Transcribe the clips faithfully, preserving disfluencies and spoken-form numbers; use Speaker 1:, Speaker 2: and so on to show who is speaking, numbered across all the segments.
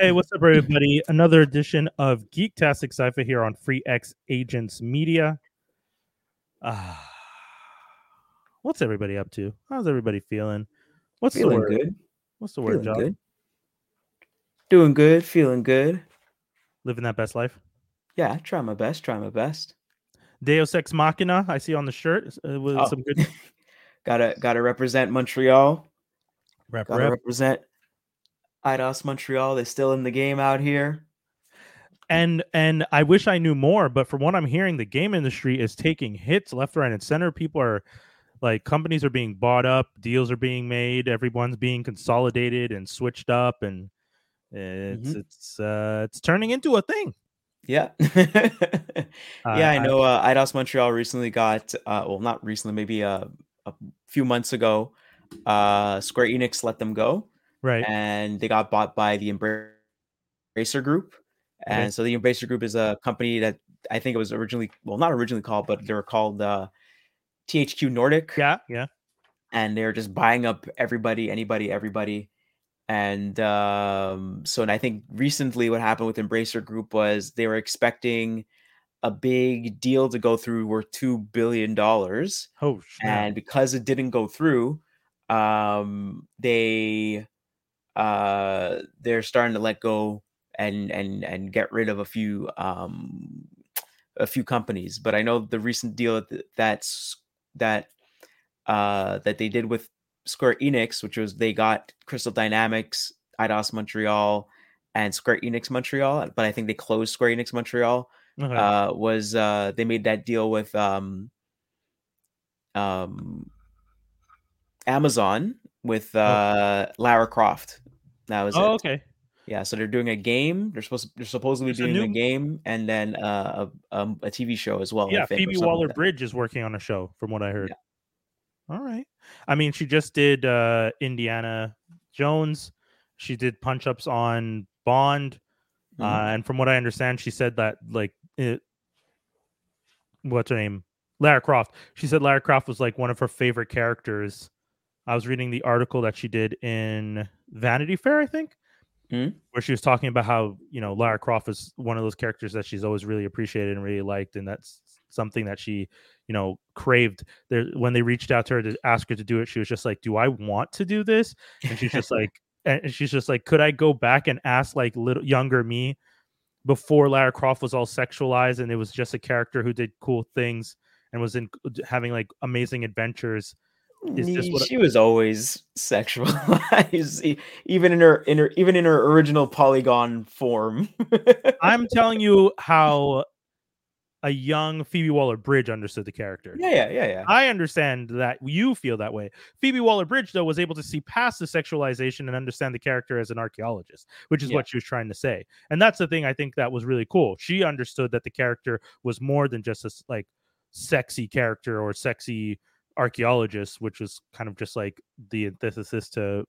Speaker 1: Hey, what's up, everybody? Another edition of Geektastic Sci-Fi here on Free X Agents Media. Uh, what's everybody up to? How's everybody feeling? What's
Speaker 2: feeling
Speaker 1: the word?
Speaker 2: good.
Speaker 1: What's the word,
Speaker 2: Feeling
Speaker 1: Josh?
Speaker 2: good. Doing good. Feeling good.
Speaker 1: Living that best life?
Speaker 2: Yeah, try my best. Try my best.
Speaker 1: Deus Ex Machina, I see on the shirt uh, with
Speaker 2: Oh.
Speaker 1: some good.
Speaker 2: gotta gotta represent Montreal.
Speaker 1: Rep,
Speaker 2: gotta
Speaker 1: rep.
Speaker 2: represent Eidos Montreal. They're still in the game out here.
Speaker 1: And and I wish I knew more, but from what I'm hearing, the game industry is taking hits left, right, and center. People are like, companies are being bought up, deals are being made, everyone's being consolidated and switched up, and it's
Speaker 2: Mhm.
Speaker 1: it's uh, it's turning into a thing.
Speaker 2: Yeah. yeah, I know uh, Eidos Montreal recently got, uh, well, not recently, maybe a, a few months ago, uh, Square Enix let them go.
Speaker 1: Right.
Speaker 2: And they got bought by the Embracer Group. And
Speaker 1: Okay.
Speaker 2: so the Embracer Group is a company that I think it was originally, well, not originally called, but they were called uh, T H Q Nordic.
Speaker 1: Yeah, yeah.
Speaker 2: And they're just buying up everybody, anybody, everybody. And um, so and I think recently what happened with Embracer Group was they were expecting a big deal to go through worth two billion dollars.
Speaker 1: Oh, snap.
Speaker 2: And because it didn't go through, um, they uh, they're starting to let go and and and get rid of a few um, a few companies. But I know the recent deal that that's that uh, that they did with Square Enix, which was they got Crystal Dynamics, Eidos Montreal, and Square Enix Montreal. But I think they closed Square Enix Montreal.
Speaker 1: Okay.
Speaker 2: Uh, was uh, they made that deal with um, um, Amazon with uh, Lara Croft. That was
Speaker 1: Oh,
Speaker 2: it.
Speaker 1: okay.
Speaker 2: Yeah, so they're doing a game. They're supposed to, they're supposedly
Speaker 1: There's a
Speaker 2: doing a,
Speaker 1: new-
Speaker 2: game and then uh, a um, a T V show as well. I
Speaker 1: Yeah,
Speaker 2: think, or
Speaker 1: Phoebe
Speaker 2: something like that.
Speaker 1: Waller-Bridge is working on a show, from what I heard.
Speaker 2: Yeah.
Speaker 1: All right. I mean, she just did uh, Indiana Jones. She did punch-ups on Bond.
Speaker 2: Mhm.
Speaker 1: Uh, and from what I understand, she said that, like, it, what's her name? Lara Croft. She said Lara Croft was like one of her favorite characters. I was reading the article that she did in Vanity Fair, I think,
Speaker 2: Mhm.
Speaker 1: where she was talking about how, you know, Lara Croft is one of those characters that she's always really appreciated and really liked, and that's something that she, you know, craved. There, when they reached out to her to ask her to do it, she was just like, "Do I want to do this?" And she's just like, and she's just like, "Could I go back and ask like little younger me before Lara Croft was all sexualized and it was just a character who did cool things and was in having like amazing adventures?" Is this what
Speaker 2: She was always sexualized, even in her in her even in her original Polygon form.
Speaker 1: I'm telling you how a young Phoebe Waller-Bridge understood the character.
Speaker 2: Yeah, yeah, yeah, yeah.
Speaker 1: I understand that you feel that way. Phoebe Waller-Bridge, though, was able to see past the sexualization and understand the character as an archaeologist, which is
Speaker 2: Yeah.
Speaker 1: what she was trying to say. And that's the thing I think that was really cool. She understood that the character was more than just a like sexy character or sexy archaeologist, which was kind of just like the antithesis to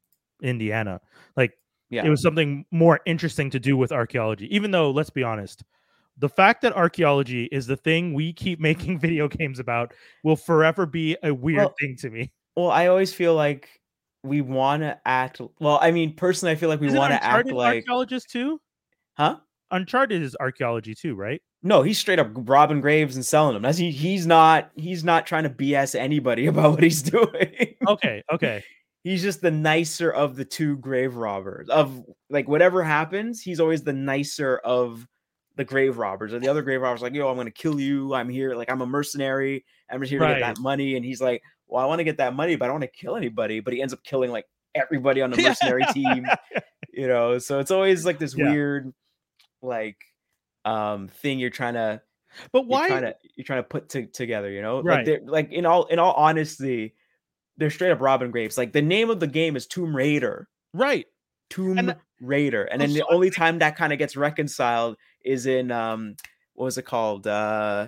Speaker 1: Indiana. Like,
Speaker 2: Yeah.
Speaker 1: it was something more interesting to do with archaeology, even though, let's be honest, the fact that archaeology is the thing we keep making video games about will forever be a weird
Speaker 2: Well,
Speaker 1: thing to me.
Speaker 2: Well, I always feel like we want to act. Well, I mean, personally, I feel like we
Speaker 1: Isn't
Speaker 2: want to act
Speaker 1: Uncharted
Speaker 2: like,
Speaker 1: archaeologist too?
Speaker 2: huh?
Speaker 1: Uncharted is archaeology too, right?
Speaker 2: No, he's straight up robbing graves and selling them. That's he, he's not he's not trying to B S anybody about what he's doing.
Speaker 1: Okay, okay.
Speaker 2: He's just the nicer of the two grave robbers. Of like whatever happens, he's always the nicer of the grave robbers. Or the other grave robbers like, yo, I'm gonna kill you. I'm here, like I'm a mercenary. I'm just here to get
Speaker 1: Right.
Speaker 2: that money. And he's like, well, I want to get that money, but I don't want to kill anybody. But he ends up killing like everybody on the mercenary team. You know, so it's always like this
Speaker 1: Yeah.
Speaker 2: weird, like, um, thing you're trying to,
Speaker 1: But why?
Speaker 2: you're trying to, you're trying to put to, together. You know, like
Speaker 1: Right.
Speaker 2: they're like in all in all honesty, they're straight up robbing graves. Like the name of the game is Tomb Raider.
Speaker 1: Right.
Speaker 2: Tomb
Speaker 1: And-
Speaker 2: Raider. And then
Speaker 1: so
Speaker 2: the
Speaker 1: I
Speaker 2: only
Speaker 1: think-
Speaker 2: time that kind of gets reconciled is in um what was it called? Uh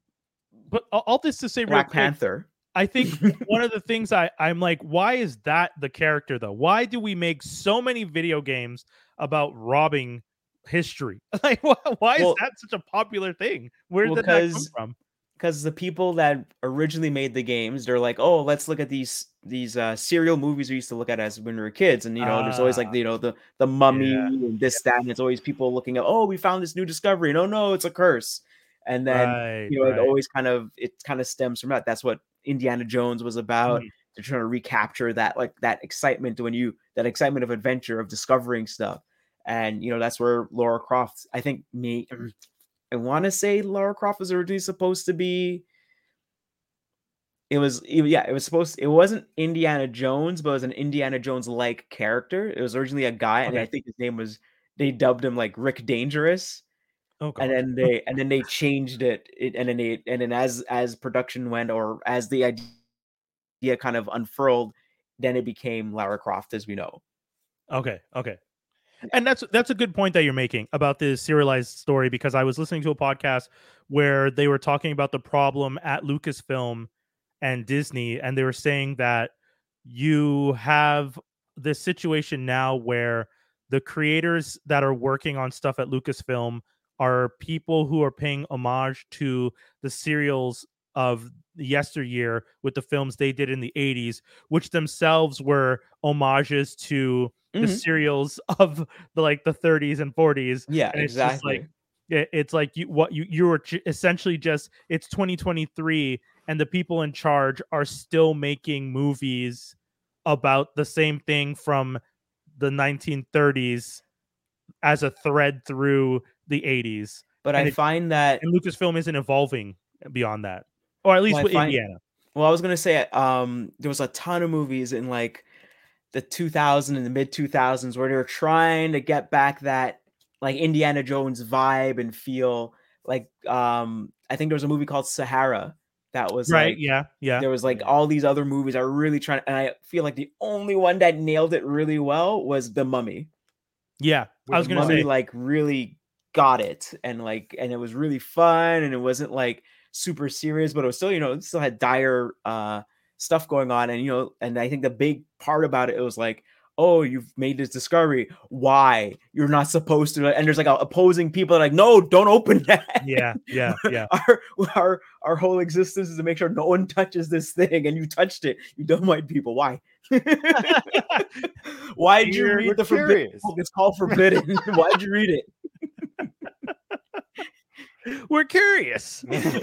Speaker 1: But all all this to say, real
Speaker 2: Black
Speaker 1: quick,
Speaker 2: Panther.
Speaker 1: I think one of the things I, I'm like, why is that the character though? Why do we make so many video games about robbing history? Like, why, why
Speaker 2: Well-
Speaker 1: is that such a popular thing? Where
Speaker 2: well,
Speaker 1: did that come
Speaker 2: because-
Speaker 1: from?
Speaker 2: because the people that originally made the games, they're like, oh, let's look at these these uh, serial movies we used to look at as when we were kids, and you know, there's always like
Speaker 1: Ah,
Speaker 2: you know the the mummy
Speaker 1: yeah,
Speaker 2: and this that, and it's always people looking at, oh, we found this new discovery, no, no, it's a curse, and then
Speaker 1: right,
Speaker 2: you know, it
Speaker 1: right.
Speaker 2: always kind of it kind of stems from that. That's what Indiana Jones was about.
Speaker 1: Mhm.
Speaker 2: They're trying to recapture that like that excitement when you that excitement of adventure of discovering stuff, and you know that's where Lara Croft. I think me. I want to say Lara Croft was originally supposed to be it was it- yeah, it was supposed it wasn't Indiana Jones, but it was an Indiana Jones like character. It was originally a guy, and I
Speaker 1: Okay.
Speaker 2: think his name was they dubbed him like Rick Dangerous,
Speaker 1: Oh
Speaker 2: and
Speaker 1: God.
Speaker 2: then they and then they changed it, it and then they and then as as production went or as the idea kind of unfurled, then it became Lara Croft as we know.
Speaker 1: Okay. Okay.
Speaker 2: Yeah.
Speaker 1: And that's that's a good point that you're making about this serialized story, because I was listening to a podcast where they were talking about the problem at Lucasfilm and Disney, and they were saying that you have this situation now where the creators that are working on stuff at Lucasfilm are people who are paying homage to the serials of yesteryear with the films they did in the eighties, which themselves were homages to the
Speaker 2: Mhm.
Speaker 1: serials of the like the thirties and forties.
Speaker 2: Yeah,
Speaker 1: And it's just like
Speaker 2: exactly.
Speaker 1: it, it's like you what you you were j- essentially just it's twenty twenty-three, and the people in charge are still making movies about the same thing from the nineteen thirties as a thread through the eighties.
Speaker 2: But
Speaker 1: And
Speaker 2: I
Speaker 1: it
Speaker 2: find that
Speaker 1: and Lucasfilm isn't evolving beyond that, or at
Speaker 2: well,
Speaker 1: least
Speaker 2: I
Speaker 1: with
Speaker 2: find
Speaker 1: Indiana.
Speaker 2: well, I was gonna say um there was a ton of movies in like the two thousand and the mid two thousands where they were trying to get back that like Indiana Jones vibe and feel like um I think there was a movie called Sahara that was
Speaker 1: Right?
Speaker 2: like
Speaker 1: Yeah. Yeah.
Speaker 2: there was like
Speaker 3: Yeah.
Speaker 2: all these other movies are really trying and I feel like the only one that nailed it really well was The Mummy.
Speaker 1: Yeah. I
Speaker 3: With
Speaker 1: was
Speaker 2: The
Speaker 1: gonna
Speaker 2: Mummy
Speaker 1: say.
Speaker 2: like really got it and like and it was really fun and it wasn't like super serious but it was still you know it still had dire uh stuff going on and you know and I think the big part about it, it was like oh you've made this discovery why you're not supposed to and there's like opposing people that are like no don't open that
Speaker 1: Yeah. Yeah. Yeah.
Speaker 2: our our our whole existence is to make sure no one touches this thing and you touched it you dumb white people why why'd you
Speaker 1: We're-
Speaker 2: read
Speaker 3: we're
Speaker 2: the forbidden
Speaker 3: curious.
Speaker 2: book? It's called Forbidden. Why'd you read it?
Speaker 1: We're curious.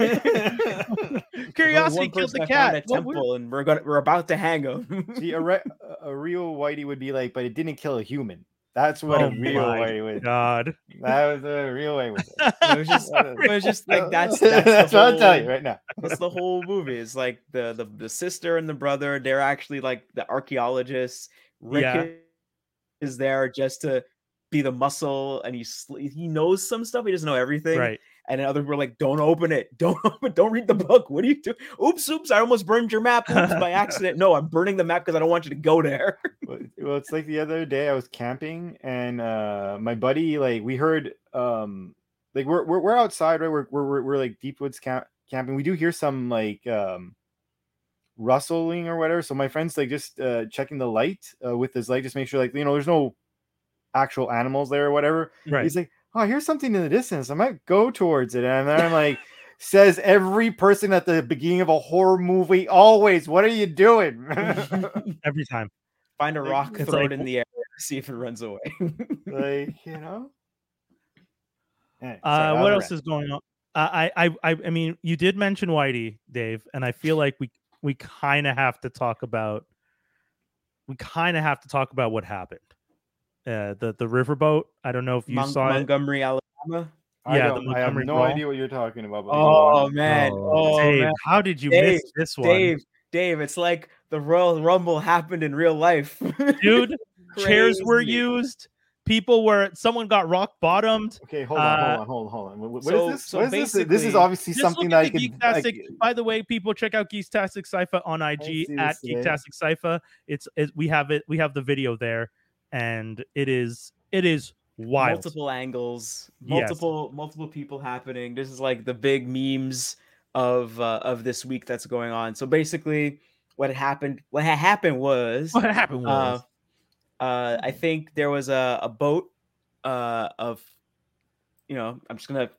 Speaker 1: Curiosity
Speaker 2: One
Speaker 1: killed
Speaker 2: person
Speaker 1: the
Speaker 2: I found
Speaker 1: cat.
Speaker 2: at
Speaker 1: What we're-
Speaker 2: temple, and we're gonna we're about to hang him.
Speaker 3: See, a, re- a real whitey would be like, but it didn't kill a human. That's what
Speaker 1: Oh
Speaker 3: a real
Speaker 1: my
Speaker 3: whitey would.
Speaker 1: God.
Speaker 3: That was a real whitey would. say.
Speaker 2: it was just, it was just like that's
Speaker 3: that's,
Speaker 2: that's the
Speaker 3: what
Speaker 2: whole,
Speaker 3: I'll tell you right now.
Speaker 2: That's the whole movie. It's like the the the sister and the brother. They're actually like the archaeologists. Rick
Speaker 1: Yeah.
Speaker 2: is there just to be the muscle, and he's he knows some stuff. He doesn't know everything.
Speaker 1: Right.
Speaker 2: And then others were like, "Don't open it. Don't open. Don't read the book. What are you doing? Oops, oops! I almost burned your map. Oops, by accident. No, I'm burning the map because I don't want you to go there."
Speaker 3: Well, well, it's like the other day I was camping and uh my buddy like we heard um like we're we're, we're outside right we're, we're we're we're like deep woods camp camping we do hear some like um rustling or whatever so my friend's like just uh checking the light uh, with his light just make sure like you know there's no actual animals there or whatever.
Speaker 1: Right.
Speaker 3: He's like, oh, here's something in the distance. I might go towards it. And then I'm like, says every person at the beginning of a horror movie, always, what are you doing?
Speaker 1: Every time.
Speaker 2: Find a
Speaker 3: Like,
Speaker 2: rock,
Speaker 1: it's
Speaker 2: throw
Speaker 1: like-
Speaker 2: it in the air, see if it runs away.
Speaker 3: Like, you know? Anyway, sorry,
Speaker 1: Uh,
Speaker 3: that was
Speaker 1: what
Speaker 3: a
Speaker 1: else
Speaker 3: rant.
Speaker 1: is going on? Uh, I, I, I, I mean, you did mention Whitey, Dave, and I feel like we, we kind of have to talk about, we kind of have to talk about what happened. Uh, the the riverboat. I don't know if you
Speaker 2: Mon-
Speaker 1: saw
Speaker 2: Montgomery, Alabama.
Speaker 3: I,
Speaker 1: yeah, the
Speaker 3: don't, I have
Speaker 1: Montgomery
Speaker 3: no
Speaker 1: Brawl.
Speaker 3: idea what you're talking about. But you go
Speaker 2: Oh
Speaker 3: on.
Speaker 2: man!
Speaker 1: it.
Speaker 2: Oh
Speaker 1: Dave,
Speaker 2: man!
Speaker 1: how did you
Speaker 2: Dave,
Speaker 1: miss this one,
Speaker 2: Dave, Dave, it's like the Royal Rumble happened in real life.
Speaker 1: dude? Chairs were
Speaker 2: Crazy.
Speaker 1: used. People were. Someone got rock bottomed.
Speaker 3: Okay, hold on,
Speaker 1: Uh,
Speaker 3: hold on, hold on, hold on. What, what is
Speaker 2: so-
Speaker 3: this?
Speaker 2: so
Speaker 3: What is this? This is
Speaker 2: basically-
Speaker 3: obviously
Speaker 1: Just
Speaker 3: something
Speaker 1: look
Speaker 3: that
Speaker 1: at
Speaker 3: I
Speaker 1: the
Speaker 3: can.
Speaker 1: Geektastic.
Speaker 3: I,
Speaker 1: By the way, people, check out Geektastic Sci-Fi on I G
Speaker 3: see
Speaker 1: at
Speaker 3: this today.
Speaker 1: Geektastic Sci-Fi. It's it, we have it. We have the video there, and it is it is wild.
Speaker 2: multiple angles,
Speaker 1: Yes.
Speaker 2: multiple multiple people happening. This is like the big memes of uh, of this week that's going on. So basically, what had happened? What had happened was,
Speaker 1: What happened was
Speaker 2: uh, uh, I think there was a, a boat uh, of, you know, I'm just gonna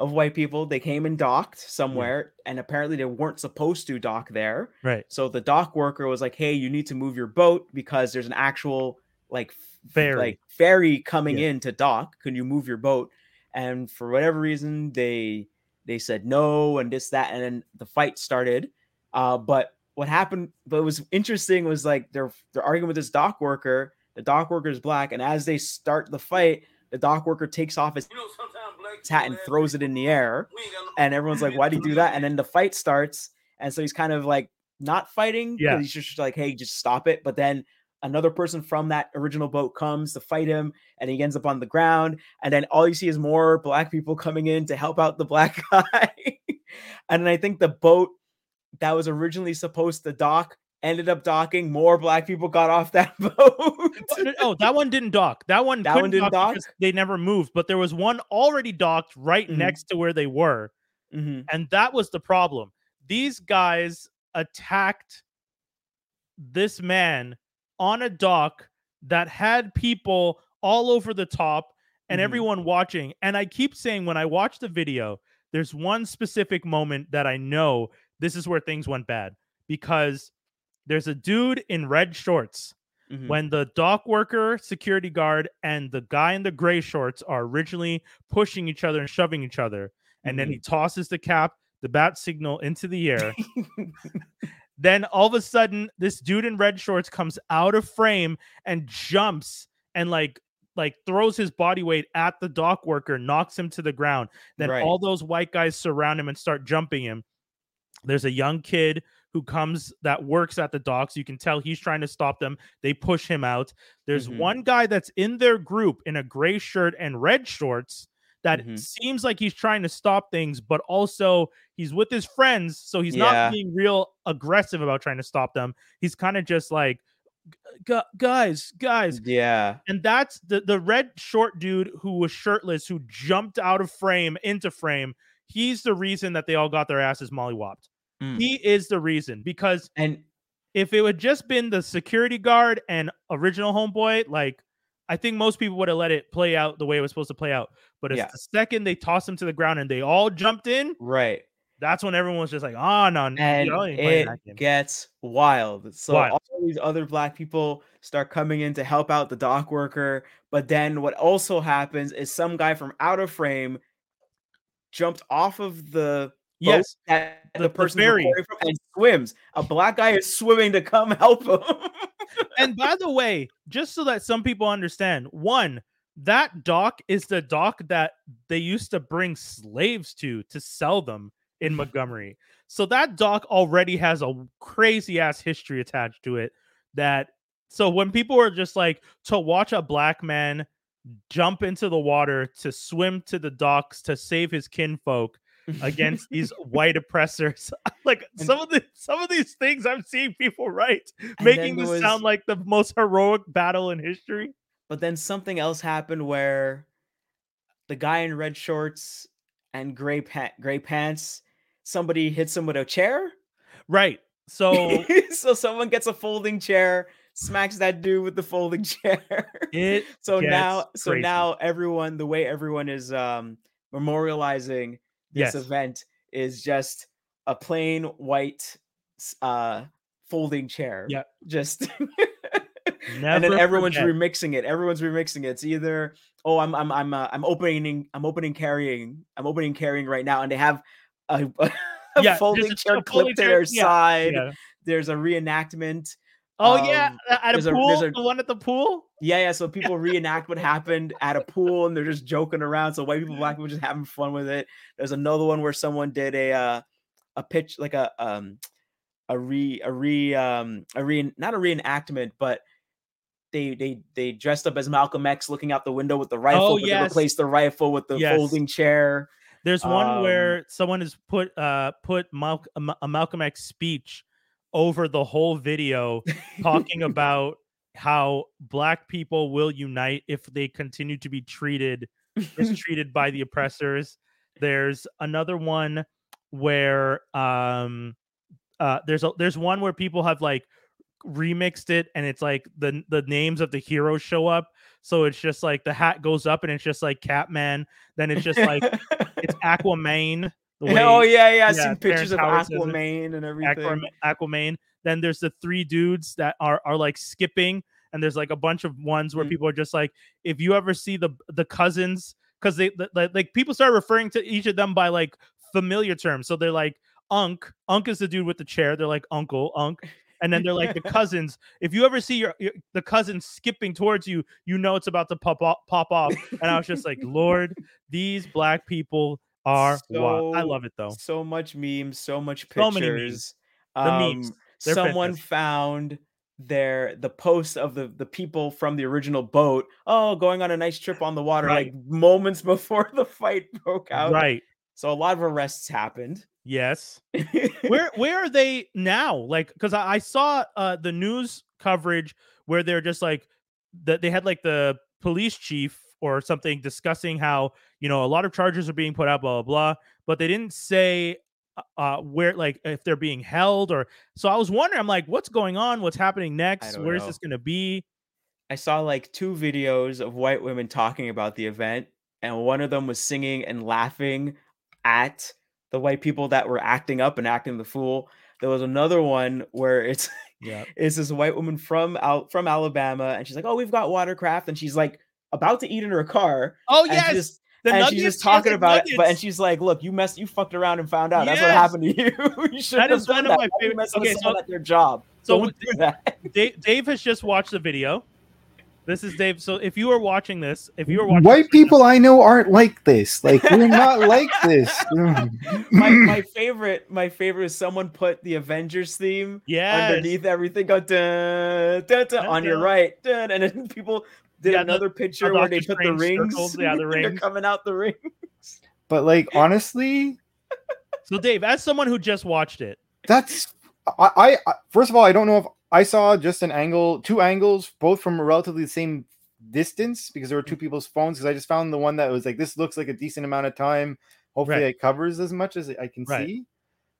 Speaker 2: of white people. They came and docked somewhere, yeah. and apparently they weren't supposed to dock there.
Speaker 1: Right.
Speaker 2: So the dock worker was like, "Hey, you need to move your boat because there's an actual like
Speaker 1: ferry,
Speaker 2: like ferry coming
Speaker 1: yeah.
Speaker 2: in to dock. Can you move your boat?" And for whatever reason, they they said no, and this, that, and then the fight started. Uh, but what happened? But what was interesting was like they're they're arguing with this dock worker. The dock worker is black, and as they start the fight, the dock worker takes off his hat and throws it in the air, and everyone's like, "Why do you do that?" And then the fight starts, and so he's kind of like not fighting,
Speaker 1: yeah.
Speaker 2: He's just like, "Hey, just stop it!" But then another person from that original boat comes to fight him, and he ends up on the ground. And then all you see is more black people coming in to help out the black guy. And then I think the boat that was originally supposed to dock ended up docking. More black people got off that boat.
Speaker 1: Oh, that one didn't dock. That one,
Speaker 2: that one didn't dock.
Speaker 1: dock? They never moved, but there was one already docked right mm-hmm. next to where they were.
Speaker 2: Mm-hmm.
Speaker 1: And that was the problem. These guys attacked this man on a dock that had people all over the top and mm-hmm. everyone watching. And I keep saying, when I watch the video, there's one specific moment that I know this is where things went bad, because there's a dude in red shorts. Mm-hmm. When the dock worker, security guard, and the guy in the gray shorts are originally pushing each other and shoving each other, and mm-hmm. then he tosses the cap, the bat signal into the air. Then all of a sudden, this dude in red shorts comes out of frame and jumps and like like throws his body weight at the dock worker, knocks him to the ground. Then right. all those white guys surround him and start jumping him. There's a young kid who comes that works at the docks. You can tell he's trying to stop them. They push him out. There's mm-hmm. one guy that's in their group in a gray shirt and red shorts that mm-hmm. seems like he's trying to stop things, but also he's with his friends, so he's yeah. not being real aggressive about trying to stop them. He's kind of just like, guys, guys.
Speaker 2: Yeah.
Speaker 1: And that's the, the red short dude who was shirtless, who jumped out of frame into frame. He's the reason that they all got their asses mollywopped. Mm. He is the reason, because
Speaker 2: and
Speaker 1: if it would just been the security guard and original homeboy, like, I think most people would have let it play out the way it was supposed to play out. But it's yeah. the second they toss him to the ground and they all jumped in,
Speaker 2: right?
Speaker 1: That's when everyone was just like, "Oh no!"
Speaker 2: And you know, it gets wild. So wild. all these other black people start coming in to help out the dock worker. But then what also happens is some guy from out of frame jumped off of the
Speaker 1: yes
Speaker 2: boat that the,
Speaker 1: the
Speaker 2: person
Speaker 1: very
Speaker 2: from and swims. A black guy is swimming to come help him.
Speaker 1: And by the way, just so that some people understand, one, that dock is the dock that they used to bring slaves to to sell them in Montgomery. So that dock already has a crazy ass history attached to it. That so when people are just like, to watch a black man jump into the water to swim to the docks to save his kinfolk against these white oppressors, like and, some of the some of these things I'm seeing people write, making this was, sound like the most heroic battle in history.
Speaker 2: But then something else happened where the guy in red shorts and gray pa- gray pants, somebody hits him with a chair.
Speaker 1: Right. So
Speaker 2: so someone gets a folding chair, smacks that dude with the folding chair.
Speaker 1: It
Speaker 2: so now
Speaker 1: crazy.
Speaker 2: so now everyone, the way everyone is um memorializing this
Speaker 1: yes.
Speaker 2: event is just a plain white uh folding chair.
Speaker 1: Yeah.
Speaker 2: Just
Speaker 1: Never
Speaker 2: and then everyone's
Speaker 1: forget.
Speaker 2: remixing it. Everyone's remixing it. It's either, oh, I'm I'm I'm uh, I'm opening I'm opening carrying I'm opening carrying right now, and they have a, a
Speaker 1: yeah,
Speaker 2: folding
Speaker 1: a,
Speaker 2: chair
Speaker 1: a
Speaker 2: clip to their
Speaker 1: yeah,
Speaker 2: side.
Speaker 1: Yeah.
Speaker 2: There's a reenactment.
Speaker 1: Oh
Speaker 2: um,
Speaker 1: yeah, at a pool. A, a, the one at the pool.
Speaker 2: Yeah, yeah. So people reenact what happened at a pool, and they're just joking around. So white people, black people, just having fun with it. There's another one where someone did a uh, a pitch, like a um a re a re um a re not a reenactment, but they they they dressed up as Malcolm X, looking out the window with the rifle,
Speaker 1: oh,
Speaker 2: but
Speaker 1: yes.
Speaker 2: they replaced the rifle with the
Speaker 1: yes.
Speaker 2: folding chair.
Speaker 1: There's one
Speaker 2: um,
Speaker 1: where someone has put uh put Mal- a Malcolm X speech over the whole video, talking about how black people will unite if they continue to be treated mistreated by the oppressors. There's another one where um uh there's a there's one where people have like remixed it, and it's like the the names of the heroes show up. So it's just like the hat goes up and it's just like Catman. Then it's just like it's Aquaman. The way,
Speaker 2: oh yeah, yeah. I've
Speaker 1: yeah,
Speaker 2: seen pictures of
Speaker 1: Terrence Howard says it.
Speaker 2: Aquaman and everything.
Speaker 1: Aquaman, Aquaman. Then there's the three dudes that are are like skipping, and there's like a bunch of ones where
Speaker 2: Mhm.
Speaker 1: people are just like, if you ever see the the cousins, because they the, the- like people start referring to each of them by like familiar terms. So they're like Unk. Unk is the dude with the chair. They're like Uncle Unk. And then they're like the cousins. If you ever see your, your the cousins skipping towards you, you know it's about to pop off, pop off. And I was just like, Lord, these black people are wild. I
Speaker 2: So-
Speaker 1: love it though.
Speaker 2: So much memes, so much
Speaker 1: So many memes.
Speaker 2: pictures.
Speaker 1: The
Speaker 2: Um,
Speaker 1: memes. They're
Speaker 2: someone
Speaker 1: fantastic.
Speaker 2: found their the post of the the people from the original boat. Oh, going on a nice trip on the water,
Speaker 1: Right.
Speaker 2: like moments before the fight broke out.
Speaker 1: Right.
Speaker 2: So a lot of arrests happened.
Speaker 1: Yes. Where where are they now? Like, because I, I saw uh the news coverage where they're just like that they had like the police chief or something discussing how, you know, a lot of charges are being put out, blah blah blah, but they didn't say uh where, like, if they're being held. Or so I was wondering, I'm like, what's going on? What's happening next?
Speaker 2: don't
Speaker 1: Where is
Speaker 2: know.
Speaker 1: this gonna be?
Speaker 2: I saw like two videos of white women talking about the event, and one of them was singing and laughing at the white people that were acting up and acting the fool. There was another one where it's
Speaker 1: Yeah.
Speaker 2: it's this white woman from out from Alabama, and she's like, "Oh, we've got watercraft," and she's like about to eat in her car.
Speaker 1: Oh
Speaker 2: and she
Speaker 1: yes.
Speaker 2: just-
Speaker 1: The
Speaker 2: and
Speaker 1: nuggets,
Speaker 2: she's just
Speaker 1: she has,
Speaker 2: talking
Speaker 1: like,
Speaker 2: about it, but and
Speaker 1: nuggets.
Speaker 2: she's like, "Look, you messed, you fucked around and found out. That's what
Speaker 1: Yes.
Speaker 2: happened to you. you shouldn't
Speaker 1: That
Speaker 2: have
Speaker 1: is
Speaker 2: done
Speaker 1: one of
Speaker 2: that.
Speaker 1: my
Speaker 2: Why you
Speaker 1: favorite-
Speaker 2: messing with
Speaker 1: okay,
Speaker 2: someone
Speaker 1: so-
Speaker 2: at their job.
Speaker 1: so
Speaker 2: Don't do that."
Speaker 1: Dave, Dave has just watched the video. This is Dave. So if you are watching this, if you are watching
Speaker 3: White
Speaker 1: this-
Speaker 3: people I know aren't like this. Like we're not like this.
Speaker 2: my my favorite my favorite is someone put the Avengers theme
Speaker 1: Yes.
Speaker 2: underneath everything. Go dun, dun, dun, on your
Speaker 1: Dun, dun.
Speaker 2: right, dun, and then people did
Speaker 1: Yeah, the-
Speaker 2: another picture
Speaker 1: the
Speaker 2: where they
Speaker 1: Doctor
Speaker 2: put the
Speaker 1: Strange
Speaker 2: rings.
Speaker 1: circles, yeah, the
Speaker 2: They're
Speaker 1: rings.
Speaker 2: coming out the ring.
Speaker 3: But like honestly,
Speaker 1: So Dave, as someone who just watched it,
Speaker 3: that's I, I first of all, I don't know if I saw just an angle, two angles, both from relatively the same distance, because there were two people's phones. Because I just found the one that was like, this looks like a decent amount of time. Hopefully,
Speaker 1: Right.
Speaker 3: it covers as much as I can
Speaker 1: Right.
Speaker 3: see.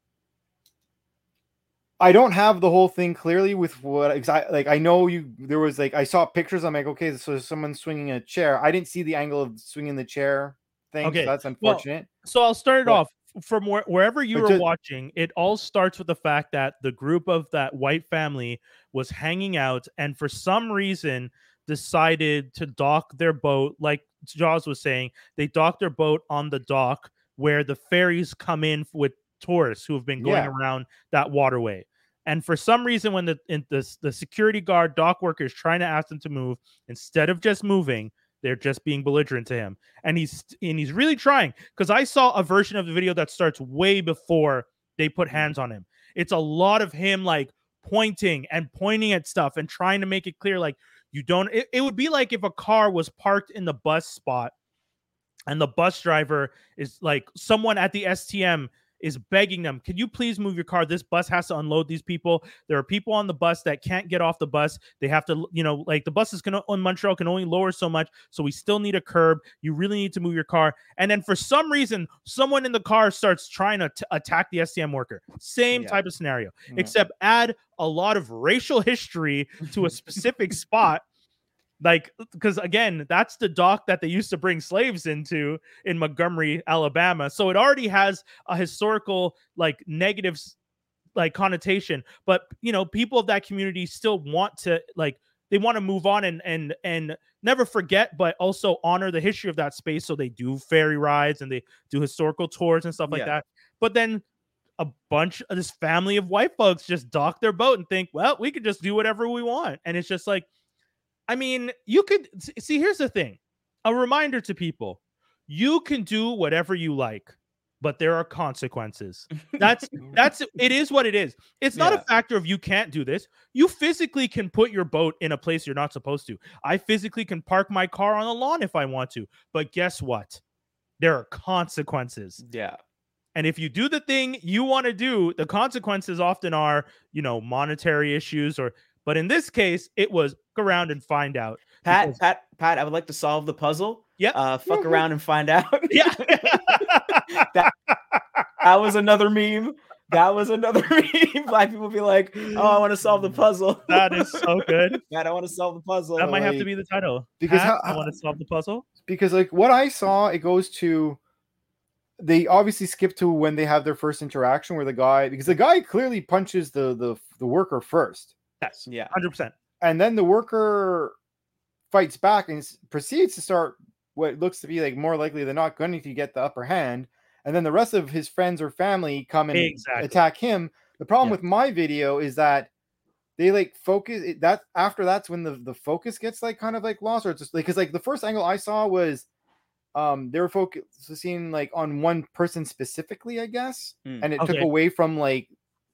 Speaker 3: I don't have the whole thing clearly with what exactly. Like I know you, there was like I saw pictures. I'm like, okay, so someone's swinging a chair. I didn't see the angle of swinging the chair thing.
Speaker 1: Okay,
Speaker 3: So that's
Speaker 1: well,
Speaker 3: unfortunate.
Speaker 1: so I'll start it
Speaker 3: Well-
Speaker 1: off from where, wherever you
Speaker 3: But
Speaker 1: were
Speaker 3: just-
Speaker 1: watching. It all starts with the fact that the group of that white family was hanging out, and for some reason decided to dock their boat. Like Jaws was saying, they docked their boat on the dock where the ferries come in with tourists who have been going
Speaker 3: Yeah.
Speaker 1: around that waterway. And for some reason, when the in the, the security guard dock worker is trying to ask them to move, instead of just moving, they're just being belligerent to him. And he's and he's really trying, because I saw a version of the video that starts way before they put hands on him. It's a lot of him like pointing and pointing at stuff and trying to make it clear, like, you don't. It, it would be like if a car was parked in the bus spot and the bus driver is like, someone at the S T M is begging them, can you please move your car? This bus has to unload these people. There are people on the bus that can't get off the bus. They have to, you know, like the buses can on Montreal can only lower so much. So we still need a curb. You really need to move your car. And then for some reason, someone in the car starts trying to t- attack the S T M worker. Same
Speaker 2: Yeah.
Speaker 1: type of scenario,
Speaker 3: Yeah.
Speaker 1: except add a lot of racial history to a specific spot. Like, because again, that's the dock that they used to bring slaves into in Montgomery, Alabama. So it already has a historical, like, negative, like, connotation. But you know, people of that community still want to, like, they want to move on and and and never forget, but also honor the history of that space. So they do ferry rides and they do historical tours and stuff like
Speaker 2: Yeah.
Speaker 1: that. But then a bunch of this family of white folks just dock their boat and think, well, we could just do whatever we want. And it's just like, I mean, you could see, here's the thing. A reminder to people, you can do whatever you like, but there are consequences. That's that's it is what it is. It's not
Speaker 2: Yeah.
Speaker 1: a factor of you can't do this. You physically can put your boat in a place you're not supposed to. I physically can park my car on the lawn if I want to. But guess what? There are consequences.
Speaker 2: Yeah.
Speaker 1: And if you do the thing you want to do, the consequences often are, you know, monetary issues, or, but in this case, it was go around and find out.
Speaker 2: Pat,
Speaker 1: Because-
Speaker 2: Pat, Pat, I would like to solve the puzzle.
Speaker 1: Yep.
Speaker 2: Uh, fuck around and find out.
Speaker 1: Yeah.
Speaker 2: That- That was another meme. That was another meme. Black people be like, "Oh, I want to solve the puzzle."
Speaker 1: That is so good.
Speaker 2: Man, I want to solve the puzzle.
Speaker 1: That might have to
Speaker 3: like-
Speaker 1: be the title.
Speaker 3: because
Speaker 1: Pat,
Speaker 3: how-
Speaker 1: I want to solve the puzzle.
Speaker 3: because like what I saw, it goes to they obviously skip to when they have their first interaction where the guy because the guy clearly punches the the, the worker first,
Speaker 1: Yes.
Speaker 2: Yeah.
Speaker 1: one hundred percent.
Speaker 3: and then the worker fights back and s- proceeds to start what looks to be like more likely than not going to get the upper hand, and then the rest of his friends or family come and
Speaker 1: Exactly.
Speaker 3: attack him. The problem
Speaker 2: Yeah.
Speaker 3: with my video is that they like focus it, that after that's when the the focus gets like kind of like lost, or it's just like because like the first angle I saw was um they were focusing like on one person specifically, I guess,
Speaker 2: Mm.
Speaker 3: and it took
Speaker 1: Okay.
Speaker 3: away from like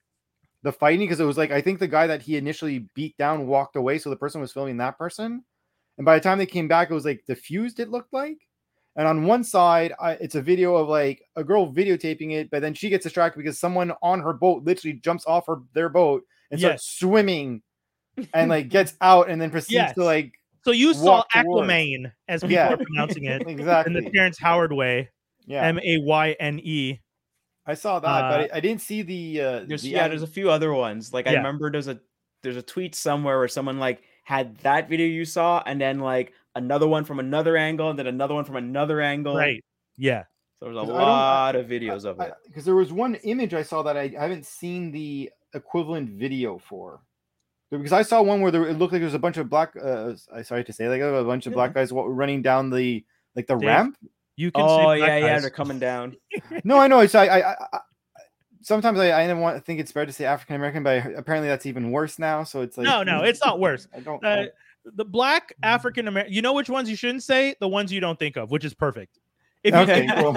Speaker 3: the fighting because it was like I think the guy that he initially beat down walked away, so the person was filming that person, and by the time they came back, it was like diffused. It looked like. And on one side, I, it's a video of like a girl videotaping it, but then she gets distracted because someone on her boat literally jumps off her their boat and starts
Speaker 1: Yes.
Speaker 3: swimming and like gets out and then proceeds
Speaker 1: Yes.
Speaker 3: to like
Speaker 1: So you saw
Speaker 3: walk towards-
Speaker 1: Acclimane, as people
Speaker 3: Yeah.
Speaker 1: are pronouncing it, in
Speaker 3: exactly.
Speaker 1: the Terrence Howard way,
Speaker 3: Yeah,
Speaker 1: M A Y N E.
Speaker 3: I saw that,
Speaker 1: uh,
Speaker 3: but I, I didn't see the. Uh,
Speaker 2: There's
Speaker 3: the
Speaker 2: yeah,
Speaker 3: ang-
Speaker 2: there's a few other ones. Like I
Speaker 1: Yeah.
Speaker 2: remember there's a there's a tweet somewhere where someone like had that video you saw, and then like another one from another angle, and then another one from another angle.
Speaker 1: Right. Yeah.
Speaker 2: So there's a
Speaker 3: 'Cause I don't-
Speaker 2: lot of videos of it.
Speaker 3: because there was one image I saw that I, I haven't seen the equivalent video for. Because I saw one where there, it looked like there was a bunch of black. Uh, I sorry to say, like a bunch of
Speaker 2: Yeah.
Speaker 3: black guys wa- running down the like the
Speaker 1: Dave,
Speaker 3: ramp.
Speaker 1: You can
Speaker 2: Oh
Speaker 1: say
Speaker 2: yeah,
Speaker 1: black
Speaker 2: yeah,
Speaker 1: guys.
Speaker 2: they're coming down.
Speaker 3: No, I know. It's I. I, I, I sometimes I, I don't want to think it's better to say African American, but I, apparently that's even worse now. So it's like
Speaker 1: No, no, it's not worse.
Speaker 3: I don't.
Speaker 1: Uh, the black African American. You know which ones you shouldn't say? The ones you don't think of, which is perfect. If you,
Speaker 3: okay, cool.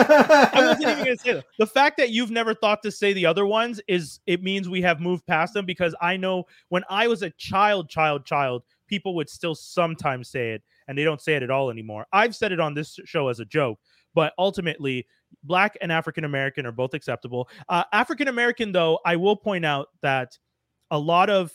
Speaker 1: I wasn't even gonna say that. The fact that you've never thought to say the other ones is it means we have moved past them, because I know when I was a child, child, child, people would still sometimes say it, and they don't say it at all anymore. I've said it on this show as a joke, but ultimately, black and African American are both acceptable. Uh, African American, though, I will point out that a lot of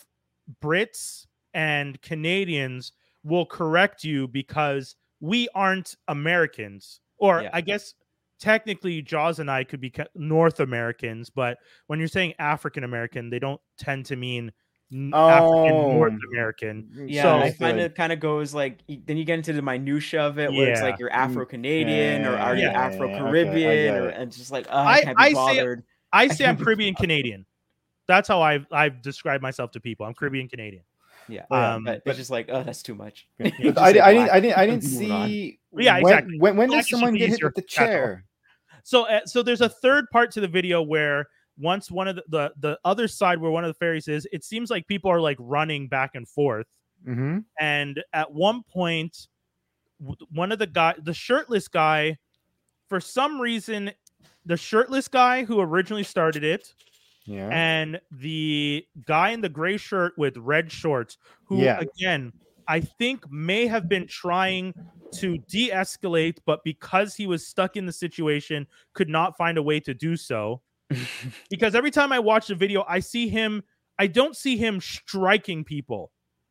Speaker 1: Brits and Canadians will correct you because we aren't Americans. Or
Speaker 2: Yeah.
Speaker 1: I guess technically Jaws and I could be ca- North Americans, but when you're saying African American, they don't tend to mean n- African North
Speaker 3: Oh.
Speaker 1: American.
Speaker 2: Yeah,
Speaker 1: So-
Speaker 2: and it kind of kind of goes like y- then you get into the minutia of it where it's
Speaker 1: Yeah.
Speaker 2: like you're Afro Canadian or are
Speaker 1: Yeah,
Speaker 2: you
Speaker 1: yeah,
Speaker 3: yeah,
Speaker 2: Afro
Speaker 3: okay, I
Speaker 2: Caribbean
Speaker 3: get
Speaker 2: or
Speaker 3: it.
Speaker 2: and just like oh, I,
Speaker 1: I-
Speaker 2: can't be
Speaker 1: I say-
Speaker 2: bothered.
Speaker 1: I say I'm Caribbean Canadian. That's how I've I've described myself to people. I'm Caribbean Canadian.
Speaker 2: Yeah,
Speaker 1: Um,
Speaker 2: but
Speaker 3: but-
Speaker 2: it's just like oh, that's too much.
Speaker 3: But
Speaker 2: Just
Speaker 3: I,
Speaker 2: say
Speaker 3: I didn't.
Speaker 2: black.
Speaker 3: I didn't. I didn't
Speaker 2: Moving on.
Speaker 3: see.
Speaker 1: Yeah,
Speaker 3: when-
Speaker 1: exactly.
Speaker 3: When when
Speaker 1: Black
Speaker 3: does
Speaker 1: is
Speaker 3: someone
Speaker 1: just
Speaker 3: get hit
Speaker 1: easier.
Speaker 3: with the
Speaker 1: That's all.
Speaker 3: chair?
Speaker 1: So, uh, so there's a third part to the video where once one of the, the the other side where one of the ferries is, it seems like people are like running back and forth.
Speaker 3: Mm-hmm.
Speaker 1: And at one point, w- one of the guy, the shirtless guy, for some reason, the shirtless guy who originally started it,
Speaker 3: Yeah.
Speaker 1: and the guy in the gray shirt with red shorts, who
Speaker 3: Yeah.
Speaker 1: again I think may have been trying to de-escalate, but because he was stuck in the situation, could not find a way to do so. Because every time I watch the video, I see him, I don't see him striking people.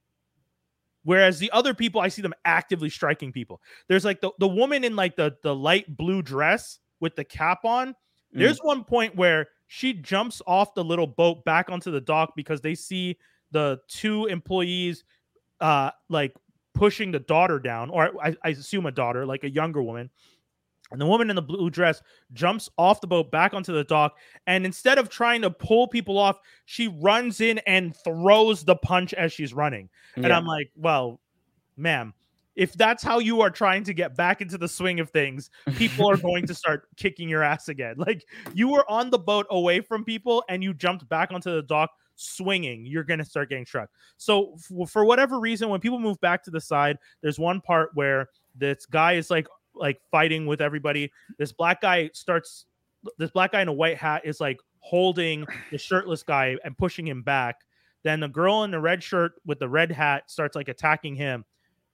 Speaker 1: Whereas the other people, I see them actively striking people. There's like the, the woman in like the, the light blue dress with the cap on. There's one point where she jumps off the little boat back onto the dock because they see the two employees uh like pushing the daughter down, or I, I assume a daughter, like a younger woman. And the woman in the blue dress jumps off the boat back onto the dock. And instead of trying to pull people off, she runs in and throws the punch as she's running. And
Speaker 2: Yeah.
Speaker 1: I'm like, well, ma'am, if that's how you are trying to get back into the swing of things, people are going to start kicking your ass again. Like, you were on the boat away from people and you jumped back onto the dock swinging, you're going to start getting struck. So f- for whatever reason, when people move back to the side, there's one part where this guy is like like fighting with everybody. This black guy starts this black guy in a white hat is like holding the shirtless guy and pushing him back. Then the girl in the red shirt with the red hat starts like attacking him.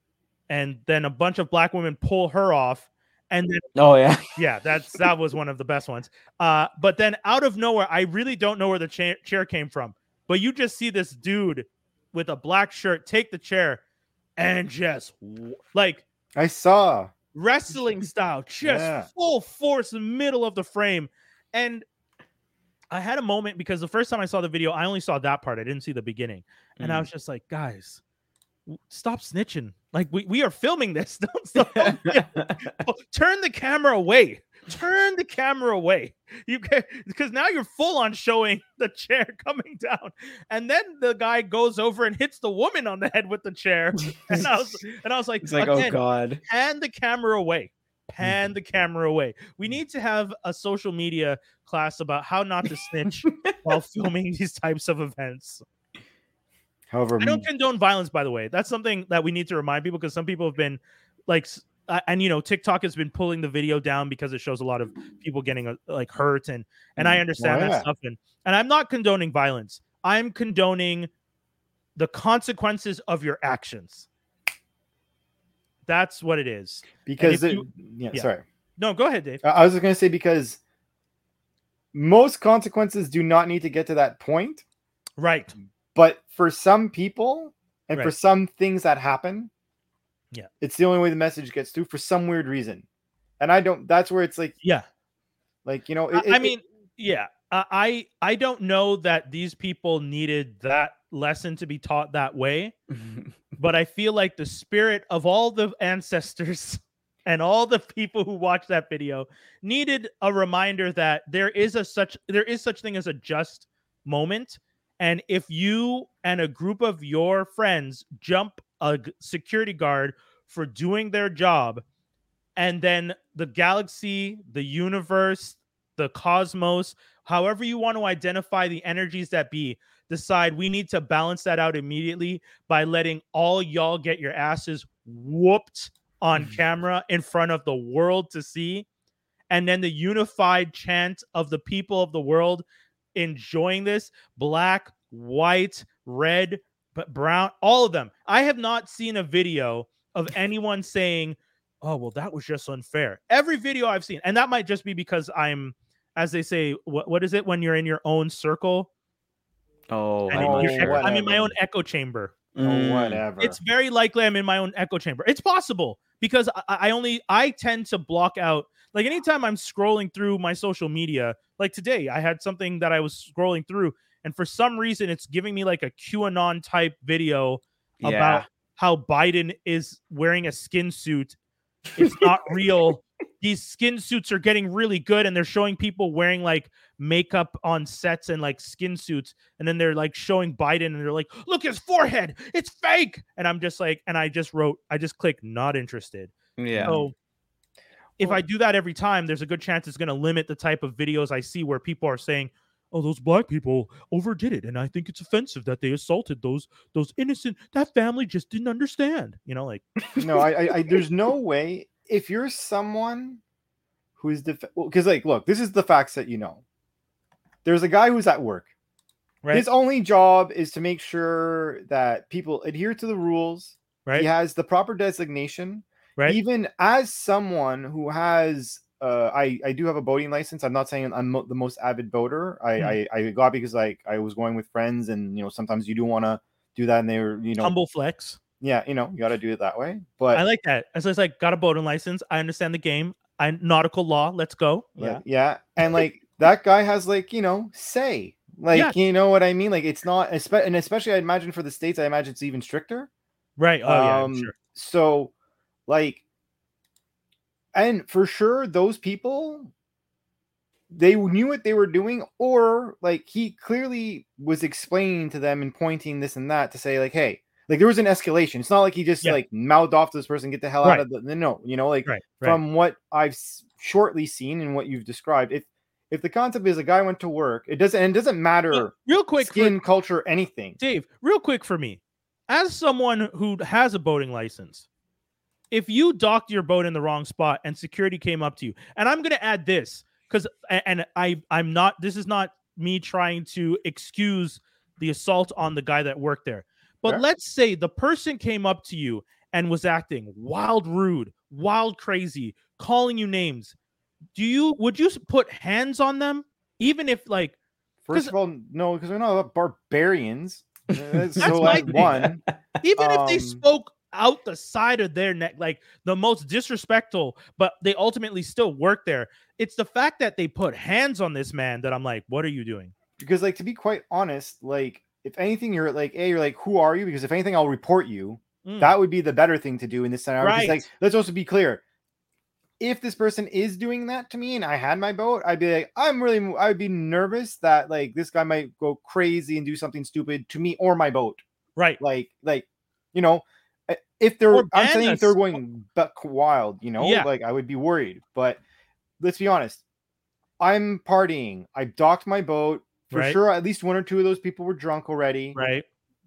Speaker 1: And then a bunch of black women pull her off. And then
Speaker 2: Oh yeah.
Speaker 1: yeah, that's that was one of the best ones. Uh, but then out of nowhere, I really don't know where the cha- chair came from. But you just see this dude with a black shirt take the chair and just w- like
Speaker 3: I saw.
Speaker 1: wrestling style, just
Speaker 3: Yeah.
Speaker 1: full force in the middle of the frame. And I had a moment because the first time I saw the video, I only saw that part. I didn't see the beginning. And
Speaker 2: Mm.
Speaker 1: I was just like, guys, w- stop snitching. Like, we, we are filming this. Don't stop. Turn the camera away. Turn the camera away. You can, because now you're full on showing the chair coming down. And then the guy goes over and hits the woman on the head with the chair. And I was and I was like,
Speaker 2: It's like,
Speaker 1: again,
Speaker 2: oh god.
Speaker 1: pan the camera away. Pan the camera away. We need to have a social media class about how not to snitch while filming these types of events.
Speaker 3: However,
Speaker 1: I don't condone violence, by the way. That's something that we need to remind people, because some people have been like, uh, and you know, TikTok has been pulling the video down because it shows a lot of people getting uh, like hurt, and and I understand
Speaker 3: Oh, yeah.
Speaker 1: that stuff, and and I'm not condoning violence. I'm condoning the consequences of your actions. That's what it is.
Speaker 3: because
Speaker 1: if
Speaker 3: it,
Speaker 1: you-
Speaker 3: yeah,
Speaker 1: yeah.
Speaker 3: sorry.
Speaker 1: No, go ahead, Dave.
Speaker 3: I I was just gonna say, because most consequences do not need to get to that point,
Speaker 1: Right.
Speaker 3: but for some people and for
Speaker 1: Right.
Speaker 3: some things that happen,
Speaker 1: Yeah.
Speaker 3: it's the only way the message gets through for some weird reason. And I don't. That's where it's like,
Speaker 1: Yeah.
Speaker 3: like you know,
Speaker 1: I,
Speaker 3: it,
Speaker 1: I
Speaker 3: it-
Speaker 1: mean, yeah. I I I don't know that these people needed that lesson to be taught that way, but I feel like the spirit of all the ancestors and all the people who watched that video needed a reminder that there is a such there is such thing as a just moment. And if you and a group of your friends jump a g- security guard for doing their job, and then the galaxy, the universe, the cosmos, however you want to identify the energies that be, decide we need to balance that out immediately by letting all y'all get your asses whooped on camera in front of the world to see. And then the unified chant of the people of the world enjoying this, black, white, red, but brown, all of them. I have not seen a video of anyone saying, oh, well, that was just unfair. Every video I've seen, and that might just be because I'm, as they say, what, what is it when you're in your own circle?
Speaker 2: Oh,
Speaker 1: And
Speaker 2: I'm
Speaker 3: Oh,
Speaker 2: not
Speaker 1: you're
Speaker 2: sure.
Speaker 1: echo- I'm in my
Speaker 3: whatever.
Speaker 1: own echo chamber.
Speaker 3: oh,
Speaker 2: Mm.
Speaker 3: whatever.
Speaker 1: It's very likely I'm in my own echo chamber. It's possible, because I, I only I tend to block out, like, anytime I'm scrolling through my social media. Like today, I had something that I was scrolling through, and for some reason, it's giving me like a QAnon type video
Speaker 2: Yeah.
Speaker 1: about how Biden is wearing a skin suit. It's not real. These skin suits are getting really good, and they're showing people wearing like makeup on sets and like skin suits, and then they're like showing Biden, and they're like, look, his forehead, it's fake. And I'm just like, and I just wrote, I just clicked not interested.
Speaker 2: Yeah.
Speaker 1: So if
Speaker 3: Well-
Speaker 1: I do that every time, there's a good chance it's going to limit the type of videos I see where people are saying, oh, those black people overdid it, and I think it's offensive that they assaulted those those innocent, that family just didn't understand, you know, like,
Speaker 3: no, I, I, I, there's no way. If you're someone who is def- well, because like, look, this is the facts that you know. There's a guy who's at work.
Speaker 1: right,
Speaker 3: His only job is to make sure that people adhere to the rules.
Speaker 1: right,
Speaker 3: He has the proper designation.
Speaker 1: right,
Speaker 3: Even as someone who has, uh, I I do have a boating license. I'm not saying I'm mo- the most avid boater. I,
Speaker 1: Hmm.
Speaker 3: I I got because like I was going with friends, and you know sometimes you do want to do that, and they were you know
Speaker 1: humble flex.
Speaker 3: yeah you know you got to do it that way. But
Speaker 1: I like that. It's just like, got a boating license. I understand the game. I nautical law. Let's go.
Speaker 3: yeah
Speaker 1: Yeah.
Speaker 3: yeah, and like that guy has like you know say like
Speaker 1: Yeah.
Speaker 3: you know what I mean. Like it's not espe- and especially I imagine for the States, I imagine it's even stricter.
Speaker 1: Right. Oh yeah. I'm
Speaker 3: Um,
Speaker 1: sure.
Speaker 3: So, like, and for sure, those people, they knew what they were doing, or like he clearly was explaining to them and pointing this and that to say, like, hey, like there was an escalation. It's not like he just
Speaker 1: Yeah.
Speaker 3: like mouthed off to this person, get the hell
Speaker 1: Right.
Speaker 3: out of the no, you know, like
Speaker 1: Right. Right.
Speaker 3: from what I've s- shortly seen and what you've described, if if the concept is a guy went to work, it doesn't and it doesn't matter
Speaker 1: Real- real quick, for-
Speaker 3: skin, culture, anything.
Speaker 1: Dave, real quick for me, as someone who has a boating license, if you docked your boat in the wrong spot and security came up to you, and I'm going to add this because, and I, I'm not, this is not me trying to excuse the assault on the guy that worked there, but
Speaker 3: Sure.
Speaker 1: let's say the person came up to you and was acting wild, rude, wild, crazy, calling you names. Do you, would you s- put hands on them? Even if like,
Speaker 3: First of all, no, because we're not barbarians. Uh,
Speaker 1: That's
Speaker 3: so
Speaker 1: my
Speaker 3: that's one.
Speaker 1: even if they
Speaker 3: Um,
Speaker 1: spoke out the side of their neck, like the most disrespectful, but they ultimately still work there. It's the fact that they put hands on this man that I'm like, what are you doing?
Speaker 3: Because, like, to be quite honest, like, if anything, you're like, hey, you're like, who are you? Because if anything, I'll report you. Mm. That would be the better thing to do in this scenario.
Speaker 1: Right.
Speaker 3: Because, like, let's also be clear. If this person is doing that to me and I had my boat, I'd be like, I'm really, I would be nervous that, like, this guy might go crazy and do something stupid to me or my boat.
Speaker 1: Right.
Speaker 3: Like, like, you know, if they're, I'm saying if they're going buck wild, you know, yeah. like, I would be worried. But let's be honest. I'm partying. I docked my boat. For right. sure, at least one or two of those people were drunk already.
Speaker 1: Right.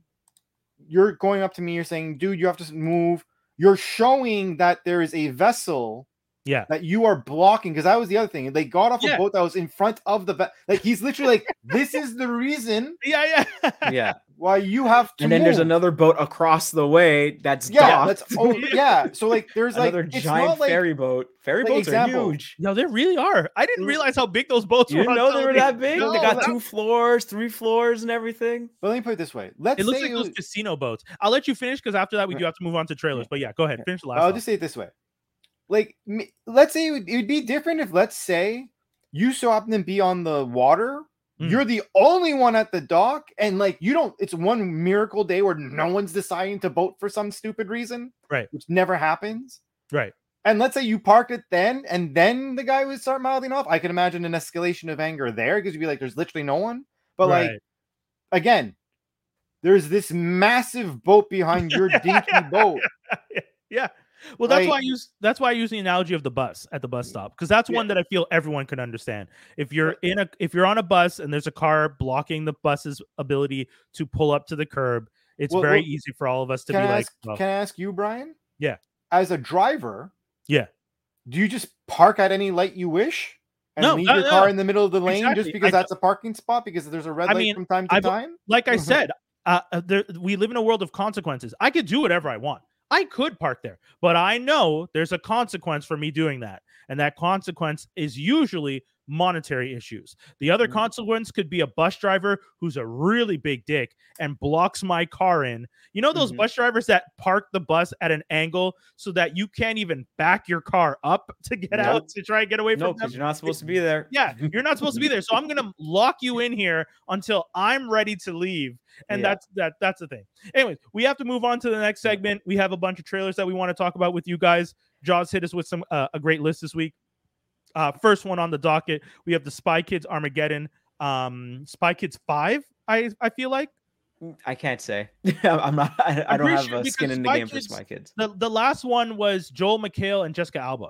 Speaker 3: You're going up to me. You're saying, dude, you have to move. You're showing that there is a vessel
Speaker 1: yeah.
Speaker 3: that you are blocking. Because that was the other thing. They got off yeah. a boat that was in front of the... Ve- like, he's literally like, this is the reason...
Speaker 1: Yeah, yeah.
Speaker 2: yeah.
Speaker 3: Why you have to
Speaker 2: And then
Speaker 3: move.
Speaker 2: There's another boat across the way that's
Speaker 3: yeah,
Speaker 2: docked.
Speaker 3: That's, oh, yeah. So, like, there's like...
Speaker 2: Another giant
Speaker 3: like,
Speaker 2: ferry boat. Ferry
Speaker 3: like,
Speaker 2: boats
Speaker 3: example,
Speaker 2: are huge.
Speaker 1: No, they really are. I didn't realize how big those boats
Speaker 2: you
Speaker 1: were.
Speaker 2: You didn't know they were that big?
Speaker 3: No,
Speaker 2: they got
Speaker 3: that...
Speaker 2: two floors, three floors, and everything.
Speaker 3: But let me put it this way. Let's
Speaker 1: it looks
Speaker 3: say
Speaker 1: like
Speaker 3: it
Speaker 1: those
Speaker 3: was...
Speaker 1: casino boats. I'll let you finish because after that, we do have to move on to trailers. But yeah, go ahead. Finish the last
Speaker 3: I'll
Speaker 1: one.
Speaker 3: just say it this way. Like, let's say it would, it would be different if, let's say, you so happen to be on the water. Mm. You're the only one at the dock. And, like, you don't, it's one miracle day where no one's deciding to boat for some stupid reason.
Speaker 1: Right.
Speaker 3: Which never happens.
Speaker 1: Right.
Speaker 3: And let's say you parked it then, and then the guy would start mouthing off. I can imagine an escalation of anger there because you'd be like, there's literally no one. But, right. like, again, there's this massive boat behind your dinky boat.
Speaker 1: Yeah. Well, that's like, why I use that's why I use the analogy of the bus at the bus stop, because that's yeah. one that I feel everyone can understand. If you're in a if you're on a bus and there's a car blocking the bus's ability to pull up to the curb, it's well, very well, easy for all of us to be I like.
Speaker 3: Ask, oh. Can I ask you, Brian?
Speaker 1: Yeah.
Speaker 3: As a driver,
Speaker 1: yeah,
Speaker 3: do you just park at any light you wish and
Speaker 1: no,
Speaker 3: leave
Speaker 1: no,
Speaker 3: your
Speaker 1: no,
Speaker 3: car
Speaker 1: no.
Speaker 3: in the middle of the lane
Speaker 1: exactly.
Speaker 3: just because
Speaker 1: I,
Speaker 3: that's a parking spot because there's a red
Speaker 1: I
Speaker 3: light
Speaker 1: mean,
Speaker 3: from time to
Speaker 1: I've,
Speaker 3: time?
Speaker 1: Like I said, uh, there, we live in a world of consequences. I could do whatever I want. I could park there, but I know there's a consequence for me doing that. And that consequence is usually monetary issues. The other mm-hmm. consequence could be a bus driver who's a really big dick and blocks my car in. You know those mm-hmm. bus drivers that park the bus at an angle so that you can't even back your car up to get nope. out to try and get away from
Speaker 2: no,
Speaker 1: them?
Speaker 2: No, because you're not supposed to be there.
Speaker 1: Yeah, you're not supposed to be there. So I'm going to lock you in here until I'm ready to leave. And yeah. that's that. That's the thing. Anyways, we have to move on to the next segment. We have a bunch of trailers that we want to talk about with you guys. Jaws hit us with some uh, a great list this week. Uh, first one on the docket, we have the Spy Kids Armageddon. Um, Spy Kids five, I I feel like.
Speaker 2: I can't say. I'm not. I, I don't have
Speaker 1: sure
Speaker 2: a skin in the
Speaker 1: Spy
Speaker 2: game
Speaker 1: Kids,
Speaker 2: for Spy Kids.
Speaker 1: The the last one was Joel McHale and Jessica Alba.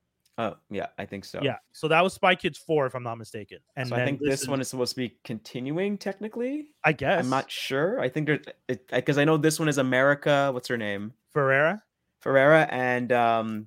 Speaker 2: Oh yeah, I think so.
Speaker 1: Yeah, so that was Spy Kids four, if I'm not mistaken. And
Speaker 2: so I think this, this one is supposed to be continuing technically.
Speaker 1: I guess.
Speaker 2: I'm not sure. I think there's because I know this one is America. What's her name?
Speaker 1: Ferrera.
Speaker 2: Ferrera and um,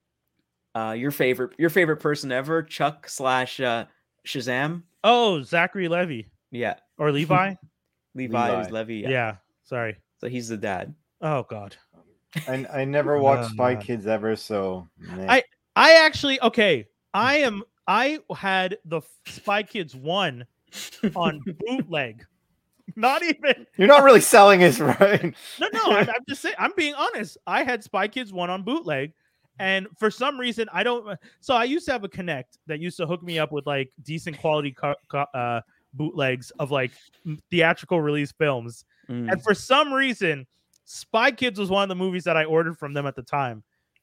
Speaker 2: uh, your favorite your favorite person ever, Chuck slash uh, Shazam.
Speaker 1: Oh, Zachary Levi.
Speaker 2: Yeah.
Speaker 1: Or Levi.
Speaker 2: Levi, Levi is Levy. Yeah.
Speaker 1: yeah. Sorry.
Speaker 2: So he's the dad.
Speaker 1: Oh God.
Speaker 3: And I, I never watched oh, Spy God. Kids ever, so
Speaker 1: man. I I actually okay. I am I had the Spy Kids one on bootleg. Not even.
Speaker 3: You're not really selling it, right?
Speaker 1: No, no. I'm, I'm just saying. I'm being honest. I had Spy Kids one on bootleg, and for some reason, I don't. So I used to have a Connect that used to hook me up with like decent quality co- co- uh, bootlegs of like theatrical release films, mm. and for some reason, Spy Kids was one of the movies that I ordered from them at the time.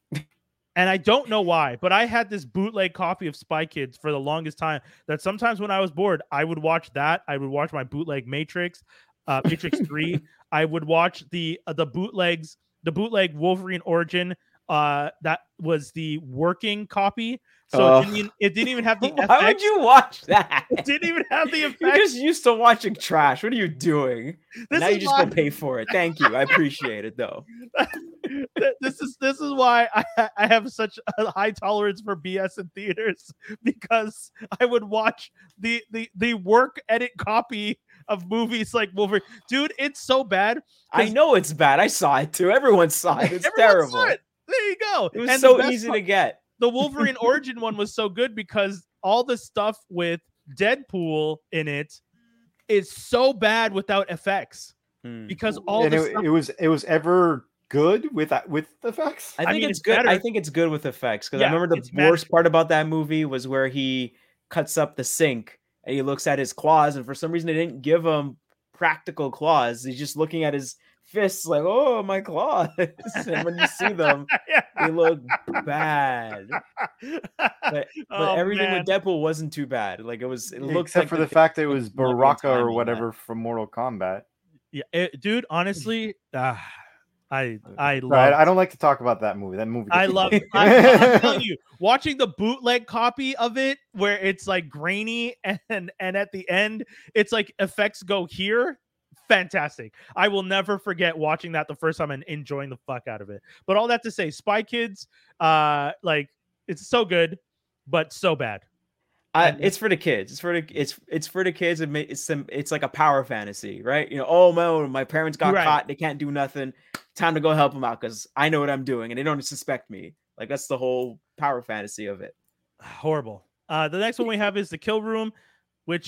Speaker 1: And I don't know why, but I had this bootleg copy of Spy Kids for the longest time that sometimes when I was bored, I would watch that. I would watch my bootleg Matrix, uh, Matrix three. I would watch the uh, the bootlegs, the bootleg Wolverine Origin. Uh, that was the working copy. So oh. it, didn't even, it didn't even have the
Speaker 2: Why
Speaker 1: F X.
Speaker 2: would you watch that?
Speaker 1: It didn't even have the effects.
Speaker 2: You're just used to watching trash. What are you doing?
Speaker 1: This
Speaker 2: now you just why... go pay for it. Thank you. I appreciate it though.
Speaker 1: this is this is why I, I have such a high tolerance for B S in theaters, because I would watch the the the work edit copy of movies like Wolverine. Dude, it's so bad.
Speaker 2: I know it's bad. I saw it too. Everyone saw it. It's terrible. It.
Speaker 1: There you go.
Speaker 2: It was
Speaker 1: and
Speaker 2: so easy part, to get.
Speaker 1: The Wolverine Origin one was so good because all the stuff with Deadpool in it is so bad without effects. Hmm. Because all
Speaker 3: and
Speaker 1: the
Speaker 3: it,
Speaker 1: stuff...
Speaker 3: it was it was ever good with that with effects?
Speaker 2: I
Speaker 1: I
Speaker 2: think
Speaker 1: mean,
Speaker 2: it's
Speaker 1: it's
Speaker 2: good. I
Speaker 1: better.
Speaker 2: think it's good with effects because I
Speaker 1: Yeah,
Speaker 2: remember the
Speaker 1: it's
Speaker 2: worst
Speaker 1: manageable.
Speaker 2: part about that movie was where he cuts up the sink and he looks at his claws, and for some reason they didn't give him practical claws. He's just looking at his fists like, "Oh, my claws!" And when you see them, they look bad. But but
Speaker 1: Oh
Speaker 2: everything
Speaker 1: man.
Speaker 2: with Deadpool wasn't too bad. Like it was, it looked
Speaker 3: Except
Speaker 2: like
Speaker 3: for
Speaker 2: the
Speaker 3: the fact that it
Speaker 2: spent
Speaker 3: was
Speaker 2: money and
Speaker 3: Baraka
Speaker 2: time
Speaker 3: or
Speaker 2: on that.
Speaker 3: whatever from Mortal Kombat.
Speaker 1: Yeah, it, dude. Honestly, uh, I I
Speaker 3: No,
Speaker 1: love.
Speaker 3: I, I don't like to talk about that movie. That movie.
Speaker 1: I
Speaker 3: gets
Speaker 1: love.
Speaker 3: me.
Speaker 1: I, I'm telling you, watching the bootleg copy of it where it's like grainy and and at the end it's like effects go here. Fantastic. I will never forget watching that the first time and enjoying the fuck out of it. But all that to say, Spy Kids, uh, like it's so good, but so bad.
Speaker 2: I,
Speaker 1: And-
Speaker 2: it's for the kids. It's for the it's it's for the kids. It ma- it's some it's like a power fantasy, right? You know, oh man, my parents got
Speaker 1: Right.
Speaker 2: caught. They can't do nothing. Time to go help them out because I know what I'm doing and they don't suspect me. Like that's the whole power fantasy of it.
Speaker 1: Horrible. Uh, the next one we have is The Kill Room, which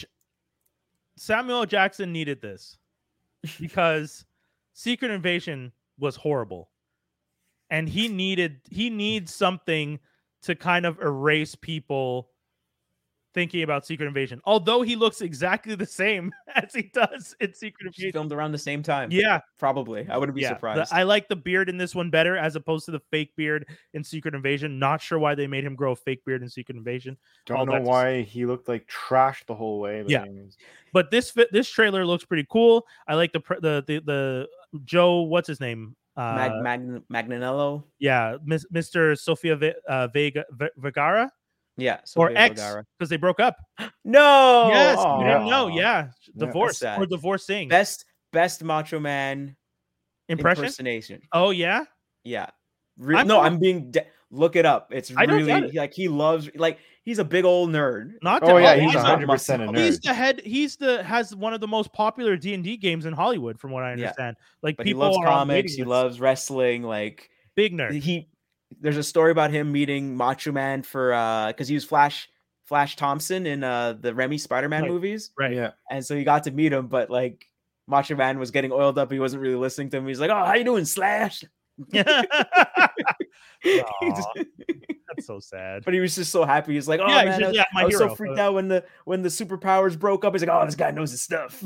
Speaker 1: Samuel L. Jackson needed this because Secret Invasion was horrible, and he needed he needs something to kind of erase people thinking about Secret Invasion. Although he looks exactly the same as he does in Secret
Speaker 2: Just
Speaker 1: Invasion.
Speaker 2: filmed around the same time.
Speaker 1: Yeah,
Speaker 2: Probably. I wouldn't be
Speaker 1: yeah. The-
Speaker 2: surprised.
Speaker 1: I like the beard in this one better as opposed to the fake beard in Secret Invasion. Not sure why they made him grow a fake beard in Secret Invasion. all
Speaker 3: Don't know
Speaker 1: that's-
Speaker 3: why he looked like trash the whole way. But
Speaker 1: Yeah.
Speaker 3: anyways.
Speaker 1: But this fi- this trailer looks pretty cool. I like the pr- the the, the Joe. What's his name? Uh,
Speaker 2: Mag, Mag, Magnanello.
Speaker 1: yeah, Mis- Mister Sofia Ve- uh, Vega Ve- Vergara
Speaker 2: Yeah.
Speaker 1: or
Speaker 2: Sofia
Speaker 1: X
Speaker 2: Vergara.
Speaker 1: because they broke up.
Speaker 2: No.
Speaker 1: yes,
Speaker 2: Aw.
Speaker 1: you didn't know. Yeah,
Speaker 3: Yeah.
Speaker 1: divorce
Speaker 2: That's
Speaker 1: or
Speaker 2: sad.
Speaker 1: divorcing
Speaker 2: Best best Macho Man
Speaker 1: impression.
Speaker 2: impersonation.
Speaker 1: Oh yeah,
Speaker 2: Yeah. Re-
Speaker 1: I'm
Speaker 2: no,
Speaker 1: not-
Speaker 2: I'm being de- look it up. It's
Speaker 1: I don't doubt
Speaker 2: really like he loves like he's a big old nerd.
Speaker 1: not
Speaker 3: Oh
Speaker 1: to-
Speaker 3: yeah,
Speaker 2: Oh,
Speaker 3: he's
Speaker 2: he's
Speaker 3: a
Speaker 2: a
Speaker 3: hundred percent a
Speaker 2: muscle.
Speaker 1: He's
Speaker 3: nerd.
Speaker 1: the head. He's the has one of the most popular D and D games in Hollywood, from what I
Speaker 2: Yeah.
Speaker 1: understand. Like
Speaker 2: But he
Speaker 1: people
Speaker 2: loves
Speaker 1: are on
Speaker 2: comics,
Speaker 1: waiting
Speaker 2: he
Speaker 1: lists.
Speaker 2: loves wrestling, like
Speaker 1: Big nerd.
Speaker 2: he there's a story about him meeting Macho Man for uh because he was Flash Flash Thompson in uh the Remy Spider-Man
Speaker 1: Right.
Speaker 2: movies.
Speaker 1: Right.
Speaker 3: Yeah.
Speaker 2: And so he got to meet him, but like Macho Man was getting oiled up, he wasn't really listening to him. He's like, "Oh, how you doing, Slash?"
Speaker 1: Aw, that's so sad.
Speaker 2: But he was just so happy. He's like, "Oh
Speaker 1: Yeah, he's
Speaker 2: man,
Speaker 1: just,
Speaker 2: I,
Speaker 1: yeah, my
Speaker 2: I was
Speaker 1: hero.
Speaker 2: so freaked out when the when the superpowers broke up." He's like, "Oh, this guy knows his stuff."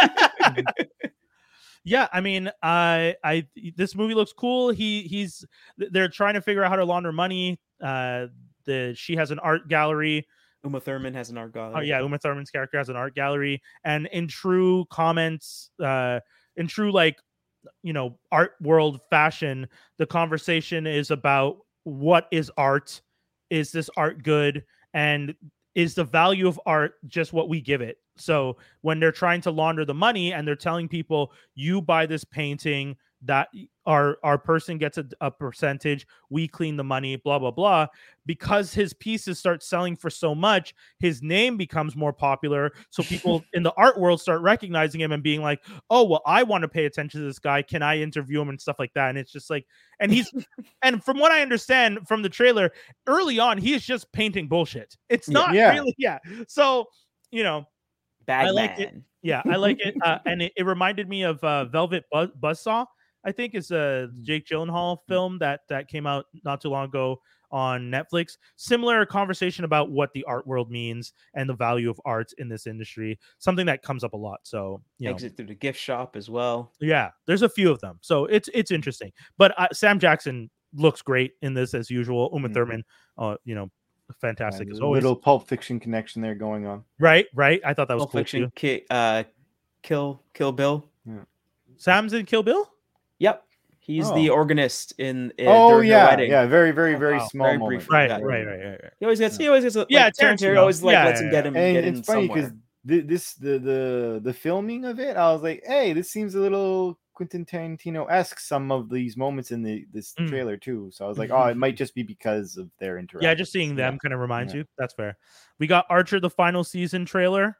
Speaker 1: Yeah, I mean, I, I, this movie looks cool. He, he's, they're trying to figure out how to launder money. Uh, the she has an art gallery.
Speaker 2: Uma Thurman has an art gallery.
Speaker 1: Oh yeah, Uma Thurman's character has an art gallery, and in true comments, uh, in true like, you know, art world fashion, the conversation is about what is art. Is this art good? And is the value of art just what we give it? So when they're trying to launder the money and they're telling people, you buy this painting, that our our person gets a, a percentage, we clean the money, blah blah blah, because his pieces start selling for so much, his name becomes more popular, so people in the art world start recognizing him and being like, oh well, I want to pay attention to this guy, can I interview him and stuff like that. And it's just like, and he's and from what I understand from the trailer, early on he is just painting bullshit. It's not
Speaker 3: Yeah.
Speaker 1: really, yeah, so you know,
Speaker 2: Bag
Speaker 1: I like it.
Speaker 2: Man.
Speaker 1: yeah, I like it. Uh, and it, it reminded me of uh, Velvet Buzz- Buzzsaw. I think it's a Jake Gyllenhaal film that that came out not too long ago on Netflix. Similar conversation about what the art world means and the value of art in this industry. Something that comes up a lot. So, you know,
Speaker 2: Exit through the gift shop as well.
Speaker 1: yeah, there's a few of them. So it's it's interesting. But uh, Sam Jackson looks great in this as usual. Uma
Speaker 3: Mhm.
Speaker 1: Thurman, uh, you know, fantastic
Speaker 3: And
Speaker 1: as
Speaker 3: a
Speaker 1: always.
Speaker 3: little Pulp Fiction connection there going on.
Speaker 1: Right, right. I thought that was
Speaker 2: Pulp
Speaker 1: cool
Speaker 2: Fiction,
Speaker 1: too.
Speaker 2: ki- uh, Kill Kill Bill.
Speaker 1: Sam's in Kill Bill.
Speaker 2: Yep, he's the
Speaker 3: Oh.
Speaker 2: organist in. in
Speaker 3: Oh
Speaker 2: during the
Speaker 3: yeah,
Speaker 2: wedding.
Speaker 3: yeah. Very, very,
Speaker 1: Oh,
Speaker 3: very
Speaker 1: wow.
Speaker 3: small
Speaker 2: Very
Speaker 3: moment.
Speaker 2: brief.
Speaker 1: Right,
Speaker 2: Yeah.
Speaker 1: right, right, right, right.
Speaker 2: He always gets. He always gets. Like,
Speaker 1: Yeah,
Speaker 2: Tarantino
Speaker 1: Tarantino.
Speaker 2: always like
Speaker 1: Yeah,
Speaker 2: lets
Speaker 1: yeah,
Speaker 2: him get
Speaker 1: yeah.
Speaker 2: him
Speaker 3: And
Speaker 2: get
Speaker 3: it's
Speaker 2: in
Speaker 3: funny
Speaker 2: somewhere.
Speaker 3: because this the the the filming of it, I was like, hey, this seems a little Quentin Tarantino esque. Some of these moments in the this
Speaker 1: Mm.
Speaker 3: trailer too. So I was like, oh, it might just be because of their interaction.
Speaker 1: Yeah, just seeing them kind of reminds
Speaker 3: Yeah.
Speaker 1: you. That's fair. We got Archer, the final season trailer.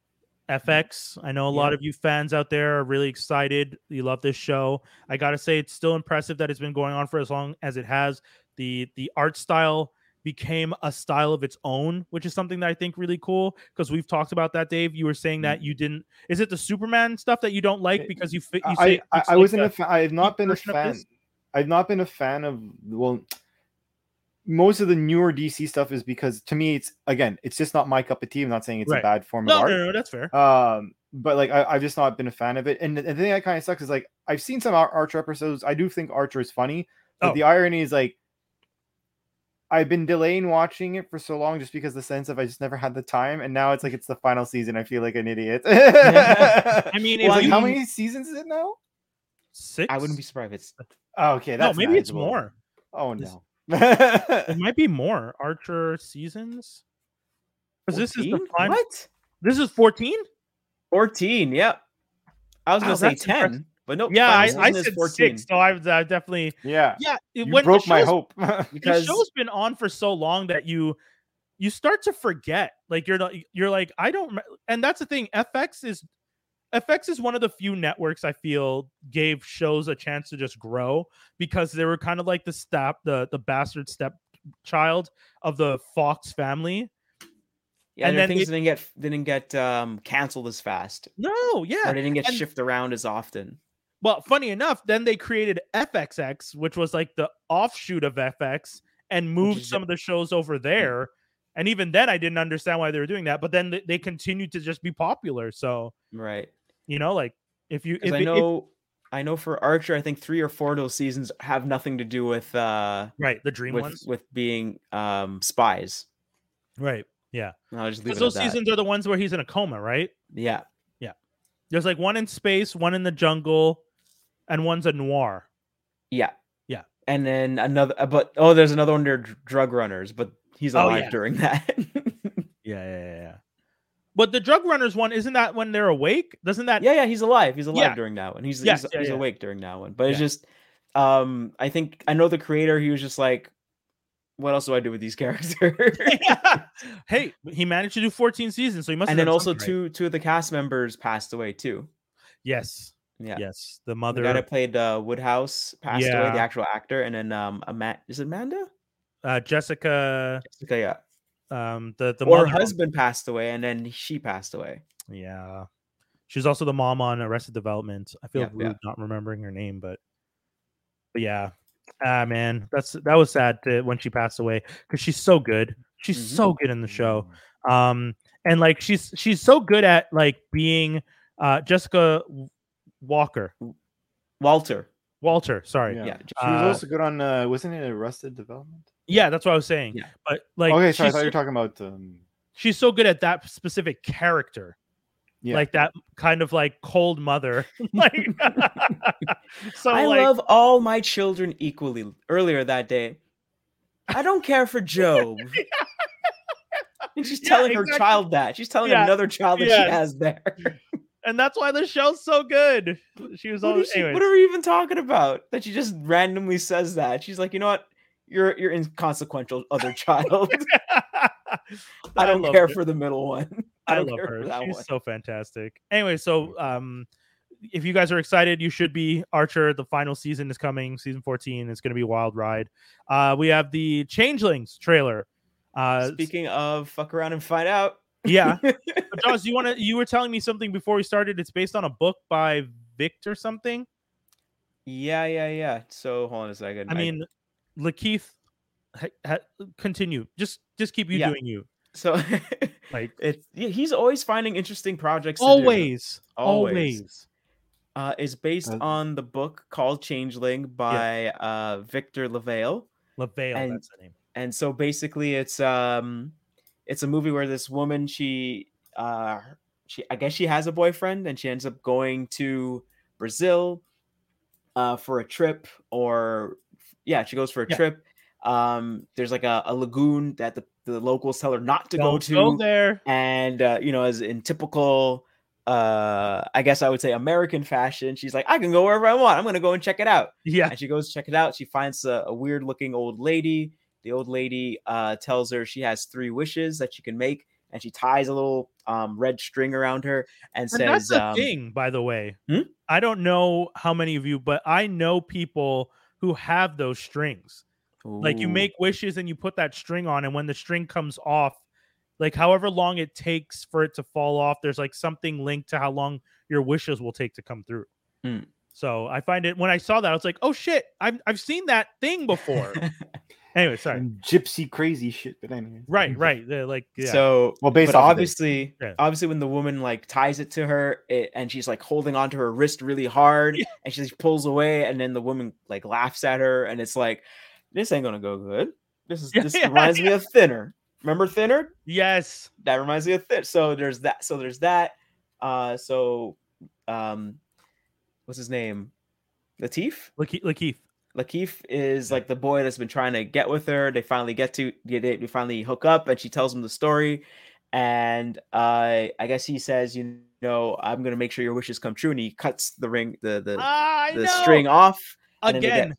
Speaker 1: F X. I know a lot
Speaker 2: Yeah.
Speaker 1: of you fans out there are really excited. You love this show. I gotta say, it's still impressive that it's been going on for as long as it has. The the art style became a style of its own, which is something that I think really cool because we've talked about that, Dave. You were saying that you didn't. Is it the Superman stuff that you don't like because you fit? You
Speaker 3: I
Speaker 1: say
Speaker 3: I,
Speaker 1: it's
Speaker 3: I
Speaker 1: like
Speaker 3: wasn't
Speaker 1: a
Speaker 3: a fan. I have not
Speaker 1: peak
Speaker 3: been a
Speaker 1: version of
Speaker 3: fan.
Speaker 1: this?
Speaker 3: I've not been a fan of well. Most of the newer D C stuff is because to me it's again it's just not my cup of tea. I'm not saying it's
Speaker 1: Right.
Speaker 3: a bad form
Speaker 1: No,
Speaker 3: of art.
Speaker 1: no, no, that's fair.
Speaker 3: Um, but like I, I've just not been a fan of it. And the, the thing that kind of sucks is like I've seen some Ar- Archer episodes. I do think Archer is funny, but
Speaker 1: Oh.
Speaker 3: the irony is like I've been delaying watching it for so long just because the sense of I just never had the time, and now it's like it's the final season. I feel like an idiot.
Speaker 1: I mean,
Speaker 3: It's
Speaker 1: if
Speaker 3: like
Speaker 1: you-
Speaker 3: how many seasons is it now?
Speaker 1: Six?
Speaker 2: I wouldn't be surprised if it's
Speaker 3: Oh, okay,
Speaker 1: No,
Speaker 3: that's
Speaker 1: maybe it's
Speaker 3: manageable.
Speaker 1: more.
Speaker 3: Oh
Speaker 1: This-
Speaker 3: no.
Speaker 1: It might be more Archer seasons. Because this is the
Speaker 2: fourteen?
Speaker 1: final.
Speaker 2: What?
Speaker 1: This is fourteen.
Speaker 2: fourteen, yep. I was
Speaker 1: Wow,
Speaker 2: gonna say
Speaker 1: that's
Speaker 2: ten,
Speaker 1: impressive.
Speaker 2: but nope.
Speaker 1: Yeah, I,
Speaker 2: final
Speaker 1: I
Speaker 2: season is
Speaker 1: said
Speaker 2: fourteen.
Speaker 1: six, so I've uh, definitely.
Speaker 3: Yeah.
Speaker 1: Yeah, it-
Speaker 3: You
Speaker 1: when the
Speaker 3: broke my
Speaker 1: show's-
Speaker 3: hope.
Speaker 1: The
Speaker 2: because
Speaker 1: show's been on for so long that you you start to forget. Like you're not. You're like I don't. rem- And that's the thing. F X is F X is one of the few networks I feel gave shows a chance to just grow because they were kind of like the step the the bastard stepchild of the Fox family.
Speaker 2: yeah,
Speaker 1: and
Speaker 2: there are
Speaker 1: then
Speaker 2: things
Speaker 1: they-
Speaker 2: didn't get didn't get um canceled as fast,
Speaker 1: No, yeah.
Speaker 2: or they didn't get
Speaker 1: and-
Speaker 2: shifted around as often.
Speaker 1: Well, funny enough, then they created F X X, which was like the offshoot of F X, and moved
Speaker 2: is
Speaker 1: some of the shows over there. And even then, I didn't understand why they were doing that. But then they, they continued to just be popular. So
Speaker 2: Right.
Speaker 1: you know, like if you,
Speaker 2: Because
Speaker 1: if,
Speaker 2: I
Speaker 1: it- if-
Speaker 2: know, I know for Archer, I think three or four of those seasons have nothing to do with uh
Speaker 1: right, the dream
Speaker 2: with
Speaker 1: ones,
Speaker 2: with being um spies.
Speaker 1: right? Yeah,
Speaker 2: And I'll just leave
Speaker 1: because
Speaker 2: it
Speaker 1: those
Speaker 2: at that.
Speaker 1: seasons are the ones where he's in a coma, right?
Speaker 2: Yeah.
Speaker 1: There's like one in space, one in the jungle, and one's a noir.
Speaker 2: Yeah.
Speaker 1: Yeah.
Speaker 2: And then another, uh, but oh, there's another one. They're dr- drug runners, but he's
Speaker 1: Oh,
Speaker 2: alive
Speaker 1: yeah.
Speaker 2: during that.
Speaker 1: Yeah, yeah, yeah, yeah. But the drug runners one, isn't that when they're awake? Doesn't that?
Speaker 2: yeah, yeah, he's alive. He's alive
Speaker 1: Yeah.
Speaker 2: during that one. He's
Speaker 1: Yes,
Speaker 2: he's,
Speaker 1: yeah,
Speaker 2: he's
Speaker 1: yeah.
Speaker 2: awake during that one. But it's
Speaker 1: Yeah.
Speaker 2: just, um, I think I know the creator. He was just like, what else do I do with these characters?
Speaker 1: Hey, he managed to do fourteen seasons, so he must.
Speaker 2: and
Speaker 1: have
Speaker 2: then
Speaker 1: done
Speaker 2: also
Speaker 1: something right.
Speaker 2: two two of the cast members passed away too.
Speaker 1: Yes,
Speaker 2: Yeah.
Speaker 1: yes, the
Speaker 2: The
Speaker 1: mother.
Speaker 2: guy that played uh, Woodhouse passed away, the
Speaker 1: Yeah.
Speaker 2: actual actor, and then um, Ama- is it Amanda?
Speaker 1: uh, Jessica,
Speaker 2: Jessica, yeah.
Speaker 1: um, the the
Speaker 2: Or her
Speaker 1: mother.
Speaker 2: husband passed away, and then she passed away.
Speaker 1: Yeah, she's also the mom on Arrested Development. I feel
Speaker 2: Yeah,
Speaker 1: rude
Speaker 2: yeah.
Speaker 1: not remembering her name, but but yeah, ah man, that's that was sad to, when she passed away because she's so good. She's
Speaker 2: Mhm.
Speaker 1: so good in the show. Um, and like she's she's so good at like being uh Jessica Walker
Speaker 2: Walter.
Speaker 1: Walter. Sorry,
Speaker 3: Yeah.
Speaker 1: yeah,
Speaker 2: Yeah.
Speaker 3: She was
Speaker 1: Uh,
Speaker 3: also good on uh wasn't it Arrested Development?
Speaker 1: that's what I was saying.
Speaker 2: Yeah.
Speaker 1: But like,
Speaker 3: Okay, sorry, I
Speaker 1: she's,
Speaker 3: thought you
Speaker 1: so,
Speaker 3: were talking about um
Speaker 1: she's so good at that specific character.
Speaker 3: yeah.
Speaker 1: Like that kind of like cold mother. Like so
Speaker 2: I
Speaker 1: like
Speaker 2: love all my children equally. Earlier that day, I don't care for Job. And she's
Speaker 1: Yeah,
Speaker 2: telling her
Speaker 1: exactly.
Speaker 2: child that. She's telling
Speaker 1: Yeah,
Speaker 2: another child that
Speaker 1: yes.
Speaker 2: she has there.
Speaker 1: and that's why the show's so good. She was
Speaker 2: What,
Speaker 1: always
Speaker 2: is she,
Speaker 1: anyways.
Speaker 2: what are we even talking about? That she just randomly says that. She's like, you know what? You're you're inconsequential, other child. I don't
Speaker 1: love
Speaker 2: care
Speaker 1: her.
Speaker 2: for the middle one.
Speaker 1: I,
Speaker 2: I don't
Speaker 1: love
Speaker 2: care
Speaker 1: her.
Speaker 2: for that
Speaker 1: She's
Speaker 2: one.
Speaker 1: so fantastic. Anyway, so um if you guys are excited, you should be. Archer, the final season is coming, season fourteen. It's gonna be a wild ride. Uh we have the Changelings trailer. Uh
Speaker 2: Speaking of fuck around and find out.
Speaker 1: yeah. But Jaws, you wanna you were telling me something before we started. It's based on a book by Victor something.
Speaker 2: Yeah, yeah, yeah. So hold on a second.
Speaker 1: I mean, Lakeith, ha, ha, continue. Just just keep you
Speaker 2: Yeah.
Speaker 1: doing you.
Speaker 2: so
Speaker 1: Like
Speaker 2: it's yeah, he's always finding interesting projects. To do.
Speaker 1: always,
Speaker 2: Always.
Speaker 1: always.
Speaker 2: Uh, is based
Speaker 3: Uh,
Speaker 2: on the book called Changeling by uh Victor LaVale.
Speaker 1: LaVale,
Speaker 2: And-
Speaker 1: that's the name.
Speaker 2: And so basically it's um it's a movie where this woman she uh she I guess she has a boyfriend and she ends up going to Brazil uh for a trip, or yeah, she goes for a
Speaker 1: Yeah.
Speaker 2: trip. Um there's like a, a lagoon that the, the locals tell her not to go
Speaker 1: Don't
Speaker 2: to.
Speaker 1: go there.
Speaker 2: And uh, you know, as in typical uh I guess I would say American fashion, she's like, I can go wherever I want. I'm gonna go and check it out.
Speaker 1: Yeah.
Speaker 2: And she goes to check it out. She finds a, a weird looking old lady. The old lady uh, tells her she has three wishes that she can make, and she ties a little um, red string around her and,
Speaker 1: And that's
Speaker 2: says,
Speaker 1: the
Speaker 2: um,
Speaker 1: thing, by the way.
Speaker 2: Hmm?
Speaker 1: I don't know how many of you, but I know people who have those strings. Like you
Speaker 2: "Ooh."
Speaker 1: make wishes and you put that string on, and when the string comes off, like however long it takes for it to fall off, there's like something linked to how long your wishes will take to come through.
Speaker 2: Hmm.
Speaker 1: So I find it when I saw that I was like, oh shit, I've I've seen that thing before. Anyway, sorry.
Speaker 3: And gypsy crazy shit, but anyway.
Speaker 1: Right, right. They're like yeah.
Speaker 2: So
Speaker 3: well, based
Speaker 2: but
Speaker 3: off
Speaker 2: obviously,
Speaker 1: yeah.
Speaker 2: obviously, when the woman like ties it to her, it, and she's like holding onto her wrist really hard,
Speaker 1: Yeah.
Speaker 2: and she just pulls away, and then the woman like laughs at her, and it's like, this ain't gonna go good. This is
Speaker 1: Yeah,
Speaker 2: this
Speaker 1: yeah,
Speaker 2: reminds me of Thinner. Remember Thinner?
Speaker 1: Yes.
Speaker 2: That reminds me of Thinner. So there's that. So there's that. Uh, so um, what's his name? Lakeith.
Speaker 1: Lakeith. Lakeith.
Speaker 2: Lakeith is like the boy that's been trying to get with her. They finally get to they, they finally hook up, and she tells him the story. And uh, I guess he says, you know, I'm gonna make sure your wishes come true. And he cuts the ring, the the,
Speaker 1: I
Speaker 2: the
Speaker 1: know.
Speaker 2: string off.
Speaker 1: Again,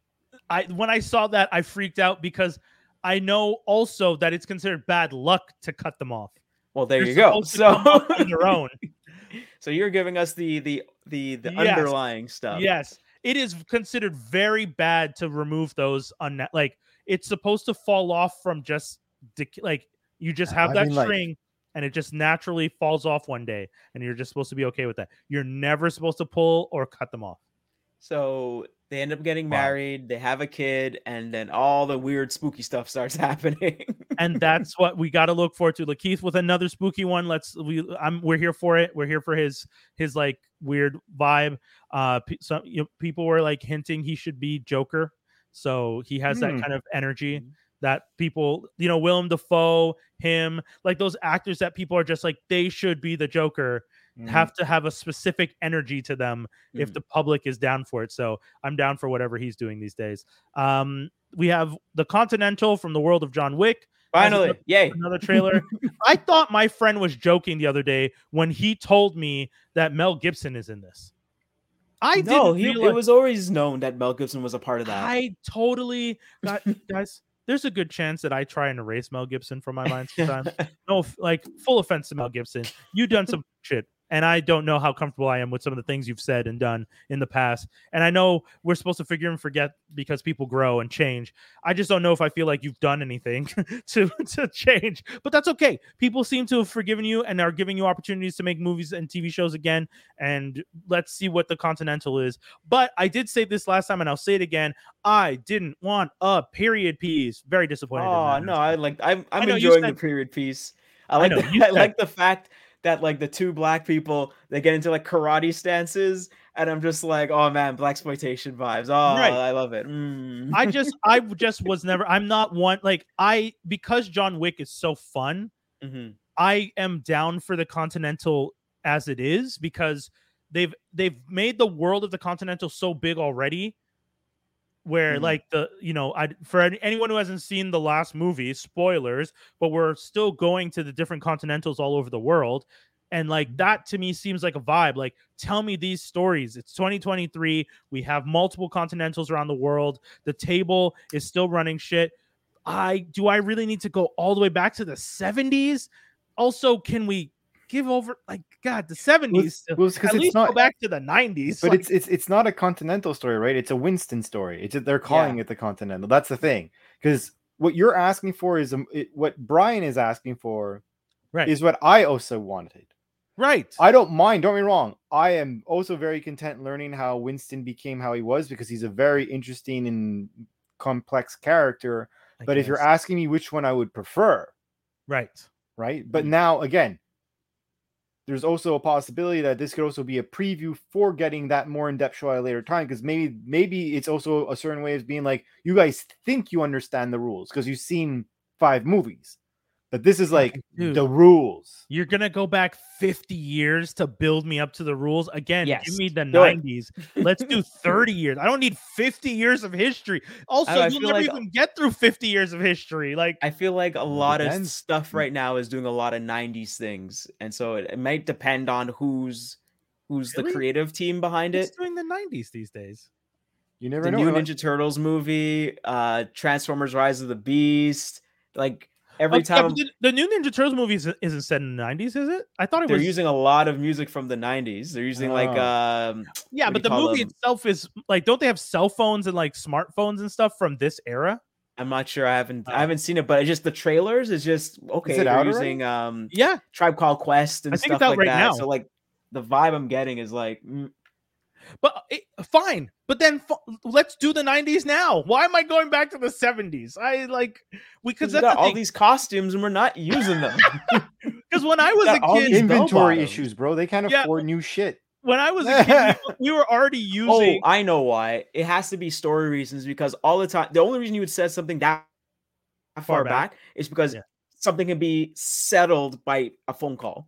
Speaker 1: I when I saw that, I freaked out because I know also that it's considered bad luck to cut them off.
Speaker 2: Well, there
Speaker 1: They're
Speaker 2: you go. So
Speaker 1: on their own.
Speaker 2: So you're giving us the the the the
Speaker 1: Yes.
Speaker 2: underlying stuff.
Speaker 1: Yes. It is considered very bad to remove those on like it's supposed to fall off from just like you just have
Speaker 3: I
Speaker 1: that
Speaker 3: mean, like-
Speaker 1: string and it just naturally falls off one day and you're just supposed to be okay with that. You're never supposed to pull or cut them off.
Speaker 2: So they end up getting
Speaker 3: Wow.
Speaker 2: married, they have a kid, and then all the weird spooky stuff starts happening.
Speaker 1: And that's what we got to look forward to. Lakeith with another spooky one. Let's we I'm we're here for it. We're here for his his like weird vibe. Uh, pe- some you know, people were like hinting he should be Joker, so he has
Speaker 3: Hmm.
Speaker 1: that kind of energy that people, you know, Willem Dafoe, him, like those actors that people are just like they should be the Joker.
Speaker 3: Mhm.
Speaker 1: Have to have a specific energy to them if
Speaker 2: Mhm.
Speaker 1: the public is down for it. So I'm down for whatever he's doing these days. Um, we have the Continental from the world of John Wick.
Speaker 2: Finally,
Speaker 1: another,
Speaker 2: yay.
Speaker 1: another trailer. I thought my friend was joking the other day when he told me that Mel Gibson is in this. I
Speaker 2: no,
Speaker 1: didn't
Speaker 2: he,
Speaker 1: realize,
Speaker 2: it was always known that Mel Gibson was a part of that.
Speaker 1: I totally got guys. There's a good chance that I try and erase Mel Gibson from my mind sometimes. No, like full offense to Mel Gibson. You done some shit. And I don't know how comfortable I am with some of the things you've said and done in the past. And I know we're supposed to forgive and forget because people grow and change. I just don't know if I feel like you've done anything to, to change. But that's okay. People seem to have forgiven you and are giving you opportunities to make movies and T V shows again. And let's see what the Continental is. But I did say this last time, and I'll say it again. I didn't want a period piece. Very disappointed.
Speaker 2: Oh
Speaker 1: in that
Speaker 2: no, I like I'm I'm
Speaker 1: I know, you
Speaker 2: enjoying
Speaker 1: said-
Speaker 2: the period piece. I like
Speaker 1: know,
Speaker 2: the,
Speaker 1: you
Speaker 2: I
Speaker 1: said-
Speaker 2: like the fact that like the two black people they get into like karate stances, and I'm just like, oh man, blaxploitation vibes. Oh,
Speaker 1: Right.
Speaker 2: I love it. Mm.
Speaker 1: I just I just was never I'm not one like I because John Wick is so fun,
Speaker 2: Mhm.
Speaker 1: I am down for the Continental as it is because they've they've made the world of the Continental so big already where
Speaker 2: Mhm.
Speaker 1: like the you know I for any, anyone who hasn't seen the last movie, spoilers, but we're still going to the different Continentals all over the world. And like that to me seems like a vibe. Like, tell me these stories. It's twenty twenty-three. We have multiple Continentals around the world. The table is still running shit. I do I really need to go all the way back to the seventies? Also, can we give over like God, the seventies?
Speaker 3: Well, it's 'cause
Speaker 1: At
Speaker 3: it's
Speaker 1: least
Speaker 3: not-
Speaker 1: go back to the nineties.
Speaker 3: But
Speaker 1: Like,
Speaker 3: it's it's it's not a Continental story, right? It's a Winston story. It's a, they're calling it the Continental. That's the thing. Because what you're asking for is um, it, what Brian is asking for
Speaker 1: right,
Speaker 3: is what I also wanted.
Speaker 1: right.
Speaker 3: I don't mind. Don't get me wrong. I am also very content learning how Winston became how he was because he's a very interesting and complex character.
Speaker 1: I
Speaker 3: But if you're
Speaker 1: guess.
Speaker 3: asking me which one I would prefer,
Speaker 1: right,
Speaker 3: right? But
Speaker 2: Mhm.
Speaker 3: now again, there's also a possibility that this could also be a preview for getting that more in-depth show at a later time because maybe maybe it's also a certain way of being like you guys think you understand the rules because you've seen five movies, but this is like
Speaker 1: Dude.
Speaker 3: the rules.
Speaker 1: you're gonna go back fifty years to build me up to the rules again.
Speaker 2: Yes,
Speaker 1: Give me the
Speaker 2: do it.
Speaker 1: nineties. Let's do thirty years. I don't need fifty years of history. Also,
Speaker 2: I
Speaker 1: you'll
Speaker 2: feel
Speaker 1: never
Speaker 2: like-
Speaker 1: even get through fifty years of history. Like,
Speaker 2: I feel like a lot of
Speaker 3: depends.
Speaker 2: stuff right now is doing a lot of nineties things, and so it, it might depend on who's who's
Speaker 1: Really?
Speaker 2: the creative team behind
Speaker 1: it's
Speaker 2: it.
Speaker 1: doing the nineties these days.
Speaker 3: You never
Speaker 2: The
Speaker 3: know.
Speaker 2: new
Speaker 3: Unless-
Speaker 2: Ninja Turtles movie, uh, Transformers: Rise of the Beast, like every
Speaker 1: Oh, yeah,
Speaker 2: time
Speaker 1: but the, the new Ninja Turtles movie isn't, isn't set in the nineties, is it? I thought it
Speaker 2: they're
Speaker 1: was.
Speaker 2: using a lot of music from the nineties. They're using like
Speaker 3: Oh.
Speaker 2: um,
Speaker 1: yeah,
Speaker 2: what do
Speaker 1: but the
Speaker 2: you call
Speaker 1: movie
Speaker 2: them?
Speaker 1: itself is like, don't they have cell phones and like smartphones and stuff from this era?
Speaker 2: I'm not sure. I haven't
Speaker 1: Oh.
Speaker 2: I haven't seen it, but it's just the trailers is just okay.
Speaker 3: it
Speaker 2: They're
Speaker 3: out
Speaker 2: using um
Speaker 1: Yeah,
Speaker 2: Tribe Called Quest and
Speaker 1: I think
Speaker 2: stuff
Speaker 1: it's out
Speaker 2: like
Speaker 1: right
Speaker 2: that.
Speaker 1: now.
Speaker 2: So like the vibe I'm getting is like mm,
Speaker 1: But it, fine. But then f- let's do the nineties now. Why am I going back to the seventies? I like because
Speaker 2: We
Speaker 1: that's
Speaker 2: got
Speaker 1: the
Speaker 2: all
Speaker 1: thing.
Speaker 2: these costumes and we're not using them.
Speaker 1: Because when I was
Speaker 2: got
Speaker 1: a
Speaker 2: all
Speaker 1: kid,
Speaker 2: these
Speaker 3: Inventory
Speaker 2: bell-bottoms.
Speaker 3: issues, bro. They can't
Speaker 1: Yeah.
Speaker 3: afford new shit.
Speaker 1: when I was a kid, we, we were already
Speaker 2: Oh,
Speaker 1: using.
Speaker 2: I know why. It has to be story reasons because all the time, the only reason you would set something that far,
Speaker 1: Far
Speaker 2: back.
Speaker 1: back.
Speaker 2: is because
Speaker 1: Yeah.
Speaker 2: something can be settled by a phone call.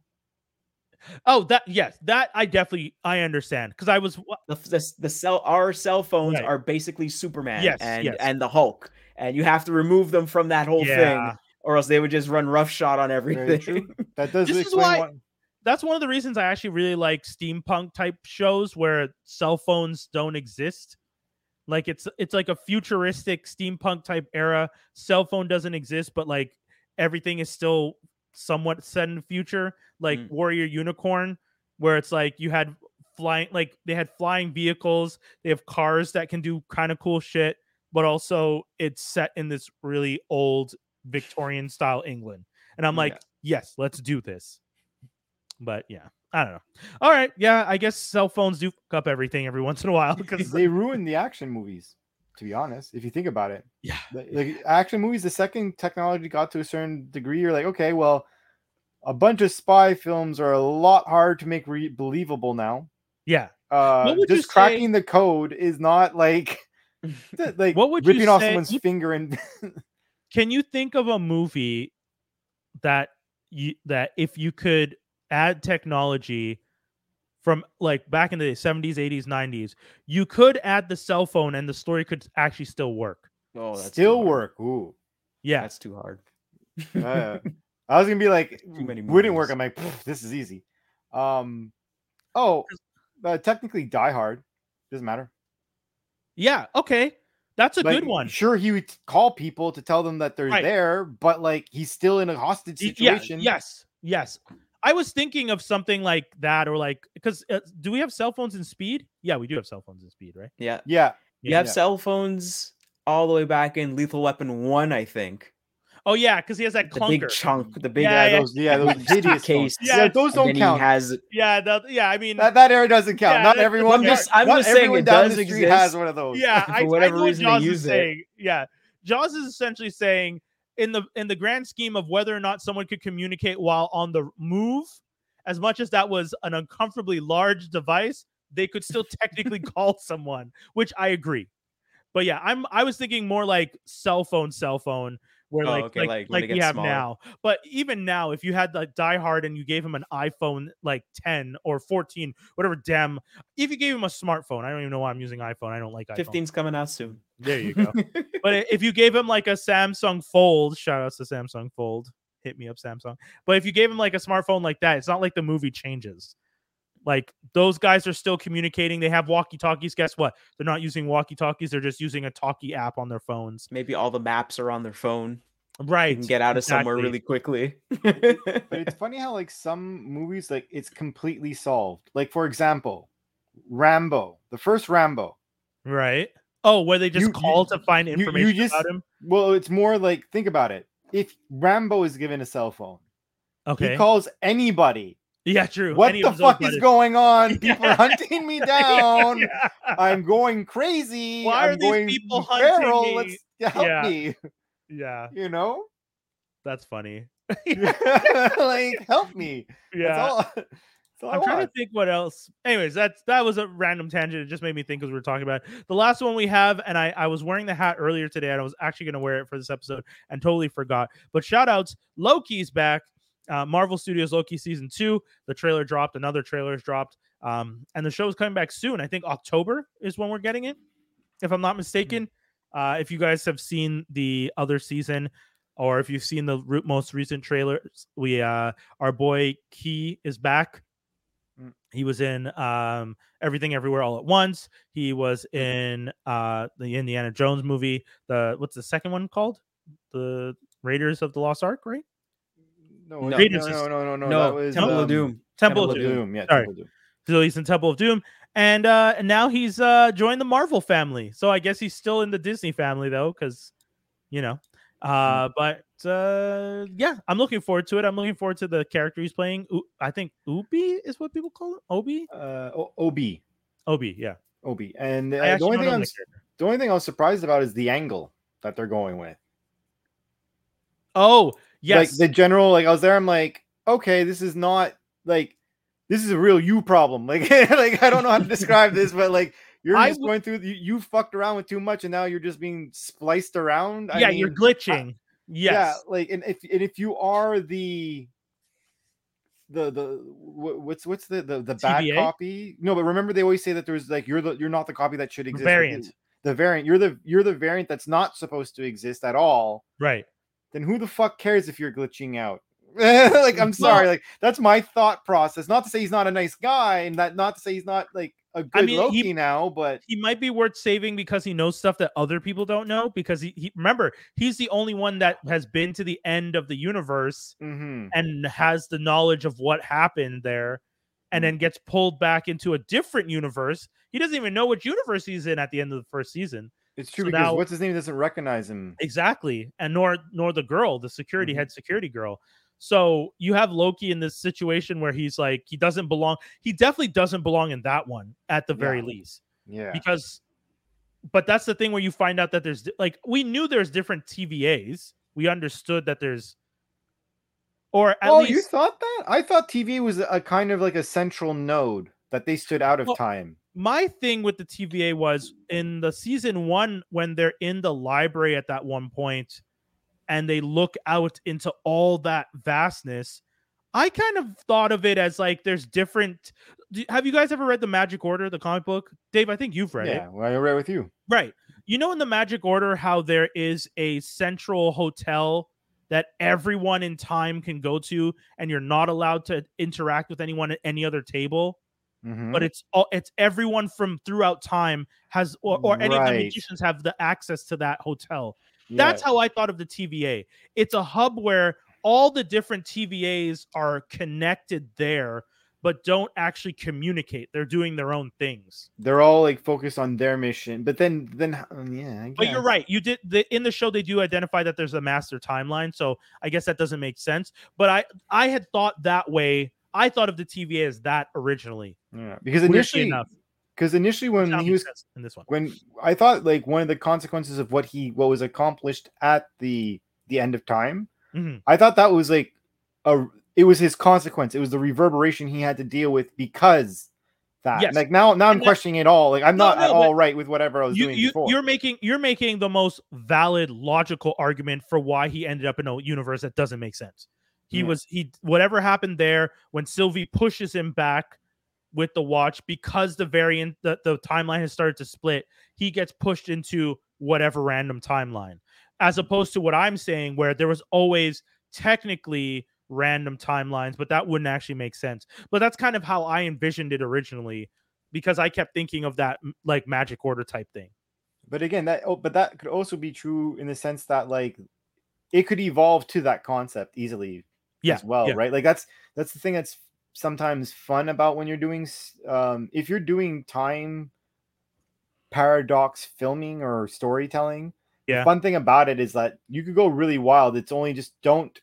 Speaker 1: Oh, that yes, that I definitely I understand because I was
Speaker 2: The, the, the cell our cell phones
Speaker 1: Right.
Speaker 2: are basically Superman
Speaker 1: Yes,
Speaker 2: and
Speaker 1: yes.
Speaker 2: and the Hulk, and you have to remove them from that whole
Speaker 1: Yeah.
Speaker 2: thing, or else they would just run roughshod on
Speaker 3: Very
Speaker 2: everything.
Speaker 3: true. That does
Speaker 1: This is
Speaker 3: explain
Speaker 1: why-
Speaker 3: why.
Speaker 1: that's one of the reasons I actually really like steampunk type shows where cell phones don't exist. Like it's it's like a futuristic steampunk type era. Cell phone doesn't exist, but like everything is still somewhat set in the future. Like
Speaker 2: Mm.
Speaker 1: Warrior Unicorn, where it's like you had flying, like they had flying vehicles. They have cars that can do kind of cool shit, but also it's set in this really old Victorian style England. And I'm like,
Speaker 2: Yeah.
Speaker 1: yes, let's do this. But yeah, I don't know. All right, yeah, I guess cell phones do fuck up everything every once in a while because
Speaker 3: They ruined the action movies, to be honest. If you think about it,
Speaker 1: yeah,
Speaker 3: like, like action movies, the second technology got to a certain degree, you're like, okay, well, a bunch of spy films are a lot harder to make re- believable now.
Speaker 1: yeah.
Speaker 3: Uh,
Speaker 1: What would you
Speaker 3: just
Speaker 1: say-
Speaker 3: cracking the code is not like th- like
Speaker 1: What would you
Speaker 3: ripping off
Speaker 1: say-
Speaker 3: someone's
Speaker 1: what-
Speaker 3: finger and
Speaker 1: Can you think of a movie that you that if you could add technology from like back in the seventies, eighties, nineties, you could add the cell phone and the story could actually still work?
Speaker 2: Oh, that's too
Speaker 3: still
Speaker 2: hard.
Speaker 3: work. Ooh,
Speaker 1: Yeah.
Speaker 2: That's too hard.
Speaker 3: uh, I was gonna be like,
Speaker 2: Too many
Speaker 3: wouldn't work.
Speaker 2: movies.
Speaker 3: I'm like, "Pff, this is easy. Um, oh, uh, technically, Die Hard doesn't matter.
Speaker 1: Yeah, okay. That's a
Speaker 3: Like,
Speaker 1: good one.
Speaker 3: Sure, he would call people to tell them that they're
Speaker 1: Right.
Speaker 3: there, but like he's still in a hostage
Speaker 1: Y- yeah,
Speaker 3: situation.
Speaker 1: yes. Yes. I was thinking of something like that or like because uh, do we have cell phones in Speed? Yeah, we do have cell phones in Speed, right?
Speaker 2: Yeah.
Speaker 3: yeah.
Speaker 2: You have
Speaker 3: Yeah.
Speaker 2: cell phones all the way back in Lethal Weapon one, I think.
Speaker 1: Oh yeah, because he has that
Speaker 2: The
Speaker 1: clunker.
Speaker 2: big chunk, the big
Speaker 1: Yeah,
Speaker 3: Yeah,
Speaker 1: yeah.
Speaker 3: those yeah those hideous
Speaker 2: case.
Speaker 3: phones. Yeah,
Speaker 1: Yeah,
Speaker 3: those
Speaker 2: And
Speaker 3: don't
Speaker 2: then
Speaker 3: count.
Speaker 2: he has
Speaker 1: Yeah, that, yeah. I mean,
Speaker 3: That that area doesn't count.
Speaker 1: Yeah,
Speaker 3: not
Speaker 1: that-
Speaker 3: everyone.
Speaker 2: I'm just-
Speaker 3: not-
Speaker 2: I'm
Speaker 3: not
Speaker 2: just saying
Speaker 3: everyone
Speaker 2: it
Speaker 3: down
Speaker 2: does
Speaker 3: the street
Speaker 2: exist.
Speaker 3: has one of those.
Speaker 1: yeah,
Speaker 2: For
Speaker 1: I, I
Speaker 2: whatever
Speaker 1: know what
Speaker 2: reason they
Speaker 1: Jaws is
Speaker 2: use it.
Speaker 1: saying. Yeah, Jaws is essentially saying in the in the grand scheme of whether or not someone could communicate while on the move, as much as that was an uncomfortably large device, they could still technically call someone, which I agree. But yeah, I'm I was thinking more like cell phone, cell phone, where
Speaker 2: Oh,
Speaker 1: like
Speaker 2: okay,
Speaker 1: like
Speaker 2: like when
Speaker 1: like
Speaker 2: it
Speaker 1: we
Speaker 2: gets
Speaker 1: have
Speaker 2: smaller.
Speaker 1: now. But even now, if you had like Die Hard and you gave him an iPhone like ten or fourteen, whatever damn, if you gave him a smartphone, I don't even know why I'm using iPhone. I don't like iPhone.
Speaker 2: fifteen's coming out soon.
Speaker 1: There you go. But if you gave him like a Samsung Fold, shout outs to Samsung Fold, hit me up, Samsung. But if you gave him like a smartphone like that, it's not like the movie changes. Like those guys are still communicating. They have walkie talkies. Guess what? They're not using walkie talkies. They're just using a talkie app on their phones.
Speaker 2: Maybe all the maps are on their phone.
Speaker 1: Right.
Speaker 2: You can get out of somewhere
Speaker 1: exactly.
Speaker 2: really quickly.
Speaker 3: But it's funny how like some movies like it's completely solved. Like for example, Rambo, the first Rambo.
Speaker 1: Right. Oh, where they just
Speaker 3: You- you-
Speaker 1: call to find
Speaker 3: you
Speaker 1: information
Speaker 3: just-
Speaker 1: about him.
Speaker 3: Well, it's more like think about it. If Rambo is given a cell phone,
Speaker 1: Okay.
Speaker 3: he calls anybody.
Speaker 1: yeah, true.
Speaker 3: What
Speaker 1: Any
Speaker 3: the
Speaker 1: of his old
Speaker 3: fuck is
Speaker 1: buddies.
Speaker 3: going on? People are hunting me down.
Speaker 1: Yeah.
Speaker 3: I'm going crazy.
Speaker 1: Why are
Speaker 3: I'm
Speaker 1: these
Speaker 3: going
Speaker 1: people hunting
Speaker 3: feral.
Speaker 1: me?
Speaker 3: Let's help
Speaker 1: Yeah.
Speaker 3: me.
Speaker 1: Yeah,
Speaker 3: You know,
Speaker 1: that's funny.
Speaker 3: like help me.
Speaker 1: Yeah.
Speaker 3: That's all. That's all I
Speaker 1: I'm trying
Speaker 3: want.
Speaker 1: to think what else. Anyways, that's that was a random tangent. It just made me think because we were talking about it. The last one we have, and I, I was wearing the hat earlier today, and I was actually going to wear it for this episode and totally forgot. But shout outs, Loki's back. Uh, Marvel Studios Loki season two. The trailer dropped. Another trailer is dropped. Um, and the show is coming back soon. I think October is when we're getting it, if I'm not mistaken. Uh, if you guys have seen the other season, or if you've seen the re- most recent trailers, we uh, our boy Key is back. He was in um, Everything Everywhere All at Once. He was in uh, the Indiana Jones movie. The what's the second one called? The Raiders of the Lost Ark, right?
Speaker 3: No,
Speaker 2: No.
Speaker 3: no,
Speaker 1: Raiders
Speaker 3: no,
Speaker 1: is-
Speaker 3: no, no, no.
Speaker 2: no,
Speaker 3: that was
Speaker 2: Temple
Speaker 3: um,
Speaker 2: of Doom.
Speaker 1: Temple,
Speaker 3: Temple
Speaker 1: of
Speaker 3: of
Speaker 1: Doom.
Speaker 3: Doom. Yeah,
Speaker 1: Sorry.
Speaker 3: Temple of Doom.
Speaker 1: So he's in Temple of Doom, and uh, and now he's uh, joined the Marvel family. So I guess he's still in the Disney family though, because you know. Uh, but uh, yeah, I'm looking forward to it. I'm looking forward to the character he's playing. U- I think Ubi is what people call it. Obi.
Speaker 3: Uh, O- O B.
Speaker 1: Obi, yeah.
Speaker 3: Obi. And uh,
Speaker 1: I
Speaker 3: the
Speaker 1: actually
Speaker 3: only
Speaker 1: don't
Speaker 3: thing
Speaker 1: know
Speaker 3: I'm
Speaker 1: that character.
Speaker 3: the only thing I was surprised about is the angle that they're going with.
Speaker 1: Oh, yes.
Speaker 3: Like the general, like I was there, I'm like, okay, this is not like this is a real you problem. Like, like I don't know how to describe this, but like you're
Speaker 1: I
Speaker 3: just
Speaker 1: w-
Speaker 3: going through you, you fucked around with too much and now you're just being spliced around. I
Speaker 1: yeah,
Speaker 3: mean,
Speaker 1: you're
Speaker 3: I-
Speaker 1: glitching. yes.
Speaker 3: yeah, like and if and if you are the the the wh- what's what's the the, the bad
Speaker 1: T V A?
Speaker 3: copy? No, but remember they always say that there's like you're the you're not the copy that should exist. Like,
Speaker 1: variant.
Speaker 3: the, the variant. You're the you're the variant that's not supposed to exist at all.
Speaker 1: Right.
Speaker 3: Then who the fuck cares if you're glitching out? Like, I'm sorry.
Speaker 1: Well-
Speaker 3: like, that's my thought process. Not to say he's not a nice guy, and that not to say he's not like a good
Speaker 1: I mean,
Speaker 3: Loki
Speaker 1: he-
Speaker 3: now, but
Speaker 1: He might be worth saving because he knows stuff that other people don't know. Because he, he remember, he's the only one that has been to the end of the universe
Speaker 3: mhm.
Speaker 1: and has the knowledge of what happened there, and then gets pulled back into a different universe. He doesn't even know which universe he's in at the end of the first season.
Speaker 3: It's true
Speaker 1: So
Speaker 3: because
Speaker 1: now-
Speaker 3: what's his name doesn't recognize him.
Speaker 1: Exactly. And nor nor the girl, the security
Speaker 3: Mhm.
Speaker 1: head security girl. So you have Loki in this situation where he's like, he doesn't belong. He definitely doesn't belong in that one at the very
Speaker 3: Yeah.
Speaker 1: least.
Speaker 3: Yeah.
Speaker 1: Because, but that's the thing where you find out that there's di- like, we knew there's different T V As. We understood that there's, or at
Speaker 3: Oh,
Speaker 1: least,
Speaker 3: you thought that? I thought T V was a kind of like a central node that they stood out of
Speaker 1: Well,
Speaker 3: time.
Speaker 1: my thing with the T V A was in the season one when they're in the library at that one point and they look out into all that vastness. I kind of thought of it as like there's different. do- Have you guys ever read the Magic Order, the comic book? Dave, I think you've read it.
Speaker 3: Yeah, well, I read with you.
Speaker 1: Right. You know, in the Magic Order, how there is a central hotel that everyone in time can go to, and you're not allowed to interact with anyone at any other table.
Speaker 3: Mhm.
Speaker 1: But it's all it's everyone from throughout time has, or, or any of the
Speaker 3: Right.
Speaker 1: magicians have the access to that hotel.
Speaker 3: Yeah.
Speaker 1: That's how I thought of the T V A. It's a hub where all the different T V As are connected there, but don't actually communicate. They're doing their own things.
Speaker 3: they're all like focused on their mission. But then, then um, yeah, I
Speaker 1: But you're
Speaker 3: guess.
Speaker 1: right. You did the, in the show they do identify that there's a master timeline, so I guess that doesn't make sense. But I I had thought that way. I thought of the T V A as that originally.
Speaker 3: Yeah, because
Speaker 1: Weirdly
Speaker 3: initially,
Speaker 1: enough,
Speaker 3: because initially when
Speaker 1: Now
Speaker 3: he
Speaker 1: makes
Speaker 3: was
Speaker 1: sense in this one.
Speaker 3: when I thought like one of the consequences of what he what was accomplished at the the end of time,
Speaker 1: Mhm.
Speaker 3: I thought that was like a it was his consequence. It was the reverberation he had to deal with because that.
Speaker 1: Yes.
Speaker 3: Like now, now I'm
Speaker 1: And that-
Speaker 3: questioning it all. Like I'm
Speaker 1: No,
Speaker 3: not
Speaker 1: no,
Speaker 3: at
Speaker 1: but
Speaker 3: all right with whatever I was
Speaker 1: You,
Speaker 3: doing
Speaker 1: you
Speaker 3: before.
Speaker 1: you're making you're making the most valid logical argument for why he ended up in a universe that doesn't make sense. He
Speaker 3: Yeah.
Speaker 1: was he whatever happened there when Sylvie pushes him back with the watch because the variant the, the timeline has started to split, he gets pushed into whatever random timeline. As opposed to what I'm saying, where there was always technically random timelines, but that wouldn't actually make sense. But that's kind of how I envisioned it originally, because I kept thinking of that m- like Magic Order type thing.
Speaker 3: But again, that oh, but that could also be true in the sense that like it could evolve to that concept easily
Speaker 1: Yeah,
Speaker 3: as well,
Speaker 1: yeah.
Speaker 3: right? Like that's that's the thing that's sometimes fun about when you're doing s- um if you're doing time paradox filming or storytelling.
Speaker 1: Yeah.
Speaker 3: The fun thing about it is that you could go really wild. It's only just don't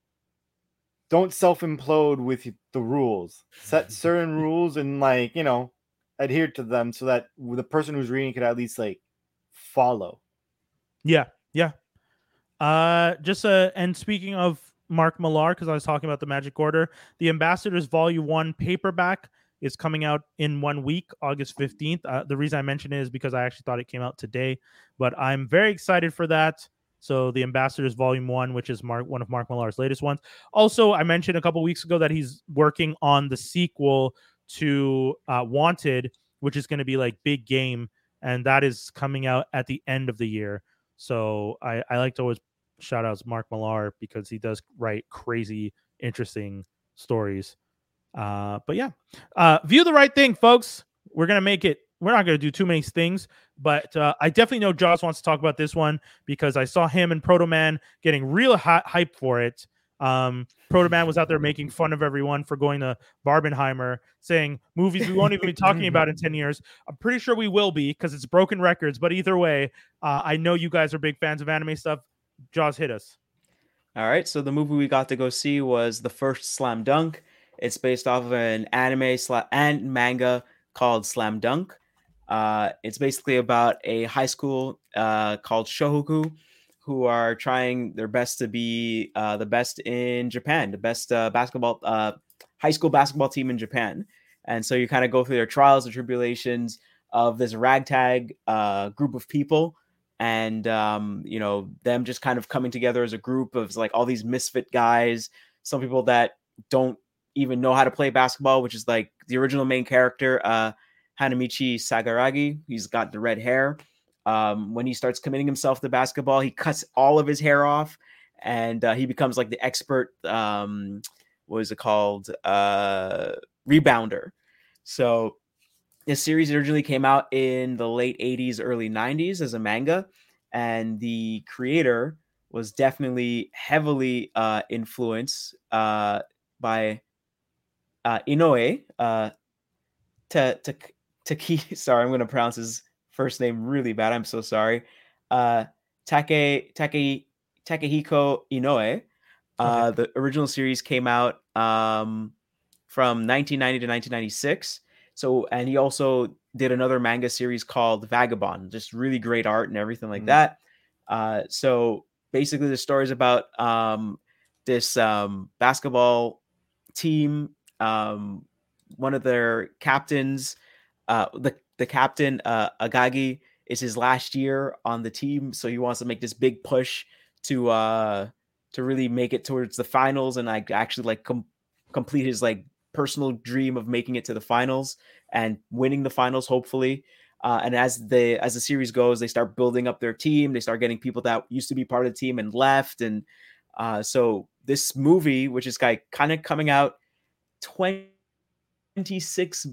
Speaker 3: don't self implode with the rules. Set certain rules and like, you know, adhere to them so that the person who's reading could at least like follow.
Speaker 1: Yeah, yeah. Uh, just uh, and speaking of Mark Millar, because I was talking about the Magic Order, the Ambassadors Volume One paperback is coming out in one week, August fifteenth. Uh, the reason I mention it is because I actually thought it came out today, but I'm very excited for that. So the Ambassadors Volume One, which is Mark, one of Mark Millar's latest ones. Also, I mentioned a couple weeks ago that he's working on the sequel to uh, Wanted, which is going to be like big game, and that is coming out at the end of the year. So I, I like to always shout out Mark Millar because he does write crazy, interesting stories. Uh, but yeah, uh, view the right thing, folks. We're gonna make it. We're not gonna do too many things, but uh, I definitely know Jaws wants to talk about this one because I saw him and Proto Man getting real hot hype for it. Um, Proto Man was out there making fun of everyone for going to Barbenheimer, saying movies we won't even be talking about in ten years. I'm pretty sure we will be because it's broken records. But either way, uh, I know you guys are big fans of anime stuff. Jaws, hit us.
Speaker 2: All right, so the movie we got to go see was the first Slam Dunk. It's based off of an anime sla- and manga called Slam Dunk. Uh, it's basically about a high school uh, called Shohoku, who are trying their best to be uh, the best in Japan, the best uh, basketball uh, high school basketball team in Japan. And so you kind of go through their trials and tribulations of this ragtag uh, group of people, and um, you know, them just kind of coming together as a group of like all these misfit guys. Some people that don't even know how to play basketball, which is like the original main character, uh, Hanamichi Sagaragi. He's got the red hair. Um, when he starts committing himself to basketball, he cuts all of his hair off, and uh, he becomes like the expert. Um, what is it called? Uh, rebounder. So this series originally came out in the late eighties, early nineties as a manga, and the creator was definitely heavily uh, influenced uh, by uh, Inoue. Uh, to to Taki, sorry, I'm going to pronounce his first name really bad. I'm so sorry. Uh, Take Take Takehiko Inoue. Uh, okay. The original series came out um, from nineteen ninety to nineteen ninety-six. So, and he also did another manga series called Vagabond, just really great art and everything like mm-hmm. that. Uh, so basically the story is about um, this um, basketball team. Um, one of their captains, uh, the, the captain, uh, Agagi, is his last year on the team. So he wants to make this big push to, uh, to really make it towards the finals and like actually like com- complete his like personal dream of making it to the finals and winning the finals, hopefully. Uh, and as the as the series goes, they start building up their team. They start getting people that used to be part of the team and left. And uh, so this movie, which is like kind of coming out twenty-six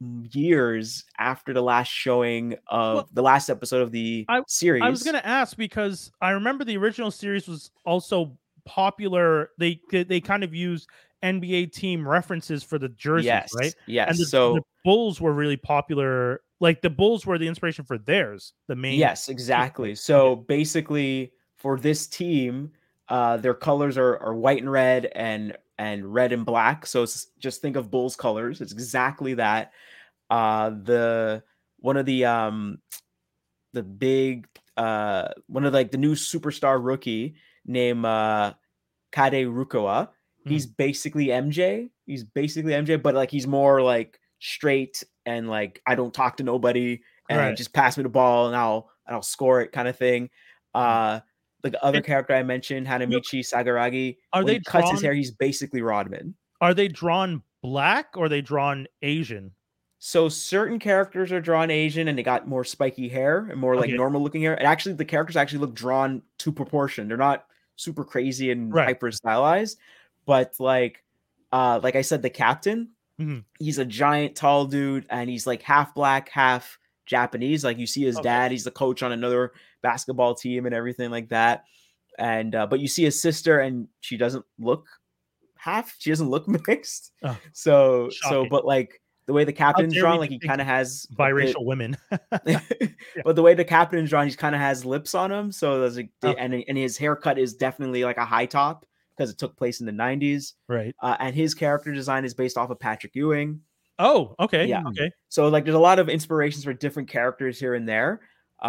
Speaker 2: years after the last showing of well, the last episode of the
Speaker 1: I,
Speaker 2: series.
Speaker 1: I was going to ask because I remember the original series was also popular. They they kind of used N B A team references for the jerseys,
Speaker 2: yes,
Speaker 1: right?
Speaker 2: Yes.
Speaker 1: And the,
Speaker 2: so
Speaker 1: the Bulls were really popular. Like the Bulls were the inspiration for theirs. The main.
Speaker 2: Yes, exactly. Team. So okay. basically, for this team, uh, their colors are are white and red and and red and black. So it's just think of Bulls colors. It's exactly that. Uh, the one of the um the big uh one of like the new superstar rookie named uh Kade Rukawa. He's basically M J. He's basically M J, but like he's more like straight and like I don't talk to nobody and right. just pass me the ball and I'll and I'll score it kind of thing. Uh like the other and, character I mentioned, Hanamichi Sagaragi,
Speaker 1: are
Speaker 2: when
Speaker 1: they
Speaker 2: he cuts
Speaker 1: drawn,
Speaker 2: his hair, he's basically Rodman.
Speaker 1: Are they drawn black or are they drawn Asian?
Speaker 2: So certain characters are drawn Asian and they got more spiky hair and more like okay. normal looking hair. And actually the characters actually look drawn to proportion. They're not super crazy and right. hyper stylized. But like, uh, like I said, the captain, mm-hmm. he's a giant, tall dude, and he's like half black, half Japanese. Like you see his okay. dad; he's the coach on another basketball team and everything like that. And uh, but you see his sister, and she doesn't look half. She doesn't look mixed. Oh, so shocking. so, but like the way the captain's drawn, like he kind of has
Speaker 1: biracial bit, women.
Speaker 2: yeah. But the way the captain's drawn, he kind of has lips on him. So there's like, oh. and and his haircut is definitely like a high top. Because it took place in the nineties.
Speaker 1: Right.
Speaker 2: Uh, and his character design is based off of Patrick Ewing.
Speaker 1: Oh, okay.
Speaker 2: Yeah.
Speaker 1: Okay.
Speaker 2: So like there's a lot of inspirations for different characters here and there.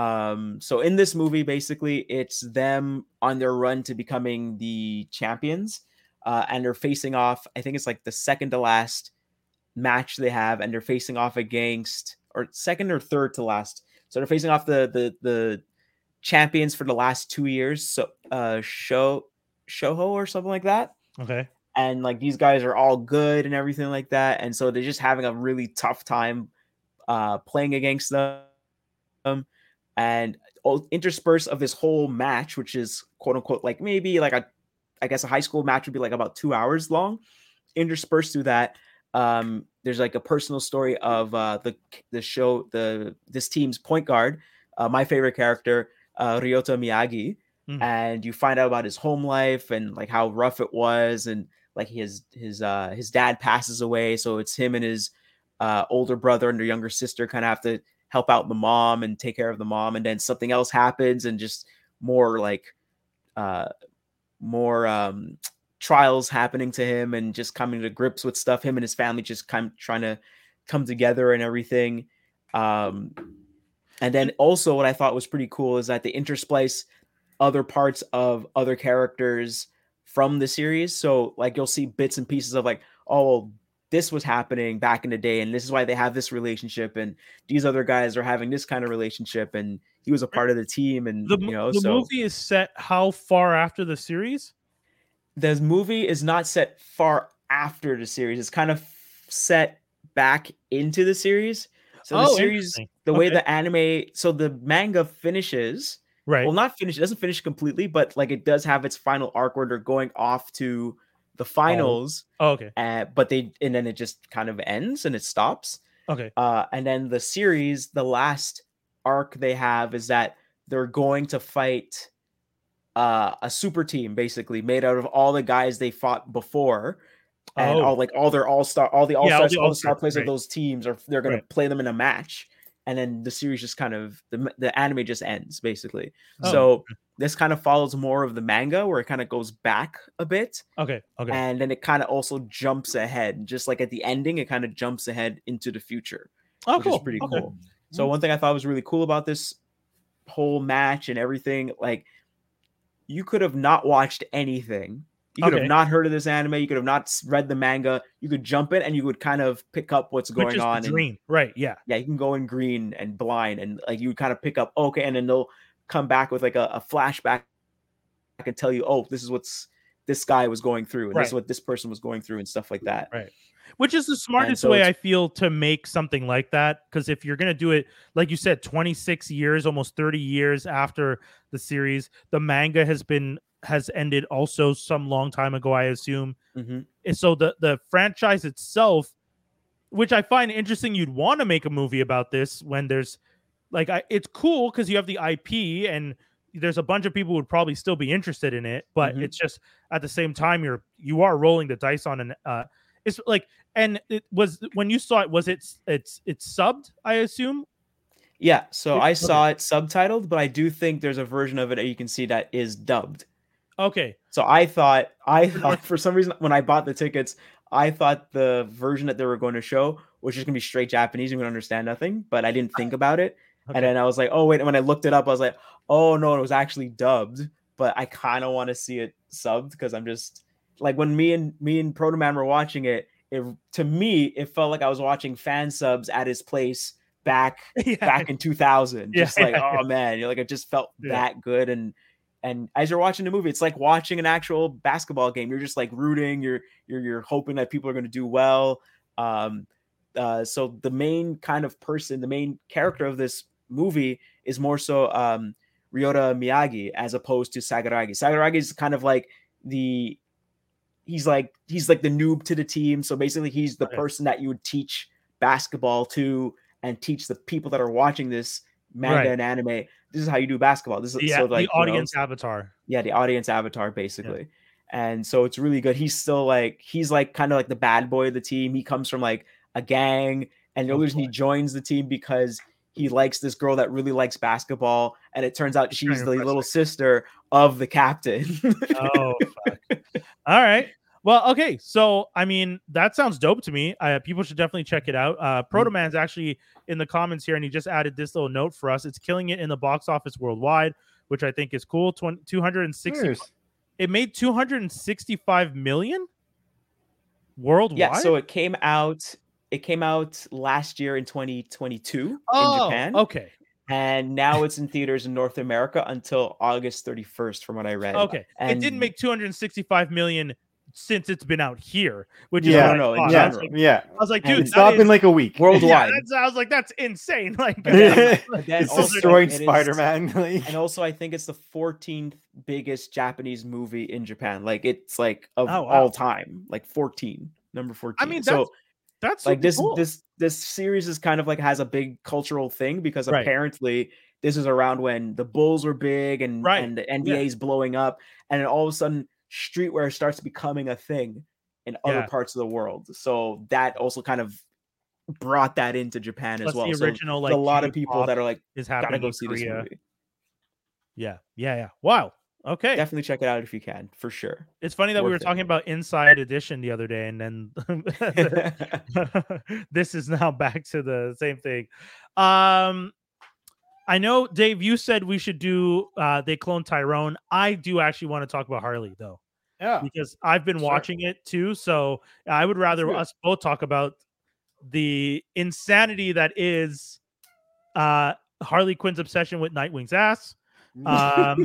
Speaker 2: Um, so in this movie, basically it's them on their run to becoming the champions. Uh, and they're facing off, I think it's like the second to last match they have, and they're facing off against, or second or third to last. So they're facing off the the the champions for the last two years. So uh show Shoho or something like that.
Speaker 1: Okay.
Speaker 2: And like these guys are all good and everything like that. And so they're just having a really tough time uh, playing against them. And interspersed of this whole match, which is quote unquote, like maybe like a, I guess a high school match would be like about two hours long. Interspersed through that, um, there's like a personal story of uh, the the show, the this team's point guard, uh, my favorite character, uh, Ryota Miyagi. Mm. And you find out about his home life and like how rough it was, and like his his uh his dad passes away, so it's him and his uh older brother and their younger sister kind of have to help out the mom and take care of the mom, and then something else happens and just more like uh more um trials happening to him and just coming to grips with stuff. Him and his family just kind of trying to come together and everything. Um, and then also what I thought was pretty cool is that they intersplice other parts of other characters from the series. So like you'll see bits and pieces of like, oh, well, this was happening back in the day, and this is why they have this relationship, and these other guys are having this kind of relationship, and he was a part of the team, and
Speaker 1: The,
Speaker 2: you know,
Speaker 1: the
Speaker 2: so
Speaker 1: movie is set how far after the series?
Speaker 2: the movie is not set far after the series. It's kind of set back into the series. So the
Speaker 1: Oh,
Speaker 2: series,
Speaker 1: interesting.
Speaker 2: the way
Speaker 1: Okay.
Speaker 2: the anime, so the manga finishes,
Speaker 1: Right.
Speaker 2: well, not finish, it doesn't finish completely, but like it does have its final arc where they're going off to the finals.
Speaker 1: Oh, okay.
Speaker 2: Uh, but they, and then it just kind of ends and it stops.
Speaker 1: Okay.
Speaker 2: Uh, and then the series, the last arc they have is that they're going to fight uh, a super team, basically made out of all the guys they fought before, and
Speaker 1: Oh.
Speaker 2: all like all their all star, all the all
Speaker 1: Yeah, all
Speaker 2: stars,
Speaker 1: the
Speaker 2: all the star
Speaker 1: all-stars,
Speaker 2: players
Speaker 1: right.
Speaker 2: of those teams are they're going
Speaker 1: Right.
Speaker 2: to play them in a match, and then the series just kind of the the anime just ends basically.
Speaker 1: Oh,
Speaker 2: So this kind of follows more of the manga where it kind of goes back a bit.
Speaker 1: Okay. Okay.
Speaker 2: And then it kind of also jumps ahead, just like at the ending, it kind of jumps ahead into the future,
Speaker 1: Oh,
Speaker 2: which
Speaker 1: cool.
Speaker 2: is pretty
Speaker 1: Okay.
Speaker 2: cool. So one thing I thought was really cool about this whole match and everything, like you could have not watched anything. You could
Speaker 1: Okay.
Speaker 2: have not heard of this anime. You could have not s- read the manga. You could jump in and you would kind of pick up what's
Speaker 1: Which
Speaker 2: going
Speaker 1: is
Speaker 2: on.
Speaker 1: the
Speaker 2: and-
Speaker 1: dream. Right. Yeah.
Speaker 2: yeah, you can go in green and blind, and like you would kind of pick up, okay, and then they'll come back with like a, a flashback. I can tell you, oh, this is what's this guy was going through, and this is
Speaker 1: Right.
Speaker 2: what this person was going through, and stuff like that.
Speaker 1: Right. Which is the smartest
Speaker 2: so
Speaker 1: way
Speaker 2: it's-
Speaker 1: I feel to make something like that. Because if you're gonna do it, like you said, twenty-six years, almost thirty years after the series, the manga has been has ended also some long time ago, I assume.
Speaker 2: Mhm.
Speaker 1: And so the the franchise itself, which I find interesting, you'd want to make a movie about this when there's like I, it's cool because you have the I P and there's a bunch of people who would probably still be interested in it, but
Speaker 2: Mhm.
Speaker 1: it's just at the same time you're you are rolling the dice on an uh it's like and it was when you saw it, was it it's it's subbed, I assume?
Speaker 2: Yeah, so
Speaker 1: It-
Speaker 2: I
Speaker 1: okay.
Speaker 2: saw it subtitled, but I do think there's a version of it that you can see that is dubbed.
Speaker 1: Okay.
Speaker 2: So I thought, I thought for some reason when I bought the tickets, I thought the version that they were going to show was just gonna be straight Japanese. You would understand nothing, but I didn't think about it.
Speaker 1: Okay.
Speaker 2: And then I was like, oh wait. And when I looked it up, I was like, oh no, it was actually dubbed. But I kind of want to see it subbed because I'm just like when me and me and Protoman were watching it. It to me, it felt like I was watching fan subs at his place back
Speaker 1: Yeah.
Speaker 2: back in two thousand.
Speaker 1: Yeah,
Speaker 2: Just like,
Speaker 1: yeah,
Speaker 2: oh man, you're like it just felt
Speaker 1: Yeah.
Speaker 2: that good. And and as you're watching the movie, it's like watching an actual basketball game. You're just like rooting. You're you're you're hoping that people are going to do well. Um, uh, so the main kind of person, the main character of this movie is more so um, Ryota Miyagi as opposed to Sagaragi. Sagaragi is kind of like the he's like he's like the noob to the team. So basically, he's the
Speaker 1: Okay.
Speaker 2: person that you would teach basketball to and teach the people that are watching this manga
Speaker 1: Right.
Speaker 2: and anime. This is how you do basketball. This is
Speaker 1: The,
Speaker 2: so like
Speaker 1: the
Speaker 2: you know,
Speaker 1: audience avatar.
Speaker 2: yeah, the audience avatar basically. And so it's really good. He's still like he's like kind of like the bad boy of the team. He comes from like a gang, and the
Speaker 1: Oh,
Speaker 2: only reason he
Speaker 1: boy.
Speaker 2: joins the team because he likes this girl that really likes basketball, and it turns out
Speaker 1: He's
Speaker 2: she's
Speaker 1: trying to
Speaker 2: the
Speaker 1: impress
Speaker 2: little
Speaker 1: her.
Speaker 2: sister of the captain.
Speaker 1: Oh, fuck. All right. Well, okay. So, I mean, that sounds dope to me. Uh, people should definitely check it out. Uh, Protoman's actually in the comments here, and he just added this little note for us. It's killing it in the box office worldwide, which I think is cool. two hundred sixty.
Speaker 3: Serious?
Speaker 1: It made two hundred sixty-five million worldwide.
Speaker 2: Yeah, so it came out. It came out last year in twenty twenty-two
Speaker 1: oh,
Speaker 2: in Japan,
Speaker 1: okay.
Speaker 2: and now it's in theaters in North America until August thirty-first, from what I read.
Speaker 1: Okay.
Speaker 2: and
Speaker 1: It didn't make two hundred sixty-five million since it's been out here, which
Speaker 3: Yeah,
Speaker 1: is
Speaker 2: no,
Speaker 1: what I
Speaker 2: in
Speaker 1: thought.
Speaker 3: Yeah,
Speaker 1: I was like,
Speaker 3: yeah.
Speaker 1: I was like,
Speaker 2: And
Speaker 1: dude,
Speaker 2: it's
Speaker 3: It's not
Speaker 1: that
Speaker 3: been
Speaker 1: is-
Speaker 3: like a week.
Speaker 1: yeah,
Speaker 2: worldwide.
Speaker 1: that's, I was like, that's insane. Like,
Speaker 2: then- but then
Speaker 3: It's
Speaker 2: also,
Speaker 3: destroying
Speaker 2: it is-
Speaker 3: Spider-Man. Like,
Speaker 2: And also, I think it's the fourteenth biggest Japanese movie in Japan. Like it's like of
Speaker 1: Oh, wow.
Speaker 2: all time, like fourteen, number fourteen.
Speaker 1: I mean,
Speaker 2: so
Speaker 1: that's
Speaker 2: like
Speaker 1: super
Speaker 2: this
Speaker 1: cool.
Speaker 2: this this series is kind of like has a big cultural thing because
Speaker 1: Right.
Speaker 2: apparently this is around when the Bulls were big and
Speaker 1: Right.
Speaker 2: and the N B A is blowing up, and then all of a sudden streetwear starts becoming a thing in other
Speaker 1: Yeah.
Speaker 2: parts of the world. So that also kind of brought that into Japan
Speaker 1: Plus
Speaker 2: as well.
Speaker 1: the
Speaker 2: So
Speaker 1: original,
Speaker 2: there's
Speaker 1: like,
Speaker 2: a lot of people
Speaker 1: J-pop
Speaker 2: that are like,
Speaker 1: is
Speaker 2: gotta
Speaker 1: happening
Speaker 2: go
Speaker 1: in
Speaker 2: see
Speaker 1: Korea.
Speaker 2: this movie.
Speaker 1: Yeah, yeah, yeah. Wow. Okay.
Speaker 2: Definitely check it out if you can, for sure.
Speaker 1: It's funny that we were
Speaker 2: Worth it.
Speaker 1: talking about Inside Edition the other day, and then this is now back to the same thing. Um, I know, Dave, you said we should do uh, They Clone Tyrone. I do actually want to talk about Harley, though.
Speaker 3: Yeah.
Speaker 1: Because I've been
Speaker 3: Sure.
Speaker 1: watching it, too. So I would rather
Speaker 3: Let's do it.
Speaker 1: us both talk about the insanity that is uh, Harley Quinn's obsession with Nightwing's ass. Um,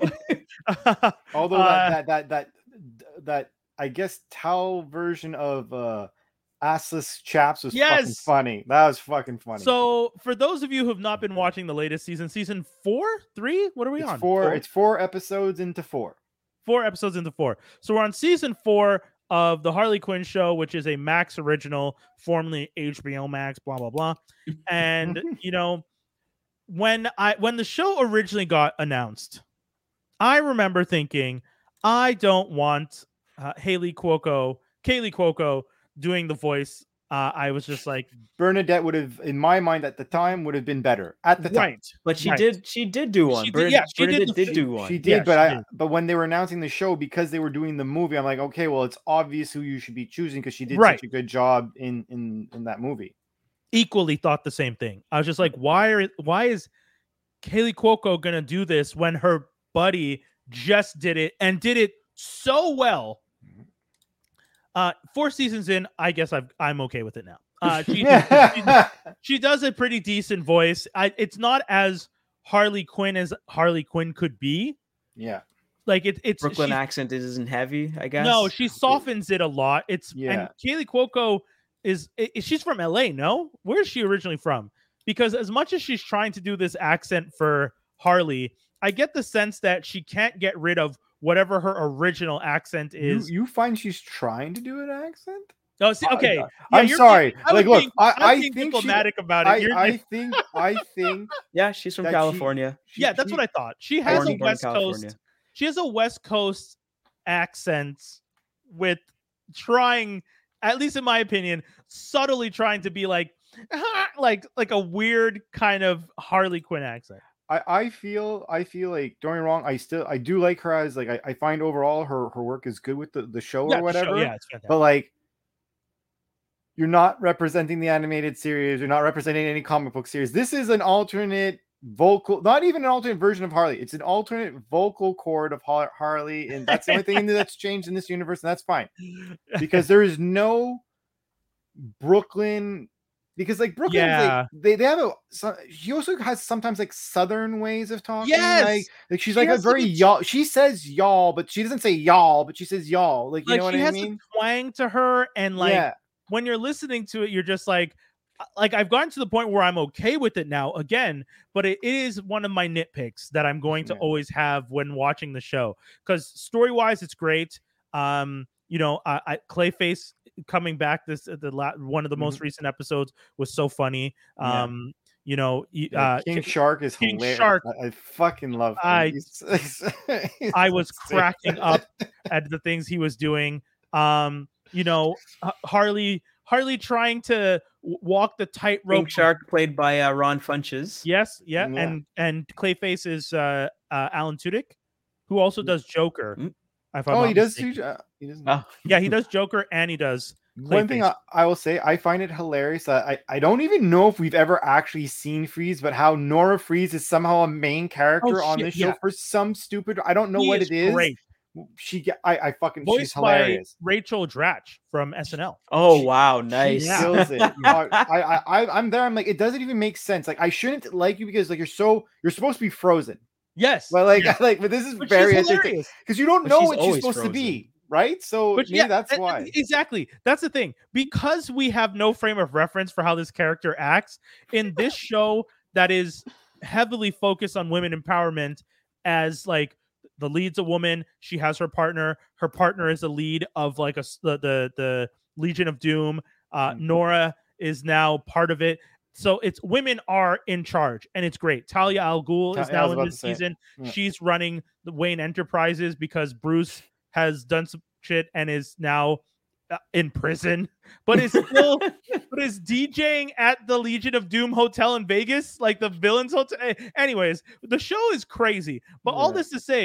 Speaker 3: Although
Speaker 1: uh,
Speaker 3: that, that that that that I guess towel version of uh assless chaps was fucking
Speaker 1: Yes!
Speaker 3: funny. That was fucking funny.
Speaker 1: So for those of you who have not been watching the latest season, season four, three, what are we
Speaker 3: it's
Speaker 1: on?
Speaker 3: four, it's four episodes into four.
Speaker 1: Four episodes into four. So we're on season four of the Harley Quinn show, which is a Max original, formerly H B O Max, blah blah blah. And you know, when I when the show originally got announced, I remember thinking, I don't want uh, Haley Cuoco, Kaylee Cuoco doing the voice. Uh, I was just like,
Speaker 3: Bernadette would have, in my mind at the time, would have been better at the time.
Speaker 1: right.
Speaker 2: But she
Speaker 1: Right.
Speaker 2: did. She did do one.
Speaker 1: She did-
Speaker 2: Bernadette,
Speaker 1: yeah, she did
Speaker 2: Bernadette
Speaker 1: the-
Speaker 2: did do one.
Speaker 3: She did,
Speaker 1: Yeah,
Speaker 3: but
Speaker 1: she
Speaker 3: I
Speaker 1: did.
Speaker 3: but when they were announcing the show, because they were doing the movie, I'm like, okay, well, it's obvious who you should be choosing because she did
Speaker 1: Right.
Speaker 3: such a good job in in in that movie.
Speaker 1: Equally thought the same thing. I was just like, why are why is Kaylee Cuoco gonna do this when her buddy just did it and did it so well? Uh, four seasons in, I guess I've, I'm okay with it now. Uh, she, she, she does a pretty decent voice. I, it's not as Harley Quinn as Harley Quinn could be.
Speaker 3: Yeah.
Speaker 1: Like it, it's
Speaker 2: Brooklyn
Speaker 1: she-
Speaker 2: accent isn't heavy, I guess.
Speaker 1: No, she softens it a lot. It's
Speaker 3: Yeah.
Speaker 1: and Kaylee Cuoco is, is she's from L A, no? Where is she originally from? Because as much as she's trying to do this accent for Harley, I get the sense that she can't get rid of whatever her original accent
Speaker 3: You,
Speaker 1: is.
Speaker 3: you find she's trying to do an accent?
Speaker 1: No, see, okay.
Speaker 3: I,
Speaker 1: Yeah,
Speaker 3: I'm
Speaker 1: you're
Speaker 3: sorry.
Speaker 1: being- I
Speaker 3: like,
Speaker 1: was
Speaker 3: look,
Speaker 1: being-
Speaker 3: I,
Speaker 1: I'm
Speaker 3: I
Speaker 1: being
Speaker 3: think she,
Speaker 1: diplomatic about it.
Speaker 3: I,
Speaker 1: You're
Speaker 3: I
Speaker 1: just-
Speaker 3: think, I think.
Speaker 2: Yeah, she's from
Speaker 3: that she-
Speaker 2: California.
Speaker 3: she-
Speaker 1: yeah, that's
Speaker 3: she-
Speaker 1: what I thought. She has
Speaker 2: Born-
Speaker 1: a
Speaker 2: born in
Speaker 1: West
Speaker 2: California.
Speaker 1: Coast. She has a West Coast accent with trying, at least in my opinion, subtly trying to be like, like, like a weird kind of Harley Quinn accent.
Speaker 3: I, I feel I feel like, don't get me wrong, I still I do like her as like I, I find overall her her work is good with the, the show
Speaker 1: Yeah,
Speaker 3: or
Speaker 1: the show,
Speaker 3: whatever.
Speaker 1: yeah, it's fantastic.
Speaker 3: But like, you're not representing the animated series, you're not representing any comic book series. This is an alternate vocal, not even an alternate version of Harley. It's an alternate vocal cord of Har- Harley, and that's the only thing that's changed in this universe, and that's fine. Because there is no Brooklyn, because like Brooklyn,
Speaker 1: Yeah.
Speaker 3: like, they, they have a so, she also has sometimes like southern ways of talking.
Speaker 1: Yes!
Speaker 3: like, like she's
Speaker 1: She
Speaker 3: like a
Speaker 1: has, like,
Speaker 3: very
Speaker 1: a-
Speaker 3: y'all. She says y'all, but she doesn't say y'all, but she says y'all. Like, you
Speaker 1: Like
Speaker 3: know what
Speaker 1: she
Speaker 3: I
Speaker 1: has
Speaker 3: mean?
Speaker 1: a twang to her, and like
Speaker 3: yeah.
Speaker 1: when you're listening to it, you're just like, like I've gotten to the point where I'm okay with it now again, but it is one of my nitpicks that I'm going to
Speaker 3: Yeah.
Speaker 1: always have when watching the show, because story wise, it's great. Um, you know, I, I Clayface coming back this the la- one of the most recent episodes was so funny.
Speaker 3: Yeah.
Speaker 1: Um, you know, y-
Speaker 3: Yeah,
Speaker 1: uh,
Speaker 3: King
Speaker 1: Ki-
Speaker 3: Shark is
Speaker 1: King
Speaker 3: hilarious.
Speaker 1: Shark.
Speaker 3: I, I fucking love him.
Speaker 1: I-
Speaker 3: He's- he's
Speaker 1: I was
Speaker 3: insane.
Speaker 1: cracking up at the things he was doing. Um, you know, H- Harley Harley trying to w- walk the tightrope.
Speaker 2: Pink Shark, played by uh, Ron Funches.
Speaker 1: Yes, yeah,
Speaker 3: Yeah.
Speaker 1: and and Clayface is uh, uh, Alan Tudyk, who also does Joker.
Speaker 2: Mm.
Speaker 1: if I'm
Speaker 3: Oh,
Speaker 1: not
Speaker 3: he does
Speaker 1: mistaken.
Speaker 3: too. Uh, he doesn't.
Speaker 2: Oh.
Speaker 1: Yeah, he does Joker and he does.
Speaker 3: One thing I,
Speaker 1: Clayface.
Speaker 3: I will say, I find it hilarious that I, I don't even know if we've ever actually seen Freeze, but how Nora Freeze is somehow a main character on
Speaker 1: shit,
Speaker 3: this show
Speaker 1: yeah.
Speaker 3: for some stupid. I don't know
Speaker 1: He
Speaker 3: what
Speaker 1: is
Speaker 3: it is.
Speaker 1: Great.
Speaker 3: She get I, I fucking she's
Speaker 1: Voiced by
Speaker 3: hilarious.
Speaker 1: Rachel Dratch from S N L.
Speaker 2: Oh wow, nice.
Speaker 3: She kills it. I, I, I, I'm there. I'm like, it doesn't even make sense. Like, I shouldn't like you because like you're so you're supposed to be frozen.
Speaker 1: Yes,
Speaker 3: But like,
Speaker 1: yeah.
Speaker 3: like, but this is
Speaker 1: But
Speaker 3: very
Speaker 1: she's
Speaker 3: entertaining
Speaker 1: hilarious.
Speaker 3: because you don't
Speaker 2: But
Speaker 3: know
Speaker 2: she's
Speaker 3: what she's
Speaker 2: always
Speaker 3: supposed to
Speaker 2: frozen.
Speaker 3: be, right? So
Speaker 1: But
Speaker 3: maybe
Speaker 1: yeah,
Speaker 3: that's
Speaker 1: and-
Speaker 3: why.
Speaker 1: and exactly. That's the thing. Because we have no frame of reference for how this character acts in this show that is heavily focused on women empowerment, as like the lead's a woman, she has her partner, her partner is a lead of like a s- the the, the Legion of Doom. Uh,
Speaker 3: Mhm.
Speaker 1: Nora is now part of it. So it's women are in charge, and it's great. Talia al Ghul
Speaker 3: Ta-
Speaker 1: is
Speaker 3: yeah, I
Speaker 1: now
Speaker 3: was
Speaker 1: in
Speaker 3: about
Speaker 1: this
Speaker 3: to say.
Speaker 1: season.
Speaker 3: Yeah.
Speaker 1: She's running the Wayne Enterprises because Bruce has done some shit and is now uh, in prison, but is still but is DJing at the Legion of Doom hotel in Vegas, like the villains hotel. Eh, Anyways, the show is crazy. But all
Speaker 3: Yeah.
Speaker 1: this to say,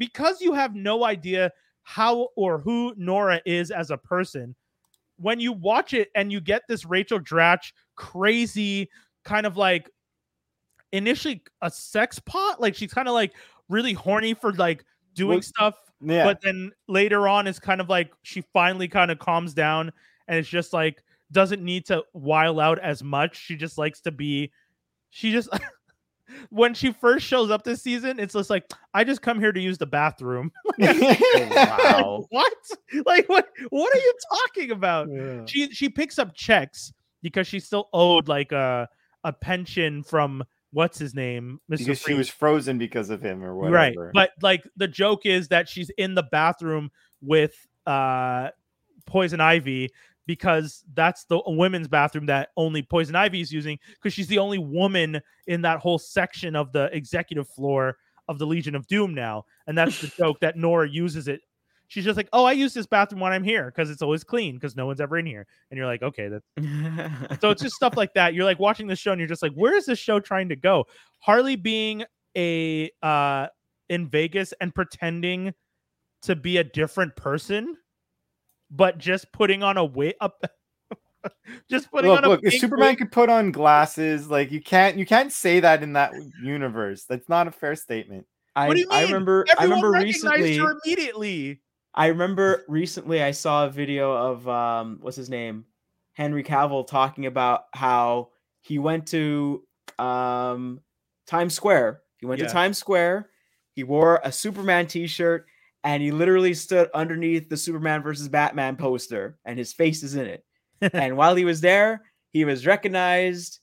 Speaker 1: because you have no idea how or who Nora is as a person, when you watch it and you get this Rachel Dratch crazy kind of like initially a sex pot, like she's kind of like really horny for like doing
Speaker 3: Well,
Speaker 1: stuff,
Speaker 3: yeah.
Speaker 1: but then later on it's kind of like she finally kind of calms down and it's just like doesn't need to while out as much. She just likes to be, she just when she first shows up this season, it's just like, I just come here to use the bathroom.
Speaker 2: Oh, wow.
Speaker 1: Like, what? Like what? What are you talking about?
Speaker 3: Yeah.
Speaker 1: She she picks up checks because she's still owed like a a pension from what's his name, Mister
Speaker 3: Because she
Speaker 1: Freeze.
Speaker 3: was frozen because of him or whatever.
Speaker 1: Right. But like the joke is that she's in the bathroom with uh Poison Ivy because that's the women's bathroom that only Poison Ivy is using because she's the only woman in that whole section of the executive floor of the Legion of Doom now. And that's the joke that Nora uses it. She's just like, oh, I use this bathroom when I'm here because it's always clean because no one's ever in here. And you're like, okay, that's so it's just stuff like that. You're like watching the show and you're just like, where is this show trying to go? Harley being a uh in Vegas and pretending to be a different person, but just putting on a wig up just putting
Speaker 3: Look,
Speaker 1: on a
Speaker 3: look, if
Speaker 1: pink
Speaker 3: Superman
Speaker 1: wig.
Speaker 3: could put on glasses, like you can't you can't say that in that universe. That's not a fair statement.
Speaker 2: I,
Speaker 1: What do you mean?
Speaker 2: I remember I
Speaker 1: Everyone
Speaker 2: remember
Speaker 1: recognized
Speaker 2: recently
Speaker 1: her immediately.
Speaker 2: I remember recently I saw a video of um what's his name? Henry Cavill talking about how he went to um Times Square. He went
Speaker 1: Yeah.
Speaker 2: to Times Square. He wore a Superman t-shirt and he literally stood underneath the Superman versus Batman poster and his face is in it. And while he was there, he was recognized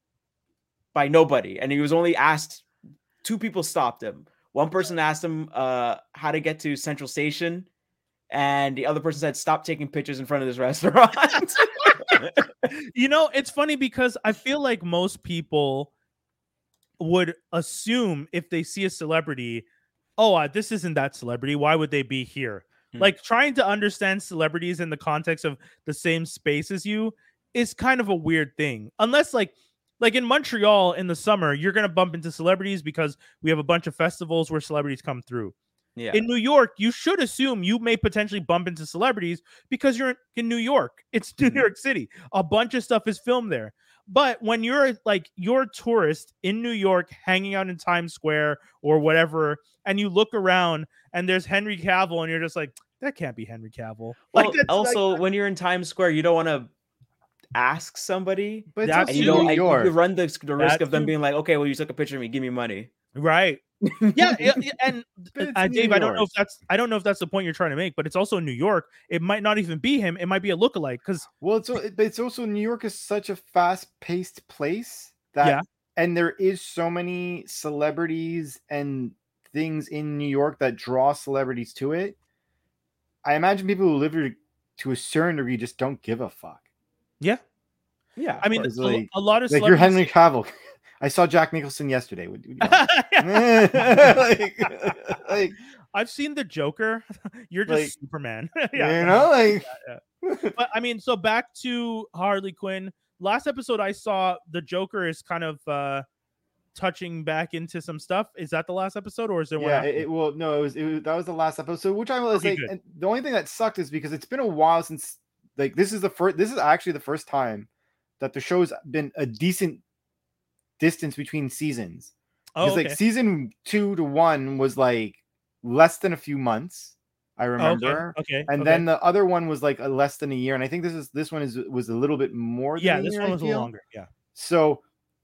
Speaker 2: by nobody and he was only asked, two people stopped him. One person asked him uh how to get to Central Station and the other person said stop taking pictures in front of this restaurant.
Speaker 1: You know, it's funny because I feel like most people would assume if they see a celebrity, oh, uh, this isn't that celebrity. Why would they be here?
Speaker 2: Hmm.
Speaker 1: Like trying to understand celebrities in the context of the same space as you is kind of a weird thing. Unless like like in Montreal in the summer, you're going to bump into celebrities because we have a bunch of festivals where celebrities come through.
Speaker 2: Yeah.
Speaker 1: In New York, you should assume you may potentially bump into celebrities because you're in, in New York. It's New
Speaker 2: Mhm.
Speaker 1: York City. A bunch of stuff is filmed there. But when you're like you're a tourist in New York hanging out in Times Square or whatever, and you look around and there's Henry Cavill and you're just like, that can't be Henry Cavill.
Speaker 2: Well,
Speaker 1: Like that's
Speaker 2: also
Speaker 1: like,
Speaker 2: when you're in Times Square, you don't want to ask somebody
Speaker 3: But it's
Speaker 1: That's
Speaker 3: also
Speaker 2: and you
Speaker 1: true.
Speaker 2: don't
Speaker 3: New
Speaker 2: and you
Speaker 3: York.
Speaker 2: could run the, the risk
Speaker 1: That's
Speaker 2: of them
Speaker 1: true.
Speaker 2: being like, okay, well, you took a picture of me, give me money.
Speaker 1: right. Yeah, yeah, yeah, and
Speaker 3: But it's
Speaker 1: uh,
Speaker 3: New
Speaker 1: Dave, I don't know
Speaker 3: York.
Speaker 1: if that's I don't know if that's the point you're trying to make, but it's also New York. It might not even be him. It might be a lookalike because
Speaker 3: Well, it's al- but it's also New York is such a fast-paced place that
Speaker 1: Yeah.
Speaker 3: and there is so many celebrities and things in New York that draw celebrities to it. I imagine people who live here to a certain degree just don't give a fuck.
Speaker 1: yeah.
Speaker 2: Yeah.
Speaker 1: I mean,
Speaker 3: It's
Speaker 1: a,
Speaker 3: like-
Speaker 1: a lot of
Speaker 3: Like you're Henry
Speaker 1: celebrities-
Speaker 3: Cavill. I saw Jack Nicholson yesterday. What do you want? like, like,
Speaker 1: I've seen the Joker. You're just
Speaker 3: Like,
Speaker 1: Superman.
Speaker 3: you
Speaker 1: yeah.
Speaker 3: know, like
Speaker 1: But I mean, so back to Harley Quinn. Last episode I saw the Joker is kind of uh touching back into some stuff. Is that the last episode or is there one?
Speaker 3: yeah,
Speaker 1: after?
Speaker 3: it, it well, no, it was, it was that was the last episode, which I was
Speaker 1: Okay,
Speaker 3: like,
Speaker 1: good.
Speaker 3: and the only thing that sucked is because it's been a while since like this is the first, this is actually the first time that the show's been a decent distance between seasons.
Speaker 1: oh,
Speaker 3: Because
Speaker 1: okay.
Speaker 3: like season two to one was like less than a few months, I
Speaker 1: Oh,
Speaker 3: remember,
Speaker 1: Okay. okay.
Speaker 3: and
Speaker 1: okay.
Speaker 3: then the other one was like a less than a year, and I think this is this one is was a little bit more. Than
Speaker 1: yeah,
Speaker 3: a
Speaker 1: this
Speaker 3: year,
Speaker 1: one
Speaker 3: I
Speaker 1: was a little
Speaker 3: feel.
Speaker 1: longer. Yeah.
Speaker 3: So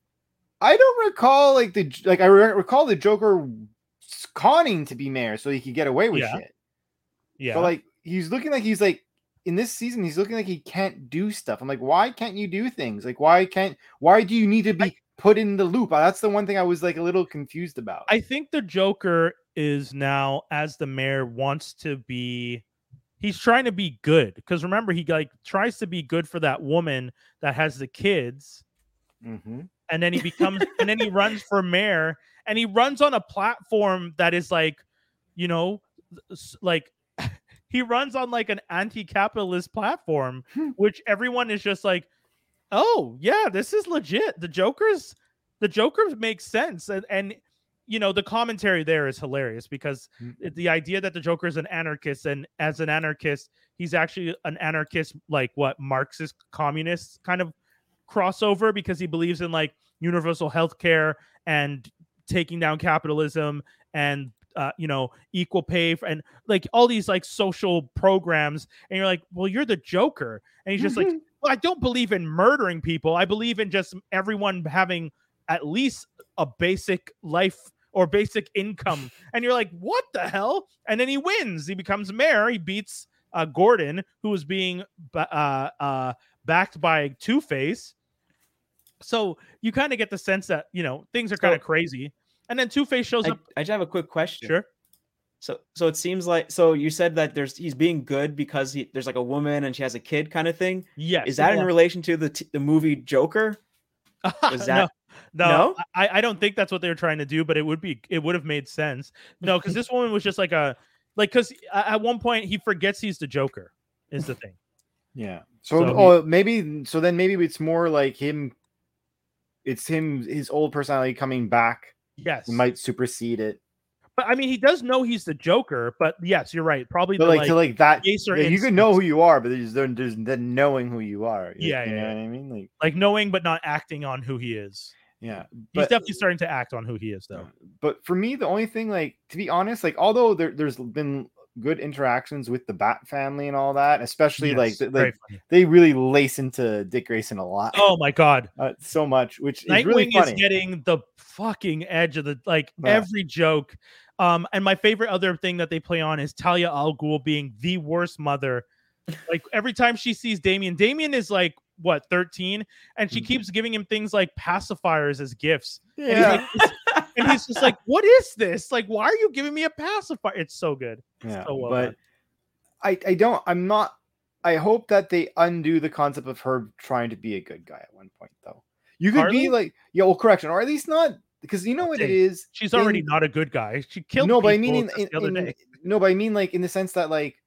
Speaker 3: I don't recall like the like I re- recall the Joker conning to be mayor so he could get away with
Speaker 1: Yeah.
Speaker 3: shit.
Speaker 1: Yeah.
Speaker 3: But like he's looking like he's like in this season he's looking like he can't do stuff. I'm like, why can't you do things? Like why can't why do you need to be put in the loop? That's the one thing I was like a little confused about.
Speaker 1: I think the Joker is now, as the mayor, wants to be. He's trying to be good because remember he like tries to be good for that woman that has the kids,
Speaker 3: Mm-hmm.
Speaker 1: and then he becomes and then he runs for mayor, and he runs on a platform that is like, you know, s- like he runs on like an anti-capitalist platform,
Speaker 3: Hmm.
Speaker 1: which everyone is just like, oh yeah, this is legit. The Joker's the Joker makes sense, and and you know, the commentary there is hilarious because
Speaker 3: Mm.
Speaker 1: the idea that the Joker is an anarchist, and as an anarchist, he's actually an anarchist, like what Marxist communist kind of crossover, because he believes in like universal health care and taking down capitalism and uh, you know, equal pay for, and like all these like social programs. And you're like, well, you're the Joker. And he's just like, well, I don't believe in murdering people. I believe in just everyone having at least a basic life or basic income. And you're like, what the hell? And then he wins. He becomes mayor. He beats uh, Gordon, who was being uh, uh, backed by Two-Face. So you kind of get the sense that, you know, things are kind of
Speaker 2: So-
Speaker 1: crazy. And then Two-Face shows
Speaker 2: I,
Speaker 1: up.
Speaker 2: I just have a quick question.
Speaker 1: Sure.
Speaker 2: So so it seems like so you said that there's he's being good because he there's like a woman and she has a kid kind of thing.
Speaker 1: Yes.
Speaker 2: Is that in
Speaker 1: well,
Speaker 2: relation to the t- the movie Joker? Was that
Speaker 1: no, no,
Speaker 2: no?
Speaker 1: I, I don't think that's what they were trying to do, but it would be it would have made sense. No, because this woman was just like a like because at one point he forgets he's the Joker is the thing.
Speaker 3: Yeah. So,
Speaker 1: So he-
Speaker 3: oh, maybe so then maybe it's more like him. It's him, his old personality coming back.
Speaker 1: Yes,
Speaker 3: Might supersede it.
Speaker 1: but I mean he does know he's the Joker. But yes, you're right. Probably
Speaker 3: But
Speaker 1: the,
Speaker 3: like,
Speaker 1: like,
Speaker 3: to like that,
Speaker 1: baser
Speaker 3: yeah, you can know
Speaker 1: instincts.
Speaker 3: who you are, but there's there's, there's then knowing who you are. You,
Speaker 1: Yeah,
Speaker 3: you
Speaker 1: yeah,
Speaker 3: know
Speaker 1: yeah.
Speaker 3: what I mean. Like,
Speaker 1: like knowing but not acting on who he is.
Speaker 3: yeah,
Speaker 1: He's
Speaker 3: but
Speaker 1: definitely starting to act on who he is, though.
Speaker 3: but for me, the only thing, like, to be honest, like, although there, there's been good interactions with the Bat family and all that, especially
Speaker 1: Yes,
Speaker 3: like th-
Speaker 1: very
Speaker 3: like
Speaker 1: funny.
Speaker 3: they really lace into Dick Grayson a lot.
Speaker 1: Oh my god,
Speaker 3: Uh, so much, which is
Speaker 1: Nightwing
Speaker 3: really funny.
Speaker 1: is getting the fucking edge of the like
Speaker 3: Yeah.
Speaker 1: every joke. Um, and my favorite other thing that they play on is Talia al Ghul being the worst mother. Like every time she sees Damien, Damien is like what thirteen, and she
Speaker 3: Mhm.
Speaker 1: keeps giving him things like pacifiers as gifts. And he's
Speaker 3: Yeah.
Speaker 1: like, this- and he's just like, "What is this? Like, why are you giving me a pacifier?" It's so good.
Speaker 3: Yeah,
Speaker 1: so well
Speaker 3: but
Speaker 1: done.
Speaker 3: I I don't I'm not I hope that they undo the concept of her trying to be a good guy at one point though. You could
Speaker 1: Harley?
Speaker 3: be like, yeah, well, correction, or at least not, because you know what it
Speaker 1: Hey,
Speaker 3: is.
Speaker 1: She's already
Speaker 3: in-
Speaker 1: not a good guy. She killed
Speaker 3: no, but I
Speaker 1: people
Speaker 3: mean in,
Speaker 1: just
Speaker 3: in,
Speaker 1: the other
Speaker 3: in-
Speaker 1: day.
Speaker 3: no, but I mean like in the sense that like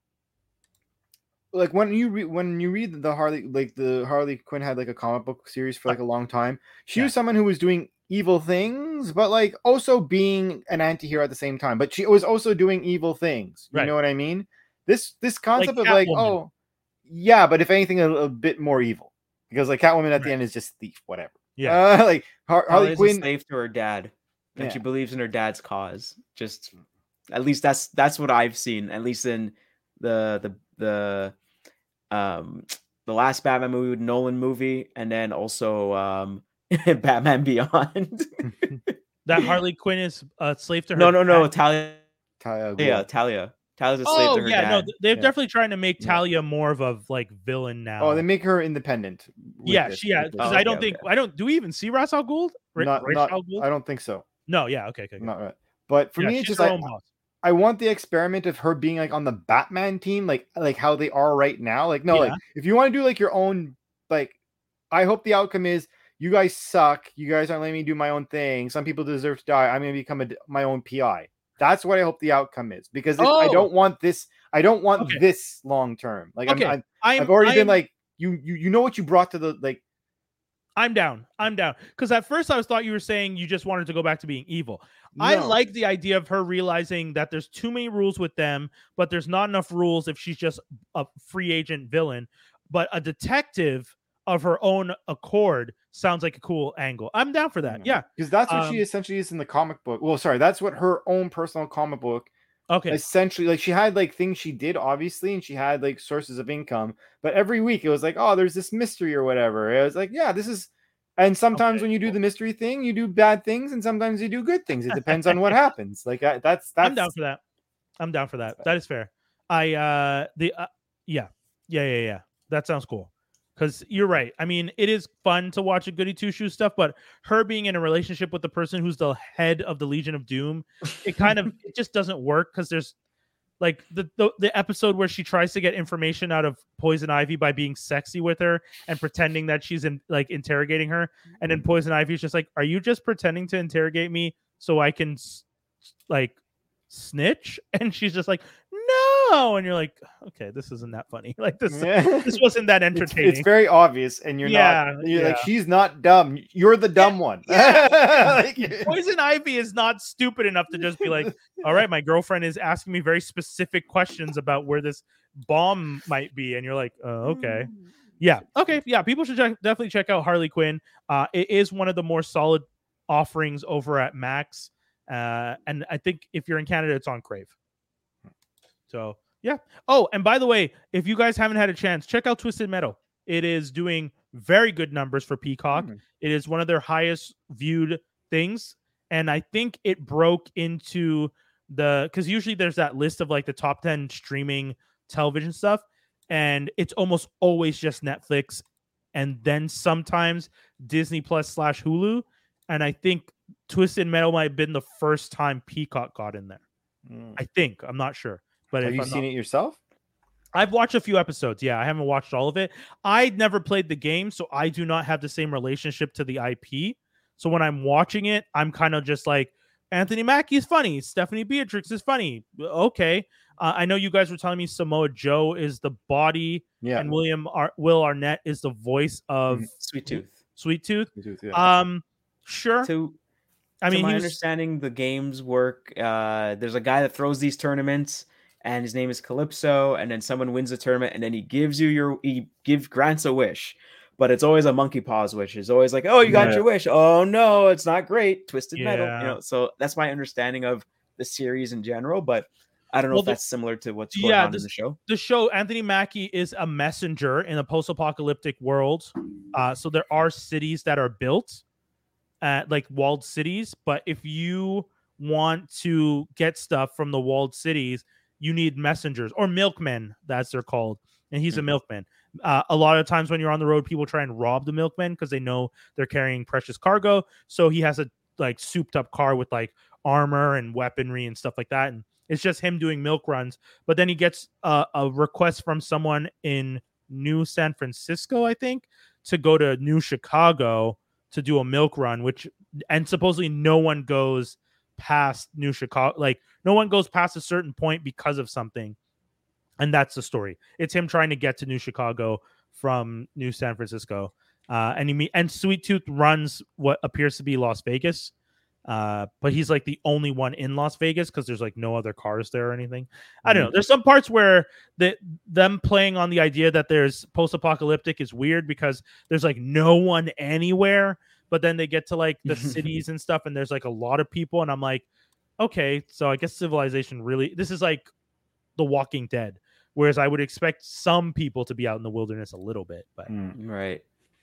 Speaker 3: like when you read when you read the Harley like the Harley Quinn had like a comic book series for like a long time. She
Speaker 1: Yeah.
Speaker 3: was someone who was doing evil things, but like also being an anti-hero at the same time. But she was also doing evil things. You
Speaker 1: Right.
Speaker 3: know what I mean? This this concept of like,
Speaker 1: Catwoman.
Speaker 3: oh yeah, but if anything, a, a bit more evil. Because like Catwoman at the
Speaker 1: Right.
Speaker 3: end is just thief, whatever.
Speaker 1: Yeah.
Speaker 3: Uh, like Har- Harley
Speaker 2: Harley's a
Speaker 3: Quinn.
Speaker 2: slave to her dad, and
Speaker 3: Yeah.
Speaker 2: she believes in her dad's cause. Just at least that's that's what I've seen. At least in the the the um the last Batman movie, Nolan movie, and then also um Batman Beyond.
Speaker 1: That Harley Quinn is a slave to her.
Speaker 2: no, no, no,
Speaker 1: dad.
Speaker 2: Talia.
Speaker 3: Talia al
Speaker 2: Yeah,
Speaker 3: Ghul.
Speaker 2: Talia. Talia's a slave
Speaker 1: Oh
Speaker 2: to her
Speaker 1: yeah,
Speaker 2: dad.
Speaker 1: no, they're
Speaker 3: Yeah.
Speaker 1: definitely trying to make
Speaker 3: Yeah.
Speaker 1: Talia more of a like villain now.
Speaker 3: Oh, they make her independent. with
Speaker 1: yeah,
Speaker 3: this-
Speaker 1: she yeah,
Speaker 3: with this.
Speaker 1: because
Speaker 2: Oh,
Speaker 1: I
Speaker 2: okay,
Speaker 1: don't think
Speaker 2: okay.
Speaker 1: I don't. Do we even see Ra's al Ghul? Ra-
Speaker 3: Not,
Speaker 1: Ra's
Speaker 3: not,
Speaker 1: al Ghul?
Speaker 3: I don't think so.
Speaker 1: No, yeah, okay, okay, okay.
Speaker 3: Not right. But for
Speaker 1: Yeah,
Speaker 3: me, it's
Speaker 1: she's
Speaker 3: just
Speaker 1: her
Speaker 3: like
Speaker 1: own boss.
Speaker 3: I want the experiment of her being like on the Batman team, like like how they are right now. Like no,
Speaker 1: Yeah.
Speaker 3: like if you want to do like your own, like I hope the outcome is you guys suck. You guys aren't letting me do my own thing. Some people deserve to die. I'm gonna become a, my own P I. That's what I hope the outcome is, because if I
Speaker 1: Oh.
Speaker 3: don't want this. I don't want
Speaker 1: Okay.
Speaker 3: this long term. Like
Speaker 1: Okay,
Speaker 3: I'm, I'm,
Speaker 1: I'm,
Speaker 3: I've already
Speaker 1: I'm,
Speaker 3: been like you, you. You know what you brought to the like.
Speaker 1: I'm down. I'm down. Because at first I was thought you were saying you just wanted to go back to being evil. I
Speaker 3: No.
Speaker 1: like the idea of her realizing that there's too many rules with them, but there's not enough rules if she's just a free agent villain. But a detective of her own accord sounds like a cool angle. I'm down for that. Yeah.
Speaker 3: because that's what she
Speaker 1: Um,
Speaker 3: essentially is in the comic book. Well, sorry, that's what her own personal comic book.
Speaker 1: Okay.
Speaker 3: Essentially, like she had like things she did obviously, and she had like sources of income, but every week it was like, oh, there's this mystery or whatever. It was like, yeah, this is, and sometimes
Speaker 1: Okay,
Speaker 3: when you do
Speaker 1: cool.
Speaker 3: the mystery thing, you do bad things, and sometimes you do good things. It depends on what happens. Like I, that's that's
Speaker 1: I'm down for that. I'm down for that. That is fair. I uh the uh, yeah. Yeah, yeah, yeah. That sounds cool. Because you're right. I mean, it is fun to watch a goody two shoes stuff, but her being in a relationship with the person who's the head of the Legion of Doom, it kind of it just doesn't work because there's like the, the the episode where she tries to get information out of Poison Ivy by being sexy with her and pretending that she's in like interrogating her, and then Poison Ivy's just like, "Are you just pretending to interrogate me so I can s- like snitch?" And she's just like, no, and you're like, okay, this isn't that funny. Like this, this wasn't that entertaining.
Speaker 3: It's, it's very obvious, and you're
Speaker 1: yeah,
Speaker 3: not. You're
Speaker 1: yeah.
Speaker 3: like, she's not dumb. You're the dumb
Speaker 1: yeah,
Speaker 3: one.
Speaker 1: Yeah.
Speaker 3: like,
Speaker 1: Poison Ivy is not stupid enough to just be like, all right, my girlfriend is asking me very specific questions about where this bomb might be, and you're like, oh, okay. Yeah. Okay. Yeah. People should check, definitely check out Harley Quinn. Uh, it is one of the more solid offerings over at Max. Uh, and I think if you're in Canada, it's on Crave. So yeah. Oh, and by the way, if you guys haven't had a chance, check out Twisted Metal. It is doing very good numbers for Peacock. Mm. It is one of their highest viewed things. And I think it broke into the, because usually there's that list of like the top ten streaming television stuff. And it's almost always just Netflix and then sometimes Disney Plus slash Hulu. And I think Twisted Metal might have been the first time Peacock got in there. Mm. I think. I'm not sure. But
Speaker 3: have you
Speaker 1: I'm
Speaker 3: seen
Speaker 1: not...
Speaker 3: it yourself?
Speaker 1: I've watched a few episodes. Yeah, I haven't watched all of it. I never played the game, so I do not have the same relationship to the I P. So when I'm watching it, I'm kind of just like, Anthony Mackie is funny. Stephanie Beatrix is funny. Okay. Uh, I know you guys were telling me Samoa Joe is the body,
Speaker 3: yeah,
Speaker 1: and William Ar- Will Arnett is the voice of
Speaker 2: Sweet Tooth.
Speaker 1: Sweet Tooth.
Speaker 3: Sweet Tooth yeah.
Speaker 1: Um, sure.
Speaker 2: To,
Speaker 1: I mean,
Speaker 2: to my
Speaker 1: was...
Speaker 2: understanding, the games work. Uh, there's a guy that throws these tournaments, and his name is Calypso. And then someone wins the tournament, and then he gives you your he give grants a wish. But it's always a monkey paws wish. It's always like, oh, you got yeah. your wish. Oh no, it's not great. Twisted
Speaker 1: yeah.
Speaker 2: Metal. You know, so that's my understanding of the series in general. But I don't know
Speaker 1: well,
Speaker 2: if
Speaker 1: the,
Speaker 2: that's similar to what's going
Speaker 1: yeah,
Speaker 2: on
Speaker 1: the,
Speaker 2: in the show.
Speaker 1: The show, Anthony Mackie is a messenger in a post-apocalyptic world. Uh, so there are cities that are built, at, like walled cities. But if you want to get stuff from the walled cities, you need messengers or milkmen, that's they're called. And he's mm-hmm. a milkman. Uh, a lot of times when you're on the road, people try and rob the milkmen because they know they're carrying precious cargo. So he has a like souped up car with like armor and weaponry and stuff like that. And it's just him doing milk runs. But then he gets a, a request from someone in New San Francisco, I think, to go to New Chicago to do a milk run, which and supposedly no one goes past New Chicago. Like no one goes past a certain point because of something. And that's the story. It's him trying to get to New Chicago from New San Francisco. Uh, and he and Sweet Tooth runs what appears to be Las Vegas. Uh, but he's like the only one in Las Vegas because there's like no other cars there or anything. I don't know. There's some parts where the, them playing on the idea that there's post-apocalyptic is weird because there's like no one anywhere. But then they get to like the cities and stuff and there's like a lot of people. And I'm like, okay, so I guess civilization really, this is like The Walking Dead. Whereas I would expect some people to be out in the wilderness a little bit, but
Speaker 2: mm, right.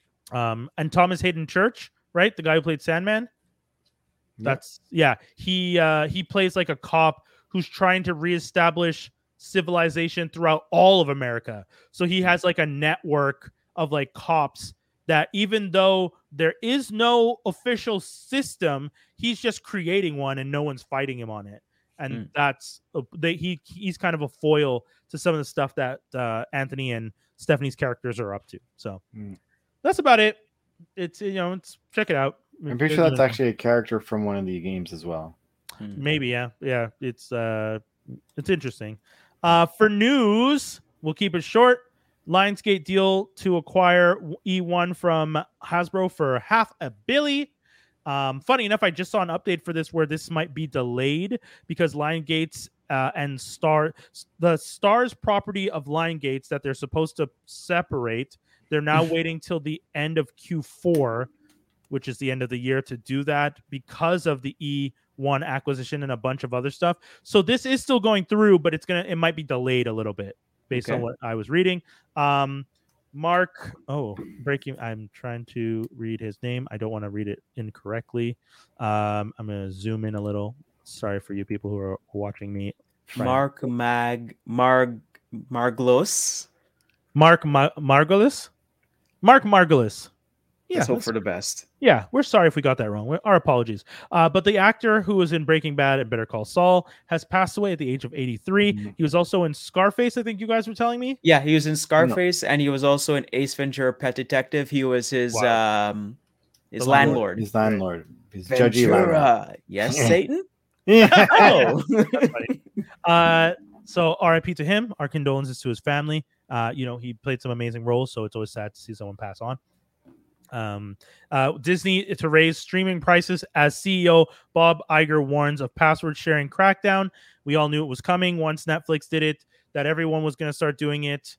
Speaker 1: Um, and Thomas Hayden Church, right, the guy who played Sandman. Yep. That's yeah. He uh, he plays like a cop who's trying to reestablish civilization throughout all of America. So he has like a network of like cops that even though there is no official system, he's just creating one and no one's fighting him on it. And mm. that's uh, they, he he's kind of a foil to some of the stuff that uh, Anthony and Stephanie's characters are up to. So mm. that's about it. It's you know, it's check it out.
Speaker 3: I'm pretty sure that's actually a character from one of the games as well.
Speaker 1: Maybe yeah, yeah. It's uh, it's interesting. Uh, for news, we'll keep it short. Lionsgate deal to acquire E one from Hasbro for half a billy. Um, funny enough, I just saw an update for this where this might be delayed because Lionsgate's uh, and Star the Stars property of Lionsgate's that they're supposed to separate. They're now waiting till the end of Q four, which is the end of the year, to do that because of the E one acquisition and a bunch of other stuff. So this is still going through, but it's gonna it might be delayed a little bit based okay. on what I was reading. Um, Mark, oh, breaking. I'm trying to read his name. I don't want to read it incorrectly. Um, I'm going to zoom in a little. Sorry for you people who are watching me.
Speaker 2: Mark Mag Marg Marglos.
Speaker 1: Mark Ma- Margolis? Mark Margolis.
Speaker 2: Yeah, let's hope for the best.
Speaker 1: Yeah, we're sorry if we got that wrong. We're, our apologies. Uh, but the actor who was in Breaking Bad and Better Call Saul has passed away at the age of eighty-three. Mm-hmm. He was also in Scarface, I think you guys were telling me.
Speaker 2: Yeah, he was in Scarface, no. and he was also in Ace Ventura: Pet Detective. He was his wow. um his the landlord.
Speaker 3: His landlord. His
Speaker 2: Ventura. Judgy landlord. Yes,
Speaker 3: yeah.
Speaker 2: Satan?
Speaker 3: Yeah.
Speaker 1: Oh. uh, So R I P to him. Our condolences to his family. Uh, you know, he played some amazing roles, so it's always sad to see someone pass on. Um, uh, Disney to raise streaming prices as C E O Bob Iger warns of password sharing crackdown. We all knew it was coming once Netflix did it, that everyone was going to start doing it.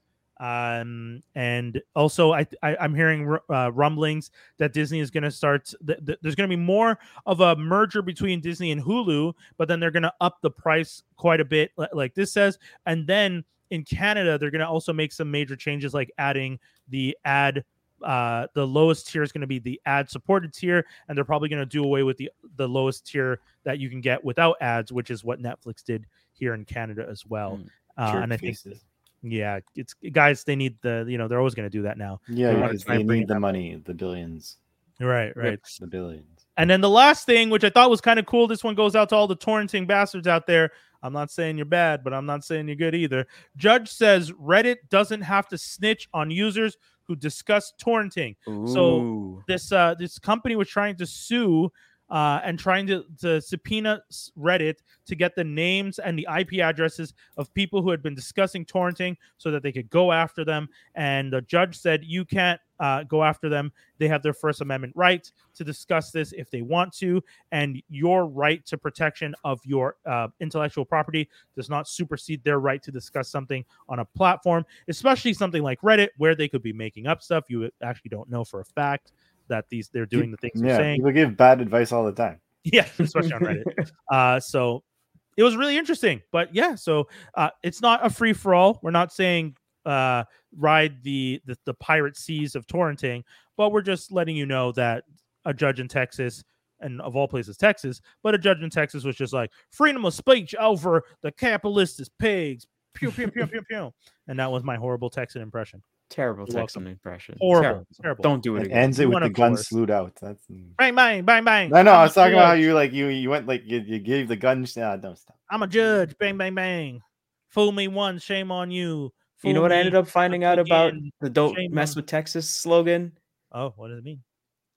Speaker 1: Um, and also, I, I I'm hearing uh, rumblings that Disney is going to start. Th- th- there's going to be more of a merger between Disney and Hulu, but then they're going to up the price quite a bit, like this says. And then in Canada, they're going to also make some major changes, like adding the ad. Uh, the lowest tier is going to be the ad supported tier, and they're probably going to do away with the the lowest tier that you can get without ads, which is what Netflix did here in Canada as well.
Speaker 2: Mm,
Speaker 1: uh, and I think, yeah, it's guys, they need the, you know, they're always going to do that now.
Speaker 3: Yeah,
Speaker 1: they
Speaker 3: because they need the money, the billions.
Speaker 1: Right, right,
Speaker 3: the billions.
Speaker 1: And then the last thing, which I thought was kind of cool, this one goes out to all the torrenting bastards out there. I'm not saying you're bad, but I'm not saying you're good either. Judge says Reddit doesn't have to snitch on users who discuss torrenting.
Speaker 2: Ooh.
Speaker 1: So this uh, this company was trying to sue uh, and trying to, to subpoena Reddit to get the names and the I P addresses of people who had been discussing torrenting so that they could go after them. And the judge said, you can't uh, go after them. They have their First Amendment right to discuss this if they want to. And your right to protection of your uh, intellectual property does not supersede their right to discuss something on a platform, especially something like Reddit, where they could be making up stuff you actually don't know for a fact that these they're doing the things
Speaker 3: yeah,
Speaker 1: they're saying.
Speaker 3: People give bad advice all the time.
Speaker 1: Yeah, especially on Reddit. Uh, so it was really interesting. But yeah, so uh, it's not a free for all. We're not saying uh, ride the, the the pirate seas of torrenting, but we're just letting you know that a judge in Texas, and of all places Texas, but a judge in Texas was just like, freedom of speech over the capitalist pigs. Pew pew pew pew pew. And that was my horrible Texan impression.
Speaker 2: Terrible
Speaker 1: You're
Speaker 2: Texan
Speaker 1: welcome.
Speaker 2: impression.
Speaker 1: Horrible.
Speaker 2: Terrible.
Speaker 1: Terrible.
Speaker 2: Don't do it
Speaker 3: It
Speaker 2: again.
Speaker 3: ends it
Speaker 1: You
Speaker 3: with
Speaker 1: won,
Speaker 3: the
Speaker 1: of
Speaker 3: gun
Speaker 1: course.
Speaker 3: slewed out. That's
Speaker 1: Bang bang bang bang.
Speaker 3: no, no.
Speaker 1: I'm
Speaker 3: I was
Speaker 1: a
Speaker 3: talking about how
Speaker 1: judge.
Speaker 3: you like you you went like you, you gave the gun. Nah, don't stop.
Speaker 1: I'm a judge. Bang bang bang. Fool me once, shame on you. Fool
Speaker 2: You know what I
Speaker 1: me
Speaker 2: ended up finding out about
Speaker 1: again,
Speaker 2: the "Don't
Speaker 1: shame
Speaker 2: mess
Speaker 1: on-
Speaker 2: with Texas" slogan?
Speaker 1: Oh, what does it mean?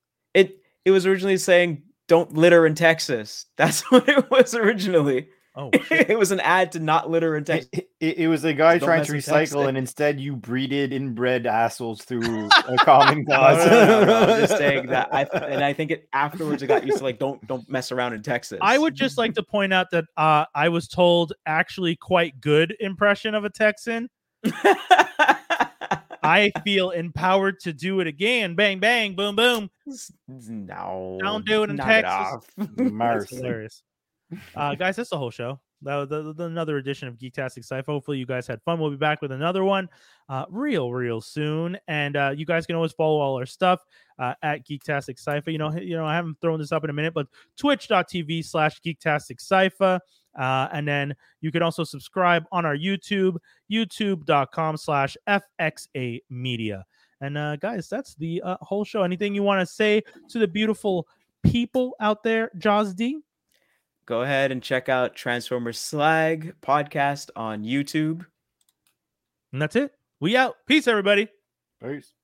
Speaker 2: It it was originally saying "Don't litter in Texas." That's what it was originally.
Speaker 1: Oh, shit.
Speaker 2: It was an ad to not litter in Texas.
Speaker 3: It, it, it was a guy
Speaker 2: Don't
Speaker 3: trying
Speaker 2: mess
Speaker 3: to
Speaker 2: with Texas.
Speaker 3: recycle, and instead you breeded inbred assholes through a common
Speaker 2: No,
Speaker 3: cause.
Speaker 2: no, no, no, no, I'm just saying that. I and I think it afterwards it got used to like don't don't mess around in Texas.
Speaker 1: I would just like to point out that uh, I was told actually quite good impression of a Texan. I feel empowered to do it again. Bang, bang, boom, boom.
Speaker 2: No,
Speaker 1: Don't do it in
Speaker 2: knock
Speaker 1: Texas.
Speaker 2: off.
Speaker 1: That's
Speaker 3: Mercy.
Speaker 1: hilarious. Uh, guys, that's the whole show. That was the, the, another edition of Geektastic Sci-Fi. Hopefully you guys had fun. We'll be back with another one uh, real, real soon. And uh, you guys can always follow all our stuff uh, at Geektastic Sci-Fi. You know, you know, I haven't thrown this up in a minute, but twitch.tv slash Geektastic Sci-Fi. Uh, and then you can also subscribe on our YouTube, youtube.com slash FXA Media. And uh, guys, that's the uh, whole show. Anything you want to say to the beautiful people out there, Jaws D?
Speaker 2: Go ahead and check out Transformers Slag podcast on YouTube.
Speaker 1: And that's it. We out. Peace, everybody.
Speaker 3: Peace.